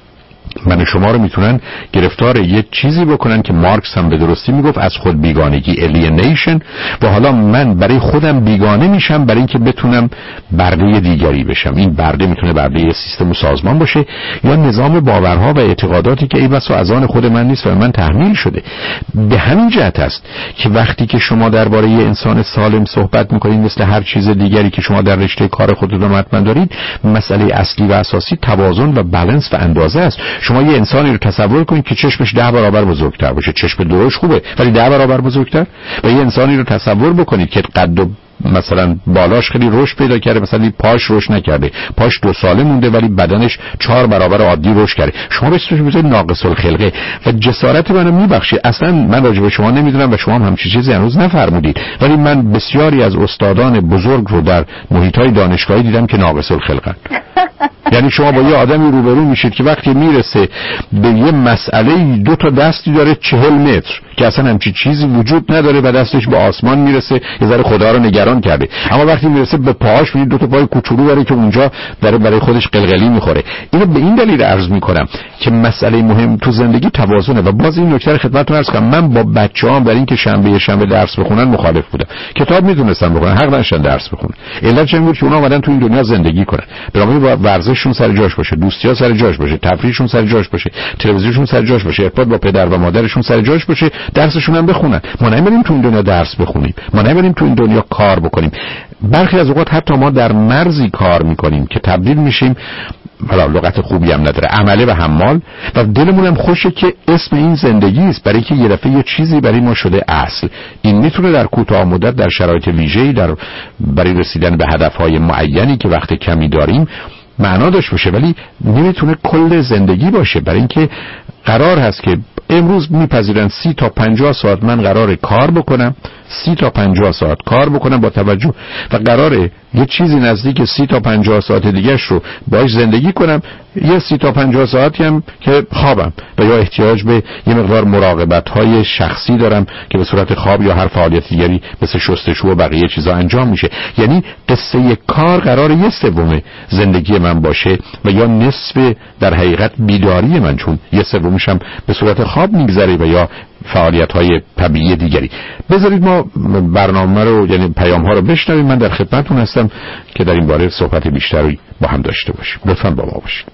Speaker 3: من و شما رو میتونن گرفتار یه چیزی بکنن که مارکس هم به درستی میگفت از خود بیگانگی، alienation. و حالا من برای خودم بیگانه میشم برای اینکه بتونم برده دیگری بشم. این برده میتونه برده سیستم و سازمان باشه یا نظام باورها و اعتقاداتی که ای بسا از آن خود من نیست و من تحمیل شده. به همین جهت است که وقتی که شما درباره یه انسان سالم صحبت میکنید مثل هر چیز دیگری که شما در رشته کار خودتون حتما دارید، مسئله اصلی و اساسی توازن و بالانس و اندازه است. شما یه انسانی رو تصور کنید که چشمش 10 برابر بزرگتر باشه، چشم درش خوبه ولی 10 برابر بزرگتر، و یه انسانی رو تصور بکنید که قد و مثلا بالاش خیلی رشد پیدا کرده، مثلا پاش رشد نکرده، پاش 2 ساله مونده ولی بدنش 4 برابر عادی رشد کرده، شما بهش میگید ناقص الخلقه. و جسارت منو میبخشید، اصلا من راجع به شما نمیدونم و شما هم همچین چیزی هنوز نفرمودید، ولی من بسیاری از استادان بزرگ رو در محیط‌های دانشگاهی دیدم که ناقص الخلقن. یعنی شما با یه آدمی روبرو میشید که وقتی میرسه به یه مسئله 2 تا دستی داره 40 متر که اصلا همچین چیزی وجود نداره و دستش به آسمان میرسه، یه ذره خدا رو نگران کرده. اما وقتی میرسه به پاهاش میبینید 2 تا پای کوچولو داره که اونجا داره برای خودش قلقلی میخوره. اینو به این دلیل عرض میکنم که مسئله مهم تو زندگی توازنه. و باز این نکته رو خدمتتون عرض کنم، من با بچه‌هام برای اینکه شنبه درس بخونن مخالف بودم. کتاب میتونستن بخونن، حق نداشتن درس بخونن. علتش این بود که اونا اومدن تو این دنیا زندگی کنن. بنابراین ورزششون سر جاش باشه، دوستی‌ها سر جاش باشه، تفریحشون سر جاش باشه، تلویزیونشون سر جاش باشه، ارتباط با پدر و مادرشون سر جاش باشه، درسشون هم بخونن. ما نمی‌ریم تو این دنیا درس بخونیم، ما نمی‌ریم تو این دنیا کار بکنیم. برخی از اوقات حتی ما در مرزی کار می‌کنیم که تبدیل میشیم، حالا لغت خوبی هم نداره، عمله و حمال، و دلمون هم خوشه که اسم این زندگی است، برای که یه دفعه یه چیزی برای ما شده اصل. این میتونه در کوتاه مدت در شرایط ویژه‌ای برای رسیدن به هدف‌های معینی که وقت کمی داریم معنا داشته باشه، ولی نمیتونه کل زندگی باشه. برای اینکه قرار هست که امروز میپذیرن 30 تا 50 ساعت من قراره کار بکنم، 30 تا 50 ساعت کار بکنم با توجه و قراره یه چیزی نزدیک 30 تا 50 ساعت دیگه‌اش رو باهاش زندگی کنم، یه 30 تا 50 ساعتی هم که خوابم و یا احتیاج به یه مقدار مراقبت‌های شخصی دارم که به صورت خواب یا هر فعالیت دیگری مثل شستشو و بقیه چیزا انجام میشه. یعنی قصه کار قراره یه سوم زندگی من باشه و یا نصف در حقیقت بیداری من، چون یه سومش هم به صورت خواب میگذره و یا فعالیت‌های طبیعی دیگری. بذارید ما برنامه رو یعنی پیام‌ها رو بشنویم. من در خدمتتون هستم که در این باره صحبت بیشتری با هم داشته باشیم. لطفاً با ما باشید.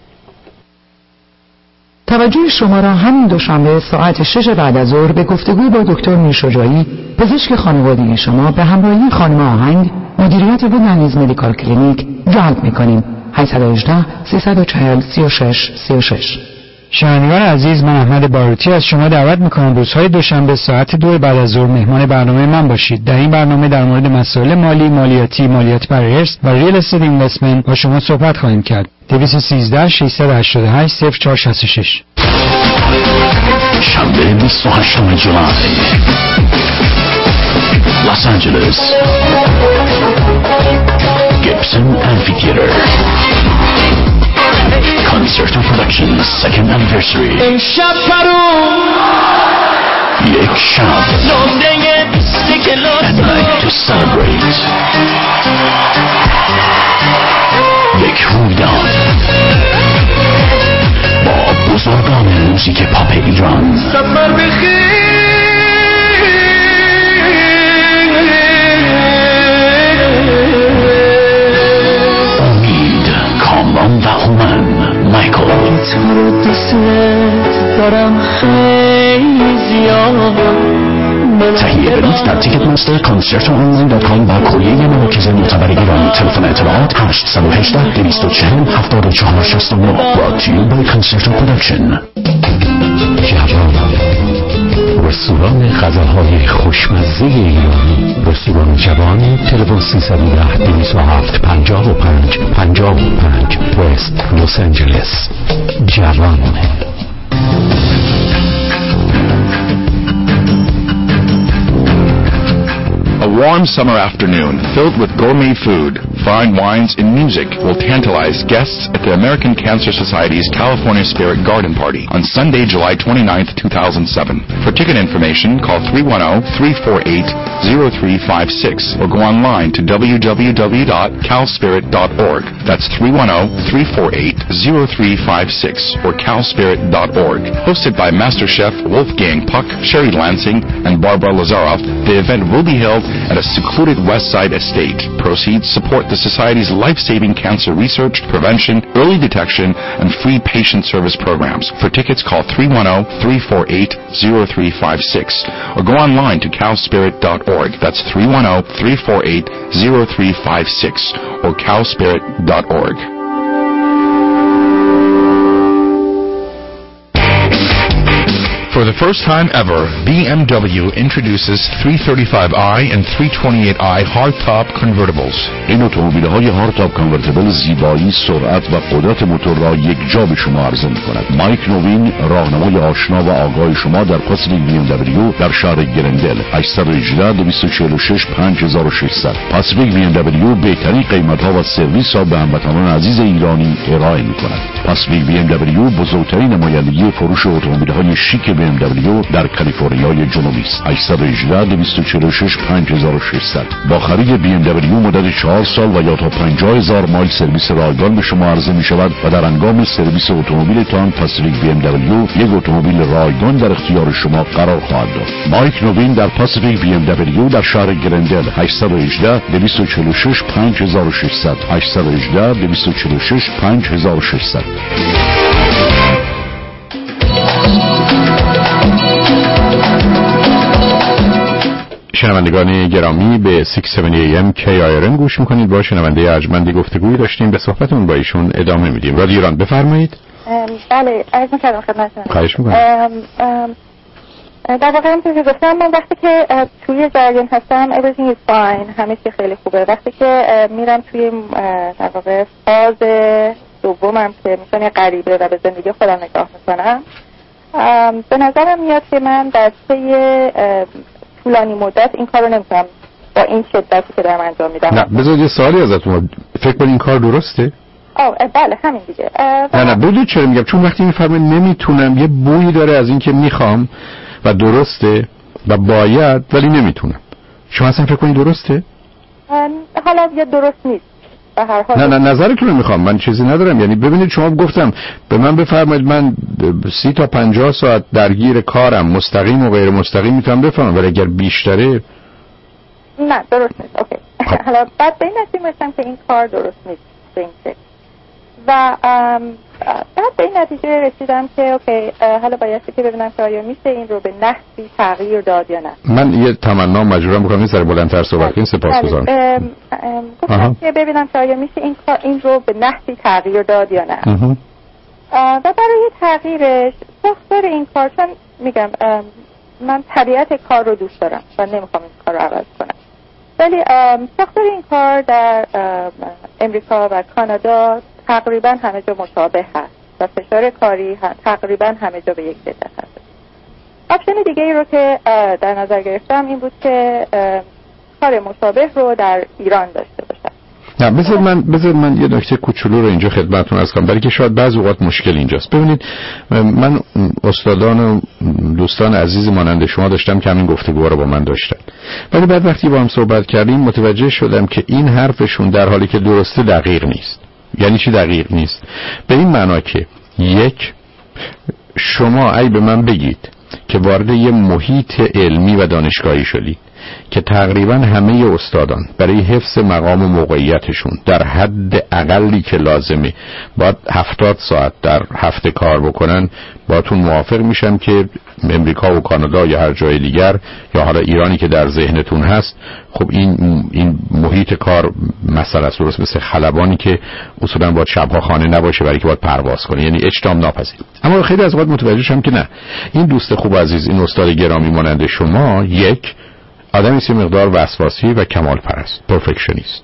Speaker 2: توجه شما را همین دوشنبه ساعت 6 بعد از ظهر به گفتگو با دکتر میرشجاعی، پزشک خانوادگی شما به همراهی خانم آهنگ، مدیریت وودلندز مدیکال کلینیک جلب می‌کنیم. 818 340 36 36.
Speaker 5: شنوندگان عزیز، من احمد باروتی از شما دعوت میکنم روزهای دوشنبه ساعت 2 بعد از ظهر مهمان برنامه من باشید. در این برنامه در مورد مسائل مالی، مالیات برای ارث و ریل استیت اینوستمنت با شما صحبت خواهیم کرد. 213 688 0466.
Speaker 9: شنبه 28 جولای، لس آنجلس، گیبسون امفی‌تئاتر، Concerto Productions second anniversary. یک شب a night to celebrate. یک رویداد با بزرگان موزیک پاپ ایران. سفر بخیر. امید، کامران و هومن، مایکل. تو رو دوست دارم خیلی زیاد. تهیه بلیط در تیکت مستر concertoonline.com و کلیه مراکز معتبر ایران. تلفن اطلاعات 818 240 7469. brought to you by Concerto Production. رستوران غذاهای خوشمزه ایرانی، رستوران جوان. تلفن 310 207 55 55 وست لس آنجلس. جوان.
Speaker 13: A warm summer afternoon filled with gourmet food, fine wines, and music will tantalize guests at the American Cancer Society's California Spirit Garden Party on Sunday, July 29th, 2007. For ticket information, call 310-348-0356 or go online to www.calspirit.org. That's 310-348-0356 or calspirit.org. Hosted by Master Chef Wolfgang Puck, Sherry Lansing, and Barbara Lazaroff, the event will be held at a secluded West Side estate. Proceeds support the Society's life-saving cancer research, prevention, early detection, and free patient service programs. For tickets, call 310-348-0356 or go online to calspirit.org. That's 310-348-0356 or calspirit.org. For the first time ever, BMW introduces 335i and 328i hardtop convertibles.
Speaker 1: این اتومبیل‌های هاردتاپ کانورتیبل زیبایی، سرعت و قدرت موتور را یک جا به شما عرضه می‌کند. مایک نوین، راهنمای آشنا و آگاه شما در پاسلیگ BMW در شهر گرندل. 818 246 5600. پاسلیگ BMW بهترین قیمت‌ها و سرویس را به هموطنان عزیز ایرانی ارائه می‌کند. پاسلیگ BMW بزرگترین نمایندگی فروش اتومبیل‌های شیک BMW در کالیفرنیای جنوبی است. 818 246 5600. با خرید BMW مدت 4 سال و یا تا 50000 مایل سرویس رایگان به شما عرضه می شود و در هنگام سرویس اتومبیلتان پاسلیگ BMW یک اتومبیل رایگان در اختیار شما قرار خواهد داد. مایک نوین در پاسلیگ BMW در شهر گرندل. 818 246 5600. 818 246 5600.
Speaker 3: شنوندگان گرامی، به 670 AM KIRN گوش میکنید. با شنونده ارجمندی گفتگویی داشتیم، به صحبتون با ایشون ادامه میدیم. رادیو ایران، بفرمایید.
Speaker 21: بله، عرض می‌کردم خدمتتون.
Speaker 3: خواهش میکنم.
Speaker 21: در واقع همونطور که گفتم، من وقتی که توی جریان هستم everything is fine، همه چی خیلی خوبه. وقتی که میرم توی در واقع فاز دومم که میشن غریبه و به زندگی خودم نگاه میکنم، به نظرم میاد که من در طی طولانی مدت این کارو نمی‌کنم با این شدتی که دارم انجام میدم.
Speaker 3: نه بذارید یه سوالی ازتون، فکر کنید این کار درسته؟
Speaker 21: بله همین دیگه.
Speaker 3: نه بدید چرا میگم، چون وقتی میفهمه نمیتونم، یه بویی داره از این که میخوام و درسته و باید ولی نمیتونم. شما اصلا فکر کنید درسته؟
Speaker 21: حالا یه درست نیست. به هر حال
Speaker 3: نه نظرتون رو میخوام، من چیزی ندارم. یعنی ببینید شما گفتم به من بفرمایید من 30 تا 50 ساعت درگیر کارم، مستقیم و غیر مستقیم میتونم بفهمم، ولی اگر بیشتره
Speaker 21: نه درست نیست. اوکی. حالا بعد به این نتیجه رسیدم که این کار درست نیست به این شکل و بعد به این نتیجه رسیدم که اوکی حالا بایستی که ببینم که آیا میشه این رو به نحوی تغییر داد یا نه.
Speaker 3: من یه تمنا مجبورم بکنم این سر بلندتر صحبت کنیم. سپاسگزارم.
Speaker 21: گفتم که ببینم که آیا میشه این رو به نحوی تغییر داد یا نه. و برای تغییرش ساختار این کار، چون میگم من طبیعت کار رو دوست دارم و نمیخوام این کار رو عوض کنم، ولی ساختار این کار در امریکا و کانادا تقریبا همه جا مشابه هست و فشار کاری تقریبا همه جا به یک شدت هست. آپشن دیگه ای رو که در نظر گرفتم این بود که کار مشابه رو در ایران داشته باشم.
Speaker 3: نه بذار من یه نکته کوچولو رو اینجا خدمتتون عرض کنم، برای که شاید بعضی اوقات مشکل اینجاست. ببینید من استادان و دوستان عزیز مانند شما داشتم که همین گفتگوها رو با من داشتن، ولی بعد وقتی با هم صحبت کردیم متوجه شدم که این حرفشون در حالی که درسته دقیق نیست. یعنی چی دقیق نیست؟ به این معنا که یک، شما ای به من بگید که وارد یه محیط علمی و دانشگاهی شدید که تقریبا همه استادان برای حفظ مقام و موقعیتشون در حد اقلی که لازمه باید 70 ساعت در هفته کار بکنن، باهاتون موافق میشم که امریکا و کانادا یا هر جای دیگر یا حالا ایرانی که در ذهنتون هست، خب این محیط کار مسئله است، درست مثل خلبانی که اصولا باید شبها خانه نباشه برای که باید پرواز کنه، یعنی اجتماع ناپذیر. اما خیلی از وقت متوجه شدم که نه، این دوست خوب عزیز، این استاد گرامی مانند شما، یک آدمی سی مقدار وسواسی و کمال پرست، پرفکشنیست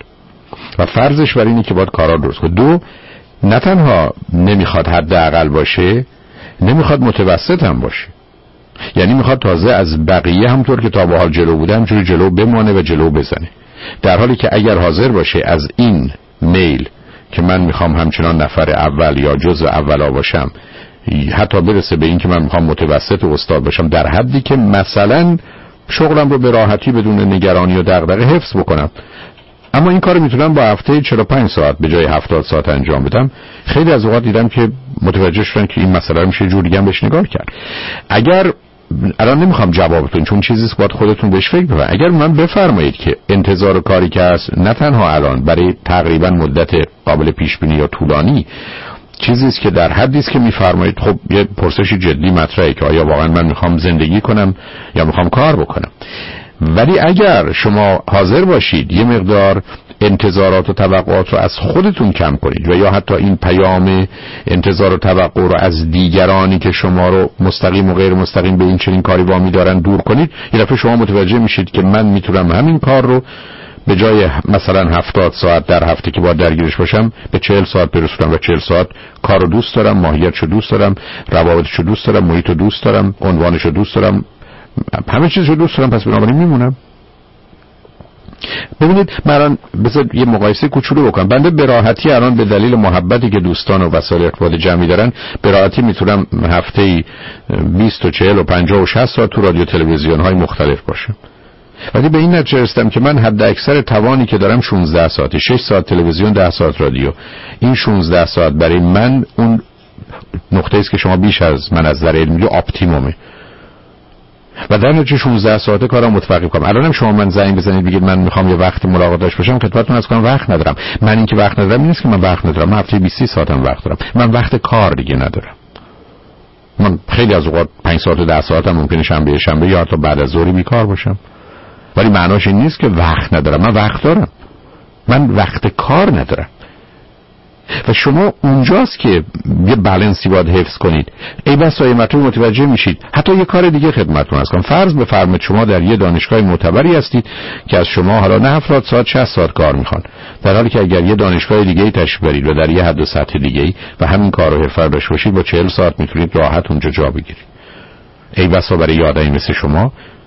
Speaker 3: و فرضش بر اینه که باید کارا درست کنه. دو، نه تنها نمیخواد حداقل باشه، نمیخواد متوسط هم باشه، یعنی میخواد تازه از بقیه همطور که تا به حال جلو بوده همجوری جلو بمانه و جلو بزنه، در حالی که اگر حاضر باشه از این میل که من میخوام همچنان نفر اول یا جزء اولا باشم، حتی برسه به این که من میخوام متوسط و استاد باشم، در حدی که مثلا شغلم رو به راحتی بدون نگرانی و دغدغه حفظ بکنم، اما این کارو میتونم با هفته 45 ساعت به جای 70 ساعت انجام بدم. خیلی از اوقات دیدم که متوجه شدن که این مسئله رو میشه جور دیگه هم بهش نگاه کرد. اگر الان نمیخوام جوابتون، چون چیزی است باید خودتون بهش فکر بکنید، اگر من بفرمایید که انتظار کاری که هست نه تنها الان، برای تقریبا مدت قابل پیش بینی یا طولانی، چیزی است که در حدی است که میفرمایید، خب یه پرسش جدی مطرحه که آیا واقعا من میخوام زندگی کنم یا میخوام کار بکنم. ولی اگر شما حاضر باشید یه مقدار انتظارات و توقعات رو از خودتون کم کنید و یا حتی این پیام انتظار و توقع رو از دیگرانی که شما رو مستقیم و غیر مستقیم به این چنین کاری وامی دارن دور کنید، یه دفعه شما متوجه میشید که من میتونم همین کار رو به جای مثلا 70 ساعت در هفته که باید درگیرش باشم به 40 ساعت برسونم و 40 ساعت کار رو دوست دارم، ماهیتش رو دوست دارم، روابطش رو دوست دارم، محیط رو دوست دارم، عنوانش رو دوست دارم، همه چیز رو دوست دارم، پس بنابراین میمونم. ببینید من بذار یه مقایسه کوچولو بکنم. بنده به راحتی الان به دلیل محبتی که دوستان و وسایل ارتباط جمعی دارن به راحتی میتونم هفته‌ای 20 و 40 و 50 و 60 ساعت تو رادیو تلویزیون های مختلف باشم، ولی به این نتیجه رسیدم که من حد اکثر توانی که دارم 16 ساعته، 6 ساعت تلویزیون، 10 ساعت رادیو. این 16 ساعت برای من اون نقطه است که شما بیش از من از نظر علمی اپتیمومه و در نتیجه 16 ساعته کارم متوقف کنم. الانم شما من زنگ بزنید بگید من میخوام یه وقت ملاقات داشته باشم، خدمتتون عرض کنم وقت ندارم. من این که وقت ندارم این نیست که من وقت ندارم، من هفته 20 ساعتم وقت دارم، من وقت کار دیگه ندارم. من خیلی از اوقات 5 ساعت و 10 ساعتم ممکنه شنبه یا حتی بعد از ظهر بیکار باشم، ولی معناش این نیست که وقت ندارم. من وقت دارم، من وقت کار ندارم. و شما اونجاست که یه بالانسی باید حفظ کنید. ای بس مطلب متوجه میشید. حتی یه کار دیگه خدمتتون عرض کنم. فرض بفرمایید شما در یه دانشگاه معتبری هستید که از شما حالا نه 70 ساعت 60 ساعت کار میخوان، در حالی که اگر یه دانشگاه دیگه‌ای تشریف برید و در یه حد و سطح دیگه‌ای و همین کار رو حرفه داشته باشید با 40 ساعت میتونید راحت اونجا جا بگیرید. ای بس برای آدمی مثل شما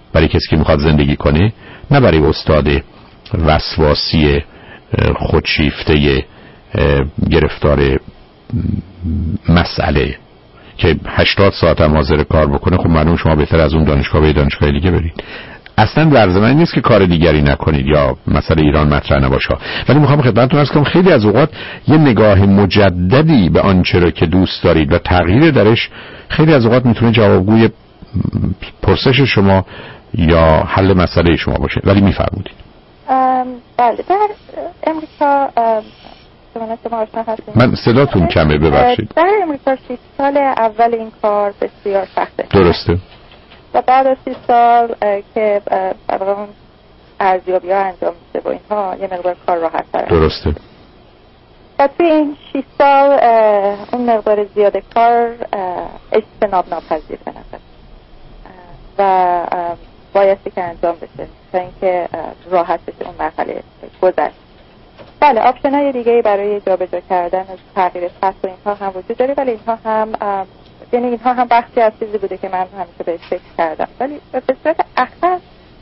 Speaker 3: برای کسی که میخواد زندگی کنه، نه برای استاد وسواسی خودشیفته گرفتار مسئله که 80 ساعت هم حاضر کار بکنه. خب معلوم شما بهتر از اون دانشگاه به دانشگاه دیگه برید. اصلا ورز من نیست که کار دیگری نکنید یا مسئله ایران مطرح نباشه، ولی میخوام خدمتتون عرض کنم خیلی از اوقات یه نگاه مجددی به آنچه را که دوست دارید و تغییر درش خیلی از اوقات میتونه جوابگوی پرسش شما یا حل مسئله شما باشه. ولی میفرمودید.
Speaker 21: بله، در امریکا شما آشنا هستید.
Speaker 3: من صداتون کمه، ببخشید.
Speaker 21: در امریکا 6 سال اول این کار بسیار سخته.
Speaker 3: درسته.
Speaker 21: و بعد از 6 سال که برای اون ارزیابی ها انجام میشه و اینها یه مقدار کار راحت تره.
Speaker 3: درسته.
Speaker 21: و توی این 6 سال اون مقدار زیاده کار اجتناب ناپذیر به نظر و بایستی که انجام بشه تا اینکه راحت بشه اون مرحله گذشت. بله، آپشن های دیگه برای جابجا کردن از تغییر سطح و اینها هم وجود داره، ولی اینها هم یعنی اینها هم بخشی از چیزی بوده که من همیشه بهش فکر کردم. ولی به صورت اخص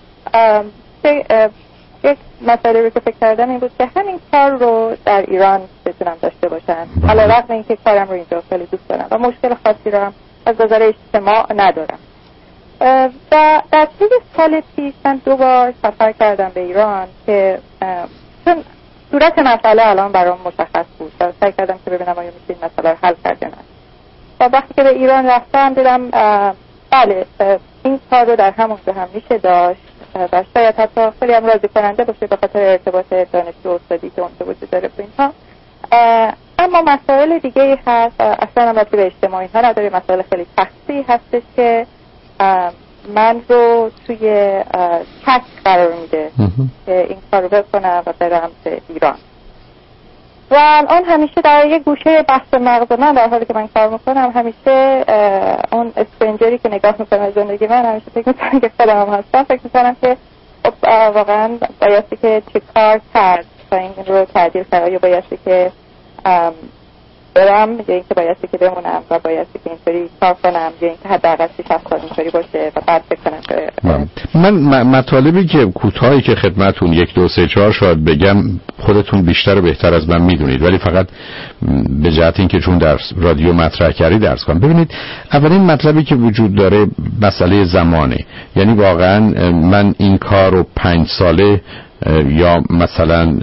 Speaker 21: یک مسئله رو که فکر کردم این بود که همین کار رو در ایران بتونم داشته باشم، علیرغم اینکه کارم رو اینجا خیلی دوست دارم و مشکل خاصی رو هم از نظر اجتماع ندارم. و در طی سال پیش من 2 بار سفر کردم به ایران که چون صورت مسئله الان برام مشخص بود و سعی کردم که ببینم آیا میشه این مسئله رو حل کرد یا نه. و وقتی که به ایران رفتم دیدم بله این کار رو در همونجا هم میشه داشت و شاید حتی خیلی هم راضی کننده باشه به خاطر ارتباط دانشجو استادی که اونجا وجود داره با اینها. اما مسائل دیگه هست، اصلا هم به اجتماعی ها نداره، مسائل خیلی شخصی هستش که من رو توی شک قرار میده که این کار رو بکنم و برم به ایران. و الان همیشه در یک گوشه بحث مغز من در حالی که من کار میکنم همیشه اون اسپنجری که نگاه میکنم از زندگی من همیشه فکر میکنم که خودم هم هستم، فکر میکنم که واقعا بایستی که چه کار کرد تا این رو تعدیل کرد، یا بایستی که برم یا اینکه بایستی که بمونم و بایستی که اینطوری کار کنم یا اینکه حداقل 6 سال اینطوری باشه و بعد فکر کنم که
Speaker 3: من مطالبی که کوتاهی که خدمتون 1 2 3 4 شاید بگم خودتون بیشتر و بهتر از من میدونید، ولی فقط به جهت اینکه چون در رادیو مطرح کردید درس کنم. ببینید، اولین مطلبی که وجود داره مسئله زمانه. یعنی واقعا من این کار رو 5 ساله یا مثلا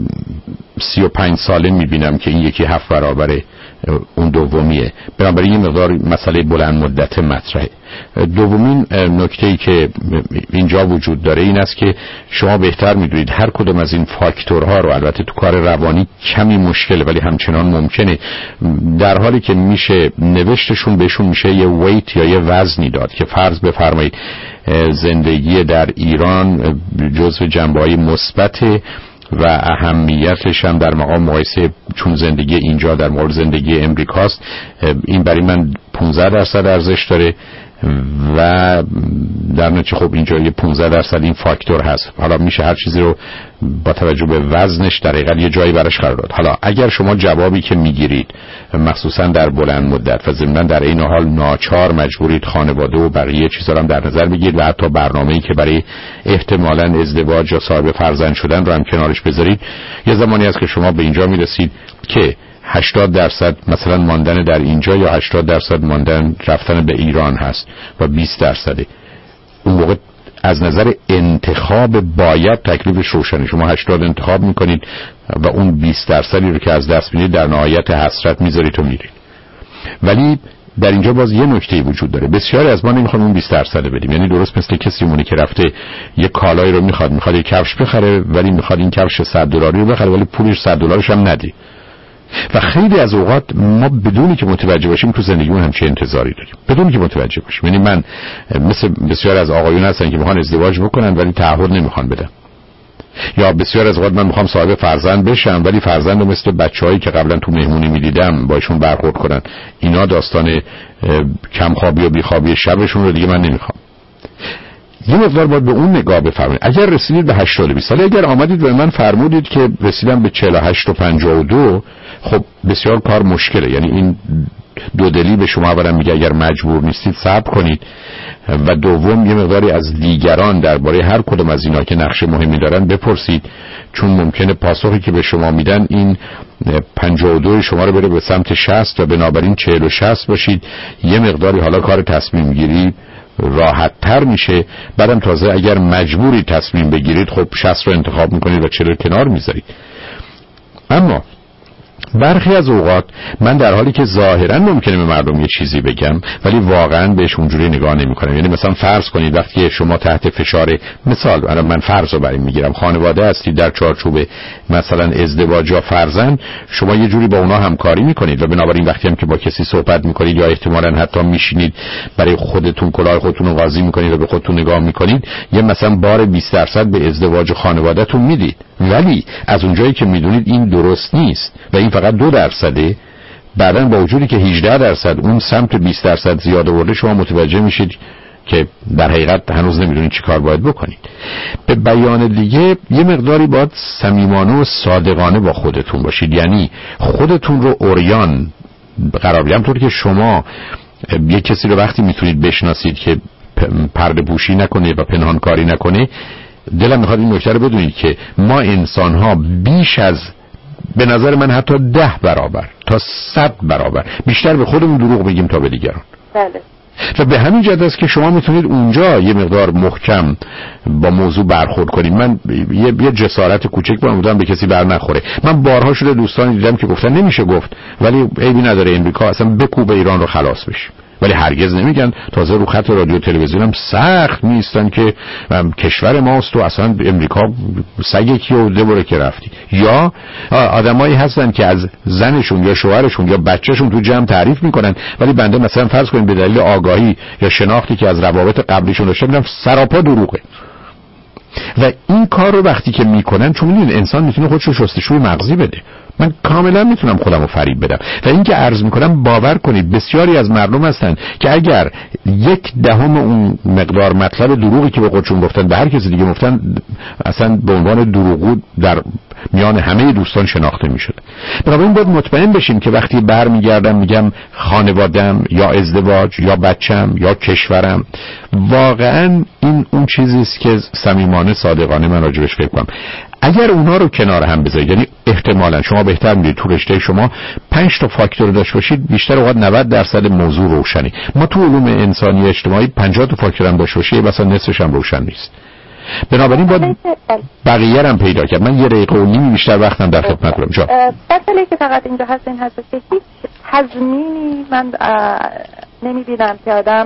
Speaker 3: 35 ساله میبینم که این یکی 7 برابر اون دومیه، بنابراین این مقدار مسئله بلند مدت مطرحه. دومین نکته‌ای که اینجا وجود داره این است که شما بهتر میدونید هر کدوم از این فاکتورها رو، البته تو کار روانی کمی مشکله ولی همچنان ممکنه، در حالی که میشه نوشتشون بهشون میشه یه ویت یا یه وزنی داد که فرض بفرمایید زندگی در ایران جزو جنبه‌های مثبت و اهمیتش هم در مقام مقایسه چون زندگی اینجا در مورد زندگی امریکاست، این برای من 15% ارزش داره و در نتیجه خب اینجا یه 15% این فاکتور هست. حالا میشه هر چیزی رو با توجه به وزنش در حقیقت یه جایی برش قرار داد. حالا اگر شما جوابی که میگیرید مخصوصا در بلند مدت و ضمن در این حال ناچار مجبورید خانواده و بقیه چیزا رو هم در نظر بگیرید و حتی برنامه‌ای که برای احتمالاً ازدواج یا صاحب فرزند شدن رو هم کنارش بذارید، یه زمانی هست که شما به اینجا میرسید که 80% مثلا ماندن در اینجا یا 80% ماندن رفتن به ایران هست و 20% اون موقع از نظر انتخاب باید تکلیفش روشنه. شما 80 انتخاب میکنید و اون 20% رو که از دست میدید در نهایت حسرت میذارید و میرید. ولی در اینجا باز یه نکته وجود داره، بسیاری از ما نمیخوان اون 20% بدیم. یعنی درست مثل کسی مونه که رفته یه کالایی رو میخواد یه کفش بخره ولی میخواد این کفش $100 رو بخره ولی پولش $100 هم ندی. و خیلی از اوقات ما بدونی که متوجه باشیم تو زندگیمون همچین انتظاری داریم، بدونی که متوجه باشیم. یعنی من مثل بسیار از آقایون هستن که میخوان ازدواج بکنن ولی تعهد نمیخوان بدن، یا بسیار از اوقات من میخوام صاحب فرزند بشم ولی فرزندو مثل بچه‌هایی که قبلا تو مهمونی میدیدم باشون برخورد کنن. اینا داستان کمخوابی و بیخوابی شبشون رو دیگه من نمیخوام. یه مقدار باید به اون نگاه بفرمایید. اگر رسیدید به 80 سال، اگر آمدید و من فرمودید که رسیدم به 48 و 52، خب بسیار کار مشکله. یعنی این دودلی به شما اولا میگه اگر مجبور نیستید صبر کنید، و دوم یه مقداری از دیگران درباره هر کدوم از اینا که نقش مهمی دارن بپرسید، چون ممکنه پاسخی که به شما میدن این 52 شما رو بره به سمت 60 و بنابراین 40 و 60 باشید. یه مقداری حالا کار تصمیم گیری راحت تر میشه. بعدم تازه اگر مجبوری تصمیم بگیرید خب 60 رو انتخاب میکنید و 40 کنار میذارید. اما برخی از اوقات من در حالی که ظاهرا ممکنه به مردم یه چیزی بگم ولی واقعا بهش اونجوری نگاه نمی‌کنم. یعنی مثلا فرض کنید وقتی شما تحت فشار، مثال من فرض رو برای میگیرم، خانواده هستید در چارچوب مثلا ازدواج یا فرزند، شما یه جوری با اونا همکاری میکنید و بنابراین وقتی هم که با کسی صحبت میکنید یا احتمالاً حتی میشینید برای خودتون کلاه خودتون رو قاضی میکنید و به خودتون نگاه میکنید، یه مثلا بار 20% به ازدواج خانواده‌تون میدید، ولی از اونجایی که میدونید این درست نیست و این فقط 2%، بعداً با وجودی که 18% اون سمت 20% زیاد آورده، شما متوجه میشید که در حقیقت هنوز نمیدونید چی کار باید بکنید. به بیان دیگه یه مقداری باید صمیمانه و صادقانه با خودتون باشید، یعنی خودتون رو عریان قرار بدید. همونطور که شما یه کسی رو وقتی میتونید بشناسید که پرده پوشی نکنه و پنهان کاری نکنه، دلم میخواد این نکته رو بدونید که ما انسان ها بیش از، به نظر من حتی 10 برابر تا 100 برابر بیشتر به خودمون دروغ میگیم تا به دیگران.
Speaker 21: بله.
Speaker 3: و به همین جهت است که شما میتونید اونجا یه مقدار محکم با موضوع برخورد کنید. من یه جسارت کوچک بودم به کسی بر نخوره. من بارها شده دوستانی دیدم که گفتن نمیشه گفت، ولی عیبی نداره امریکا اصلا بکوبه ایران رو خلاص بشه، ولی هرگز نمیگن. تازه رو خط رادیو تلویزیون هم سخت نیستن که کشور ماست و اصلا امریکا سگ کیو دبره که رفتی. یا آدمایی هستن که از زنشون یا شوهرشون یا بچهشون تو جمع تعریف میکنن، ولی بنده مثلا فرض کنیم به دلیل آگاهی یا شناختی که از روابط قبلیشون داشتم میگم سراپا دروغه. و این کار رو وقتی که میکنن، چون میدونید انسان میتونه خودش رو شستشوی مغزی بده، من کاملا میتونم خودم رو فریب بدم. و این که عرض میکنم باور کنید بسیاری از مردم هستن که اگر 1/10 اون مقدار مطلب دروغی که به خودشون گفتن به هر کسی دیگه گفتن، اصلا به عنوان دروغگو در میان همه دوستان شناخته میشد. بنابراین باید مطمئن بشیم که وقتی برمیگردم میگم خانوادم یا ازدواج یا بچم یا کشورم، واقعا این اون چیزی است که صمیمانه صادقانه من راجبش فکر کنم. اگر اونها رو کنار هم بذارید، یعنی احتمالاً شما بهتر میدید تو رشته شما 5 تا فاکتور داشته باشید، بیشتر اوقات 90% موضوع روشنی. ما تو علوم انسانی اجتماعی 50 تا فاکتور هم داشته باشید مثلا نصفش هم روشن نیست. بنابراین باید بقیه هم پیدا کرد. من 1 دقیقه و نیم بیشتر وقتم در خدمتتونم.
Speaker 21: مسئله که فقط اینجا هست این هست که هیچ تضمینی من نمیبینم که آدم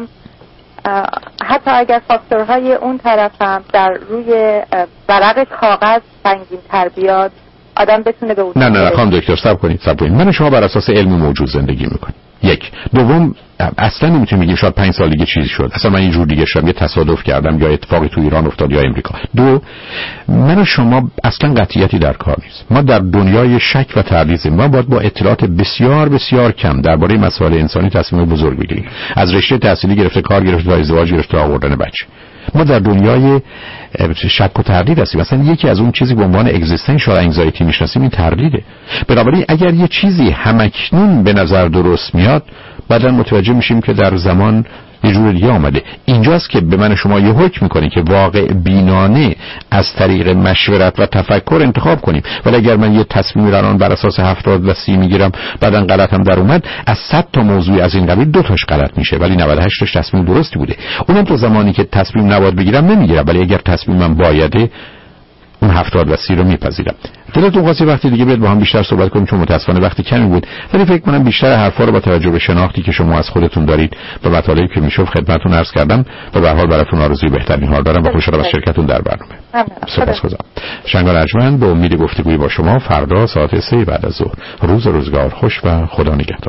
Speaker 21: حتی اگر فاکتورهای اون طرف هم در روی ورق کاغذ سنگین تر بیاد، آدم بتونه به اون.
Speaker 3: نه خانم دکتر صبر کنید. من شما بر اساس علم موجود زندگی میکنیم. یک. دوم، اصلا نمیتونیم بگیم شاید 5 سال دیگه چیزی شد، اصلا من یه جور دیگه شدم، یه تصادف کردم یا اتفاقی تو ایران افتاد یا امریکا. دو، من و شما اصلا قطعیتی در کار نیست. ما در دنیای شک و تردید، ما باید با اطلاعات بسیار بسیار کم درباره مسائل انسانی تصمیم بزرگ بگیریم، از رشته تحصیلی گرفته کار گرفته تا ازدواج گرفته آوردن بچه. ما در دنیای شک و تردید هستیم. مثلا یکی از اون چیزی به عنوان اگزیستانشال انگزایتی میشناسیم این تردیده. بنابراین اگر یه چیزی همکنون به نظر درست میاد، بعداً متوجه میشیم که در زمان یه جور دیگه آمده. اینجاست که به من شما یه حکم میکنه که واقع بینانه از طریق مشورت و تفکر انتخاب کنیم. ولی اگر من یه تصمیم الان بر اساس 70 و 30 میگیرم، بعداً غلط هم در اومد، از 100 تا موضوع از این قبیل 2 تاش غلط میشه ولی 98 تاش تصمیم درستی بوده. اونم تو زمانی که تصمیم نباید بگیرم نمیگیرم، ولی اگر تصمیمم بایده، اون 70 و 30 رو میپذیرم. دلتون خواستی وقتی دیگه بیاد با هم بیشتر صحبت کنیم، چون متاسفانه وقتی کمی بود، ولی فکر کنم بیشتر حرفا رو با توجه به شناختی که شما از خودتون دارید و مطالبی که میشوف خدمتتون عرض کردم و به هر حال براتون آرزوی بهترین حال دارم و خوشحالم از شرکتتون در برنامه. سپاسگزارم. شنگال ارجمند به امید گفتگوی با شما فردا ساعت 3 بعد از ظهر. روز روزگار خوش و خدا نگهدار.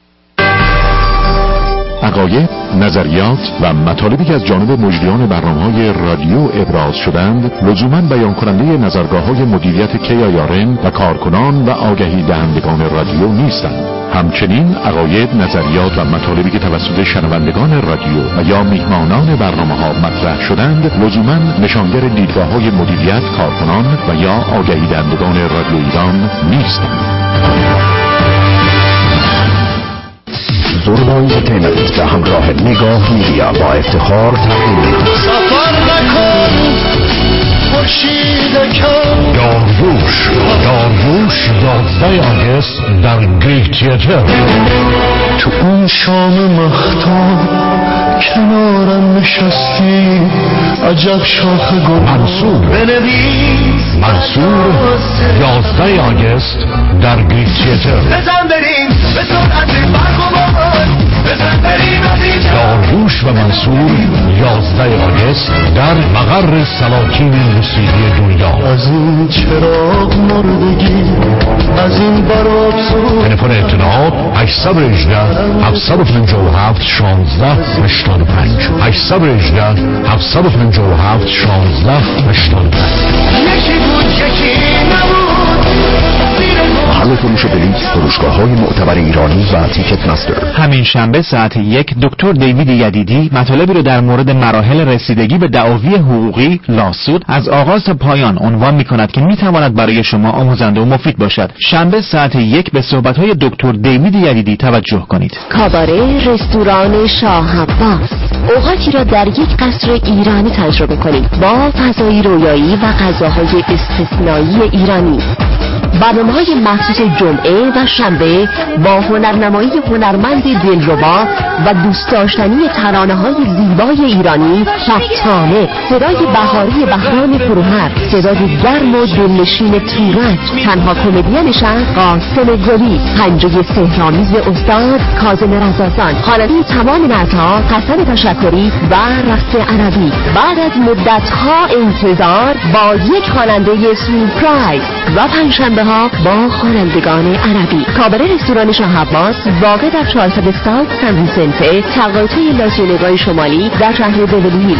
Speaker 1: عقاید، نظریات و مطالبی که از جانب مجریان برنامه‌های رادیو ابراز شدند لزوماً بیان کننده نظرگاه‌های مدیریت KIRN و کارکنان و آگهی دهندگان رادیو نیستند. همچنین عقاید، نظریات و مطالبی که توسط شنوندگان رادیو و یا میهمانان برنامه‌ها مطرح شدند لزوماً نشانگر دیدگاه‌های مدیریت، کارکنان و یا آگهی دهندگان رادیو ایران نیستند.
Speaker 11: زوربا انترتینمنت به همراه نگاه میدیا با افتخار تقدیم می‌کند.
Speaker 6: سفر نکن خورشید کم
Speaker 22: داروش 11 آگست در گریک تیاتر.
Speaker 6: تو اون شام مختار کنارم نشستی عجب شاخ گل بنویس
Speaker 22: منصور 11 آگست در گریک تیاتر.
Speaker 6: بزن بریم به سرعت برق و باد بزن بریم از اینجا.
Speaker 22: داروش و منصور 11 آگست در مقر سلاطین موسیقی دنیا.
Speaker 6: از این چراغ مردگی از این براب زود.
Speaker 22: تلفن اطلاعات 818 757 16 85 818 757 16 85.
Speaker 6: یکی بود یکی نبود.
Speaker 11: محل فروش بلیط فروشگاه‌های معتبر ایرانی و تیکت مستر.
Speaker 8: همین شنبه ساعت 1 دکتر دیوید یدیدی مطالبی رو در مورد مراحل رسیدگی به دعاوی حقوقی لاسود از آغاز تا پایان عنوان می‌کند که می‌تواند برای شما آموزنده و مفید باشد. شنبه ساعت 1 به صحبت‌های دکتر دیوید یدیدی توجه کنید.
Speaker 19: کاباره رستوران شاه عباس، اوقاتی را در یک قصر ایرانی تجربه کنید با فضای رویایی و غذاهای استثنایی ایرانی. برنامه‌های مخصوص جمعه و شنبه با هنرنمایی هنرمند دلربا و دوست داشتنی ترانه‌های زیبای ایرانی. شبتانه صدای بهاری بهرام فروهر، صدای گرم و دلنشین تورج، تنها کمدین شهر قاسم گلی، پنجه سحرآمیز استاد کاظم رضازان، خواننده تمام نعت‌ها حسن تشکری و رقص عربی. بعد از مدت‌ها انتظار با یک خواننده سورپرایز و پنجشنبه ها با خوانندگان عربی. کاباره رستوران شاه عباس واقع در 400 ساوت سن ویسنته، تقاطع لاس وگاس شمالی در شهر بیولی هیلز.